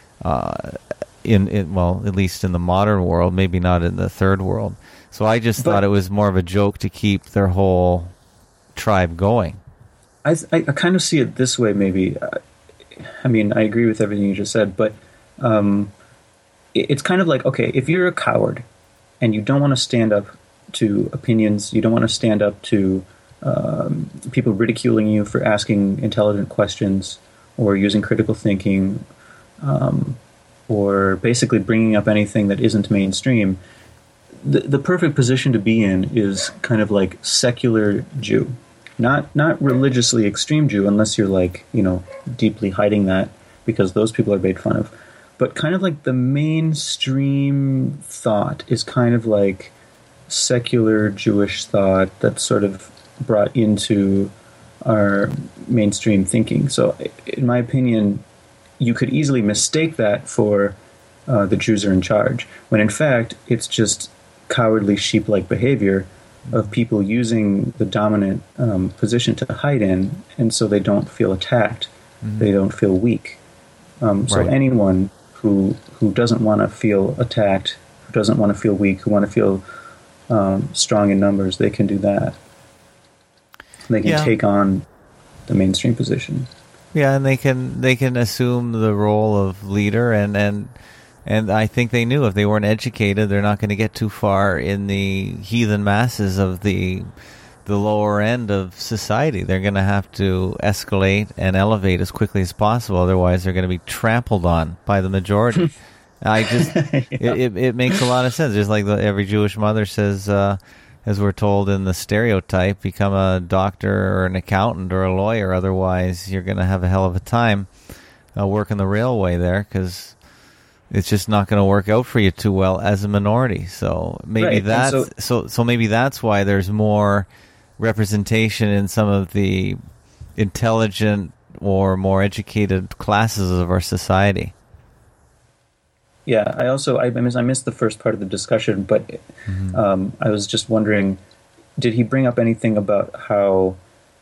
At least in the modern world, maybe not in the third world. So I just thought it was more of a joke to keep their whole tribe going. I kind of see it this way, maybe. I mean, I agree with everything you just said, but it's kind of like, okay, if you're a coward and you don't want to stand up to opinions, you don't want to stand up to people ridiculing you for asking intelligent questions or using critical thinking, or basically bringing up anything that isn't mainstream, the perfect position to be in is kind of like secular Jew. Not religiously extreme Jew, unless you're like, deeply hiding that because those people are made fun of. But kind of like the mainstream thought is kind of like secular Jewish thought that's sort of brought into our mainstream thinking. So in my opinion, you could easily mistake that for the Jews are in charge, when in fact it's just cowardly sheep-like behavior of people using the dominant position to hide in, and so they don't feel attacked, they don't feel weak. So anyone who doesn't want to feel attacked, who doesn't want to feel weak, who want to feel strong in numbers, they can do that. They can take on the mainstream position. Yeah, and they can assume the role of leader, and I think they knew if they weren't educated, they're not going to get too far in the heathen masses of the lower end of society. They're going to have to escalate and elevate as quickly as possible, otherwise they're going to be trampled on by the majority. It makes a lot of sense. Just like every Jewish mother says, as we're told in the stereotype, become a doctor or an accountant or a lawyer, otherwise you're going to have a hell of a time working the railway there, because it's just not going to work out for you too well as a minority. So maybe maybe that's why there's more representation in some of the intelligent or more educated classes of our society. Yeah, I missed the first part of the discussion, but I was just wondering, did he bring up anything about how,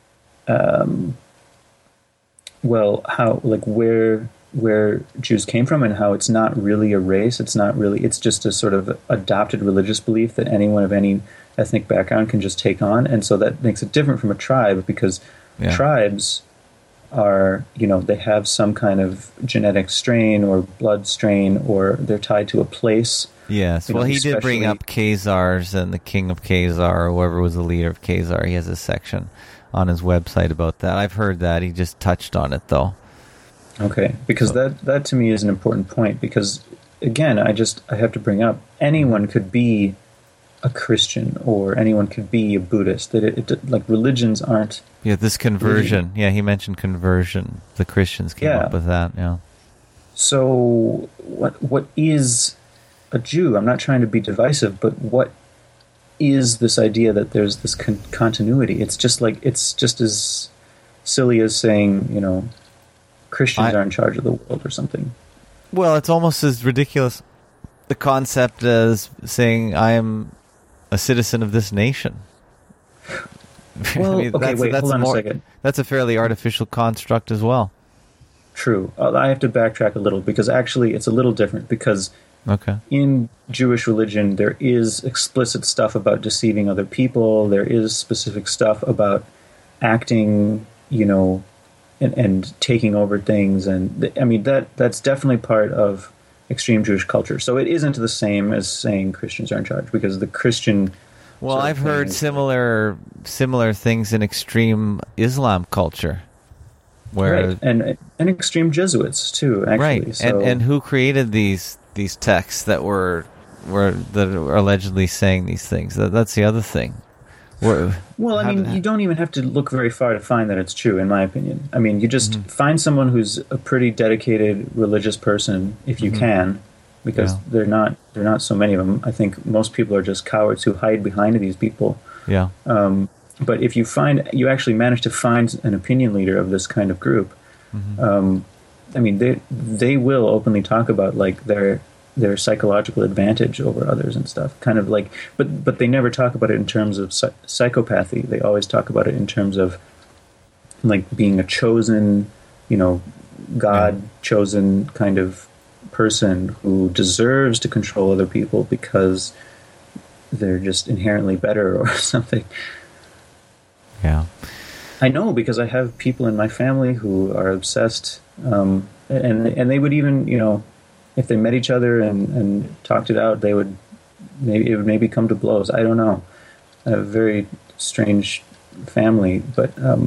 where Jews came from and how it's not really a race, it's just a sort of adopted religious belief that anyone of any ethnic background can just take on, and so that makes it different from a tribe, because tribes are, they have some kind of genetic strain or blood strain, or they're tied to a place. Yes, well, he did bring up Khazars and the king of Khazar, or whoever was the leader of Khazar. He has a section on his website about that. I've heard that. He just touched on it, though. Okay, because that to me is an important point, because again, I have to bring up, anyone could be a Christian or anyone could be a Buddhist. That like religions aren't. Yeah, this conversion. Yeah, he mentioned conversion. The Christians came up with that. Yeah. So what is a Jew? I'm not trying to be divisive, but what is this idea that there's this continuity? It's just as silly as saying, Christians are in charge of the world or something. Well, it's almost as ridiculous, the concept, as saying I am a citizen of this nation. Well, wait, hold on a second. That's a fairly artificial construct as well. True. I have to backtrack a little because actually it's a little different because in Jewish religion there is explicit stuff about deceiving other people. There is specific stuff about acting, and taking over things. And that's definitely part of extreme Jewish culture. So it isn't the same as saying Christians are in charge because the Christian... Well, I've heard similar things in extreme Islam culture. Where and extreme Jesuits too, actually. Right, so, and who created these texts that are allegedly saying these things? That's the other thing. You don't even have to look very far to find that it's true, in my opinion. I mean, you just find someone who's a pretty dedicated religious person, if you can, because they're not so many of them. I think most people are just cowards who hide behind these people. Yeah. But if you actually manage to find an opinion leader of this kind of group, they will openly talk about like their psychological advantage over others and stuff. Kind of like, but they never talk about it in terms of psychopathy. They always talk about it in terms of like being a chosen, God chosen kind of person who deserves to control other people because they're just inherently better or something. Yeah, I know because I have people in my family who are obsessed, and they would even, if they met each other and talked it out, it would maybe come to blows. I don't know. I have a very strange family, but I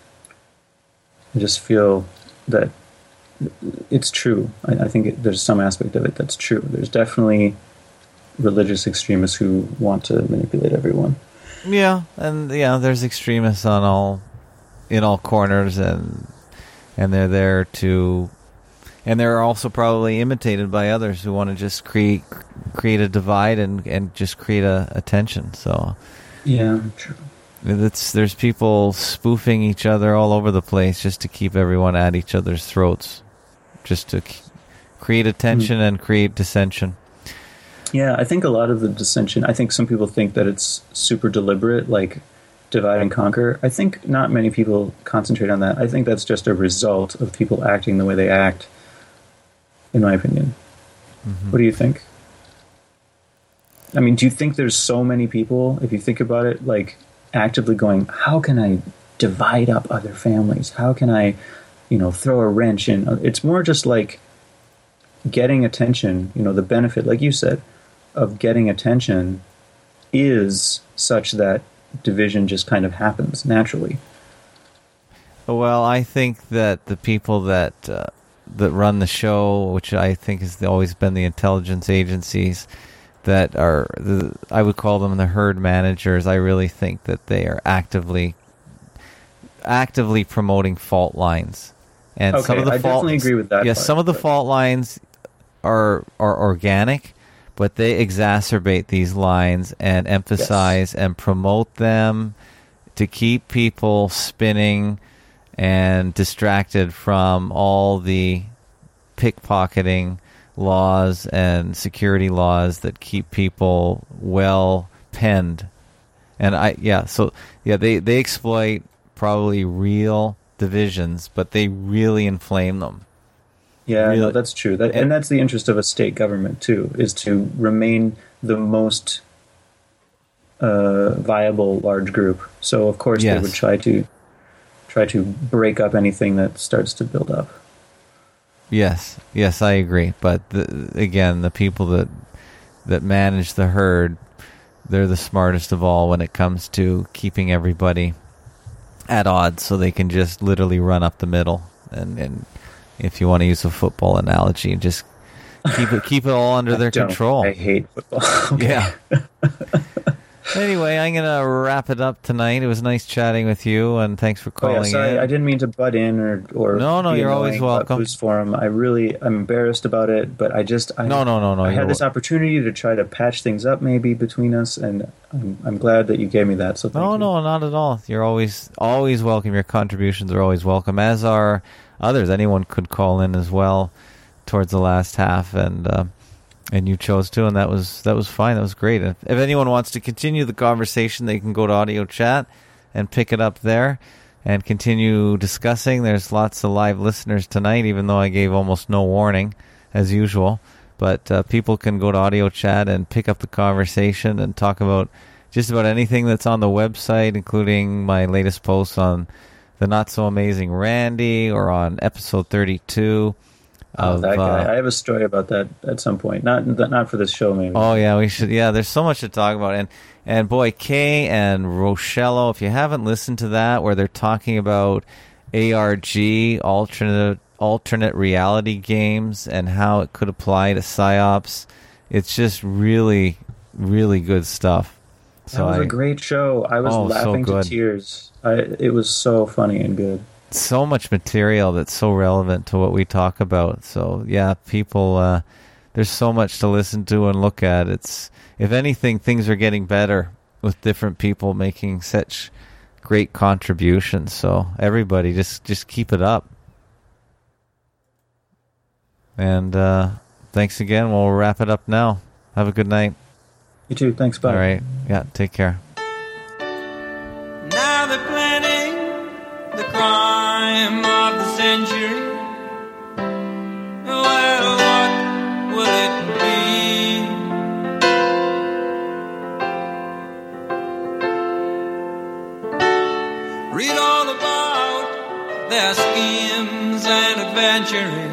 just feel that it's true. I think there's some aspect of it that's true. There's definitely religious extremists who want to manipulate everyone. Yeah, and there's extremists in all corners, and they're there to, and they're also probably imitated by others who want to just create a divide and just create a tension. So yeah, true. There's people spoofing each other all over the place just to keep everyone at each other's throats, just to create a tension and create dissension. Yeah, I think a lot of the dissension, I think some people think that it's super deliberate, like divide and conquer. I think not many people concentrate on that. I think that's just a result of people acting the way they act, in my opinion. What do you think? I mean, do you think there's so many people, if you think about it, like actively going, how can I divide up other families? How can I, throw a wrench in? It's more just like getting attention, the benefit, like you said, of getting attention is such that division just kind of happens naturally. Well, I think that the people that run the show, which I think has always been the intelligence agencies, that are, I would call them the herd managers. I really think that they are actively promoting fault lines. And okay, some of the I definitely agree with that. Yes, some of the fault lines are organic, but they exacerbate these lines and emphasize and promote them to keep people spinning and distracted from all the pickpocketing laws and security laws that keep people well penned. And they exploit probably real divisions, but they really inflame them. Yeah, no, that's true. And that's the interest of a state government too, is to remain the most viable large group. So of course they would try to break up anything that starts to build up. Yes, I agree. But again, the people that manage the herd, they're the smartest of all when it comes to keeping everybody at odds, so they can just literally run up the middle and if you want to use a football analogy, just keep it all under their control. I hate football. Okay. Yeah. Anyway, I'm going to wrap it up tonight. It was nice chatting with you, and thanks for calling sorry, in. I didn't mean to butt in or No, be you're always annoying about welcome. Boost Forum. I'm embarrassed about it, but I No. I had this opportunity to try to patch things up maybe between us, and I'm glad that you gave me that. So thank you. No, not at all. You're always welcome. Your contributions are always welcome, as are others. Anyone could call in as well towards the last half, and you chose to, and that was fine. That was great. If anyone wants to continue the conversation, they can go to Audio Chat and pick it up there and continue discussing. There's lots of live listeners tonight, even though I gave almost no warning, as usual. But people can go to Audio Chat and pick up the conversation and talk about just about anything that's on the website, including my latest posts on the Not So Amazing Randy or on episode 32. That guy. I have a story about that at some point. Not for this show, maybe. Oh yeah, we should. Yeah, there's so much to talk about. And boy, Kay and Rochello, if you haven't listened to that, where they're talking about ARG, alternate reality games, and how it could apply to PsyOps, it's just really, really good stuff. So that was a great show. I was laughing to tears. It was so funny and good. So much material that's so relevant to what we talk about. So yeah, people, there's so much to listen to and look at. It's, if anything, things are getting better with different people making such great contributions. So everybody, just keep it up. And thanks again. We'll wrap it up now. Have a good night. You too. Thanks. Bye. All right. Yeah. Take care. Now they're planning the crime of the century. Well, what will it be? Read all about their schemes and adventuring.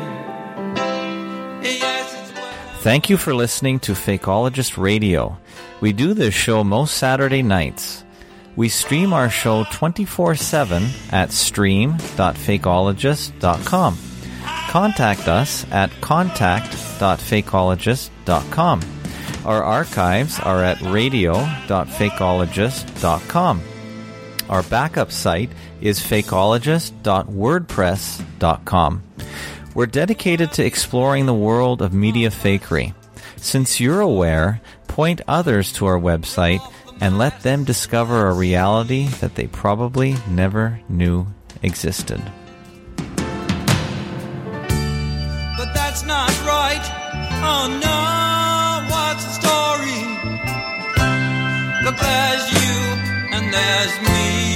Yes, it's well. Thank you for listening to Fakeologist Radio. We do this show most Saturday nights. We stream our show 24/7 at stream.fakeologist.com. Contact us at contact.fakeologist.com. Our archives are at radio.fakeologist.com. Our backup site is fakeologist.wordpress.com. We're dedicated to exploring the world of media fakery. Since you're aware, point others to our website and let them discover a reality that they probably never knew existed. But that's not right. Oh no, what's the story? Look, there's you and there's me.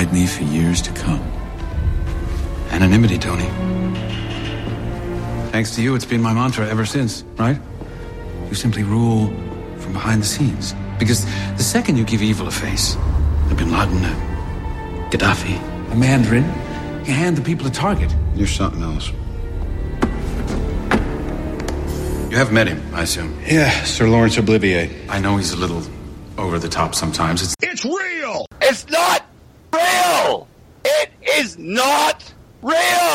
guide me for years to come. Anonymity, Tony. Thanks to you, it's been my mantra ever since, right? You simply rule from behind the scenes. Because the second you give evil a face, a Bin Laden, a Gaddafi, a Mandarin, you hand the people a target. You're something else. You have met him, I assume. Yeah, Sir Lawrence Olivier. I know he's a little over the top sometimes. It's real! It's not real! It is not real!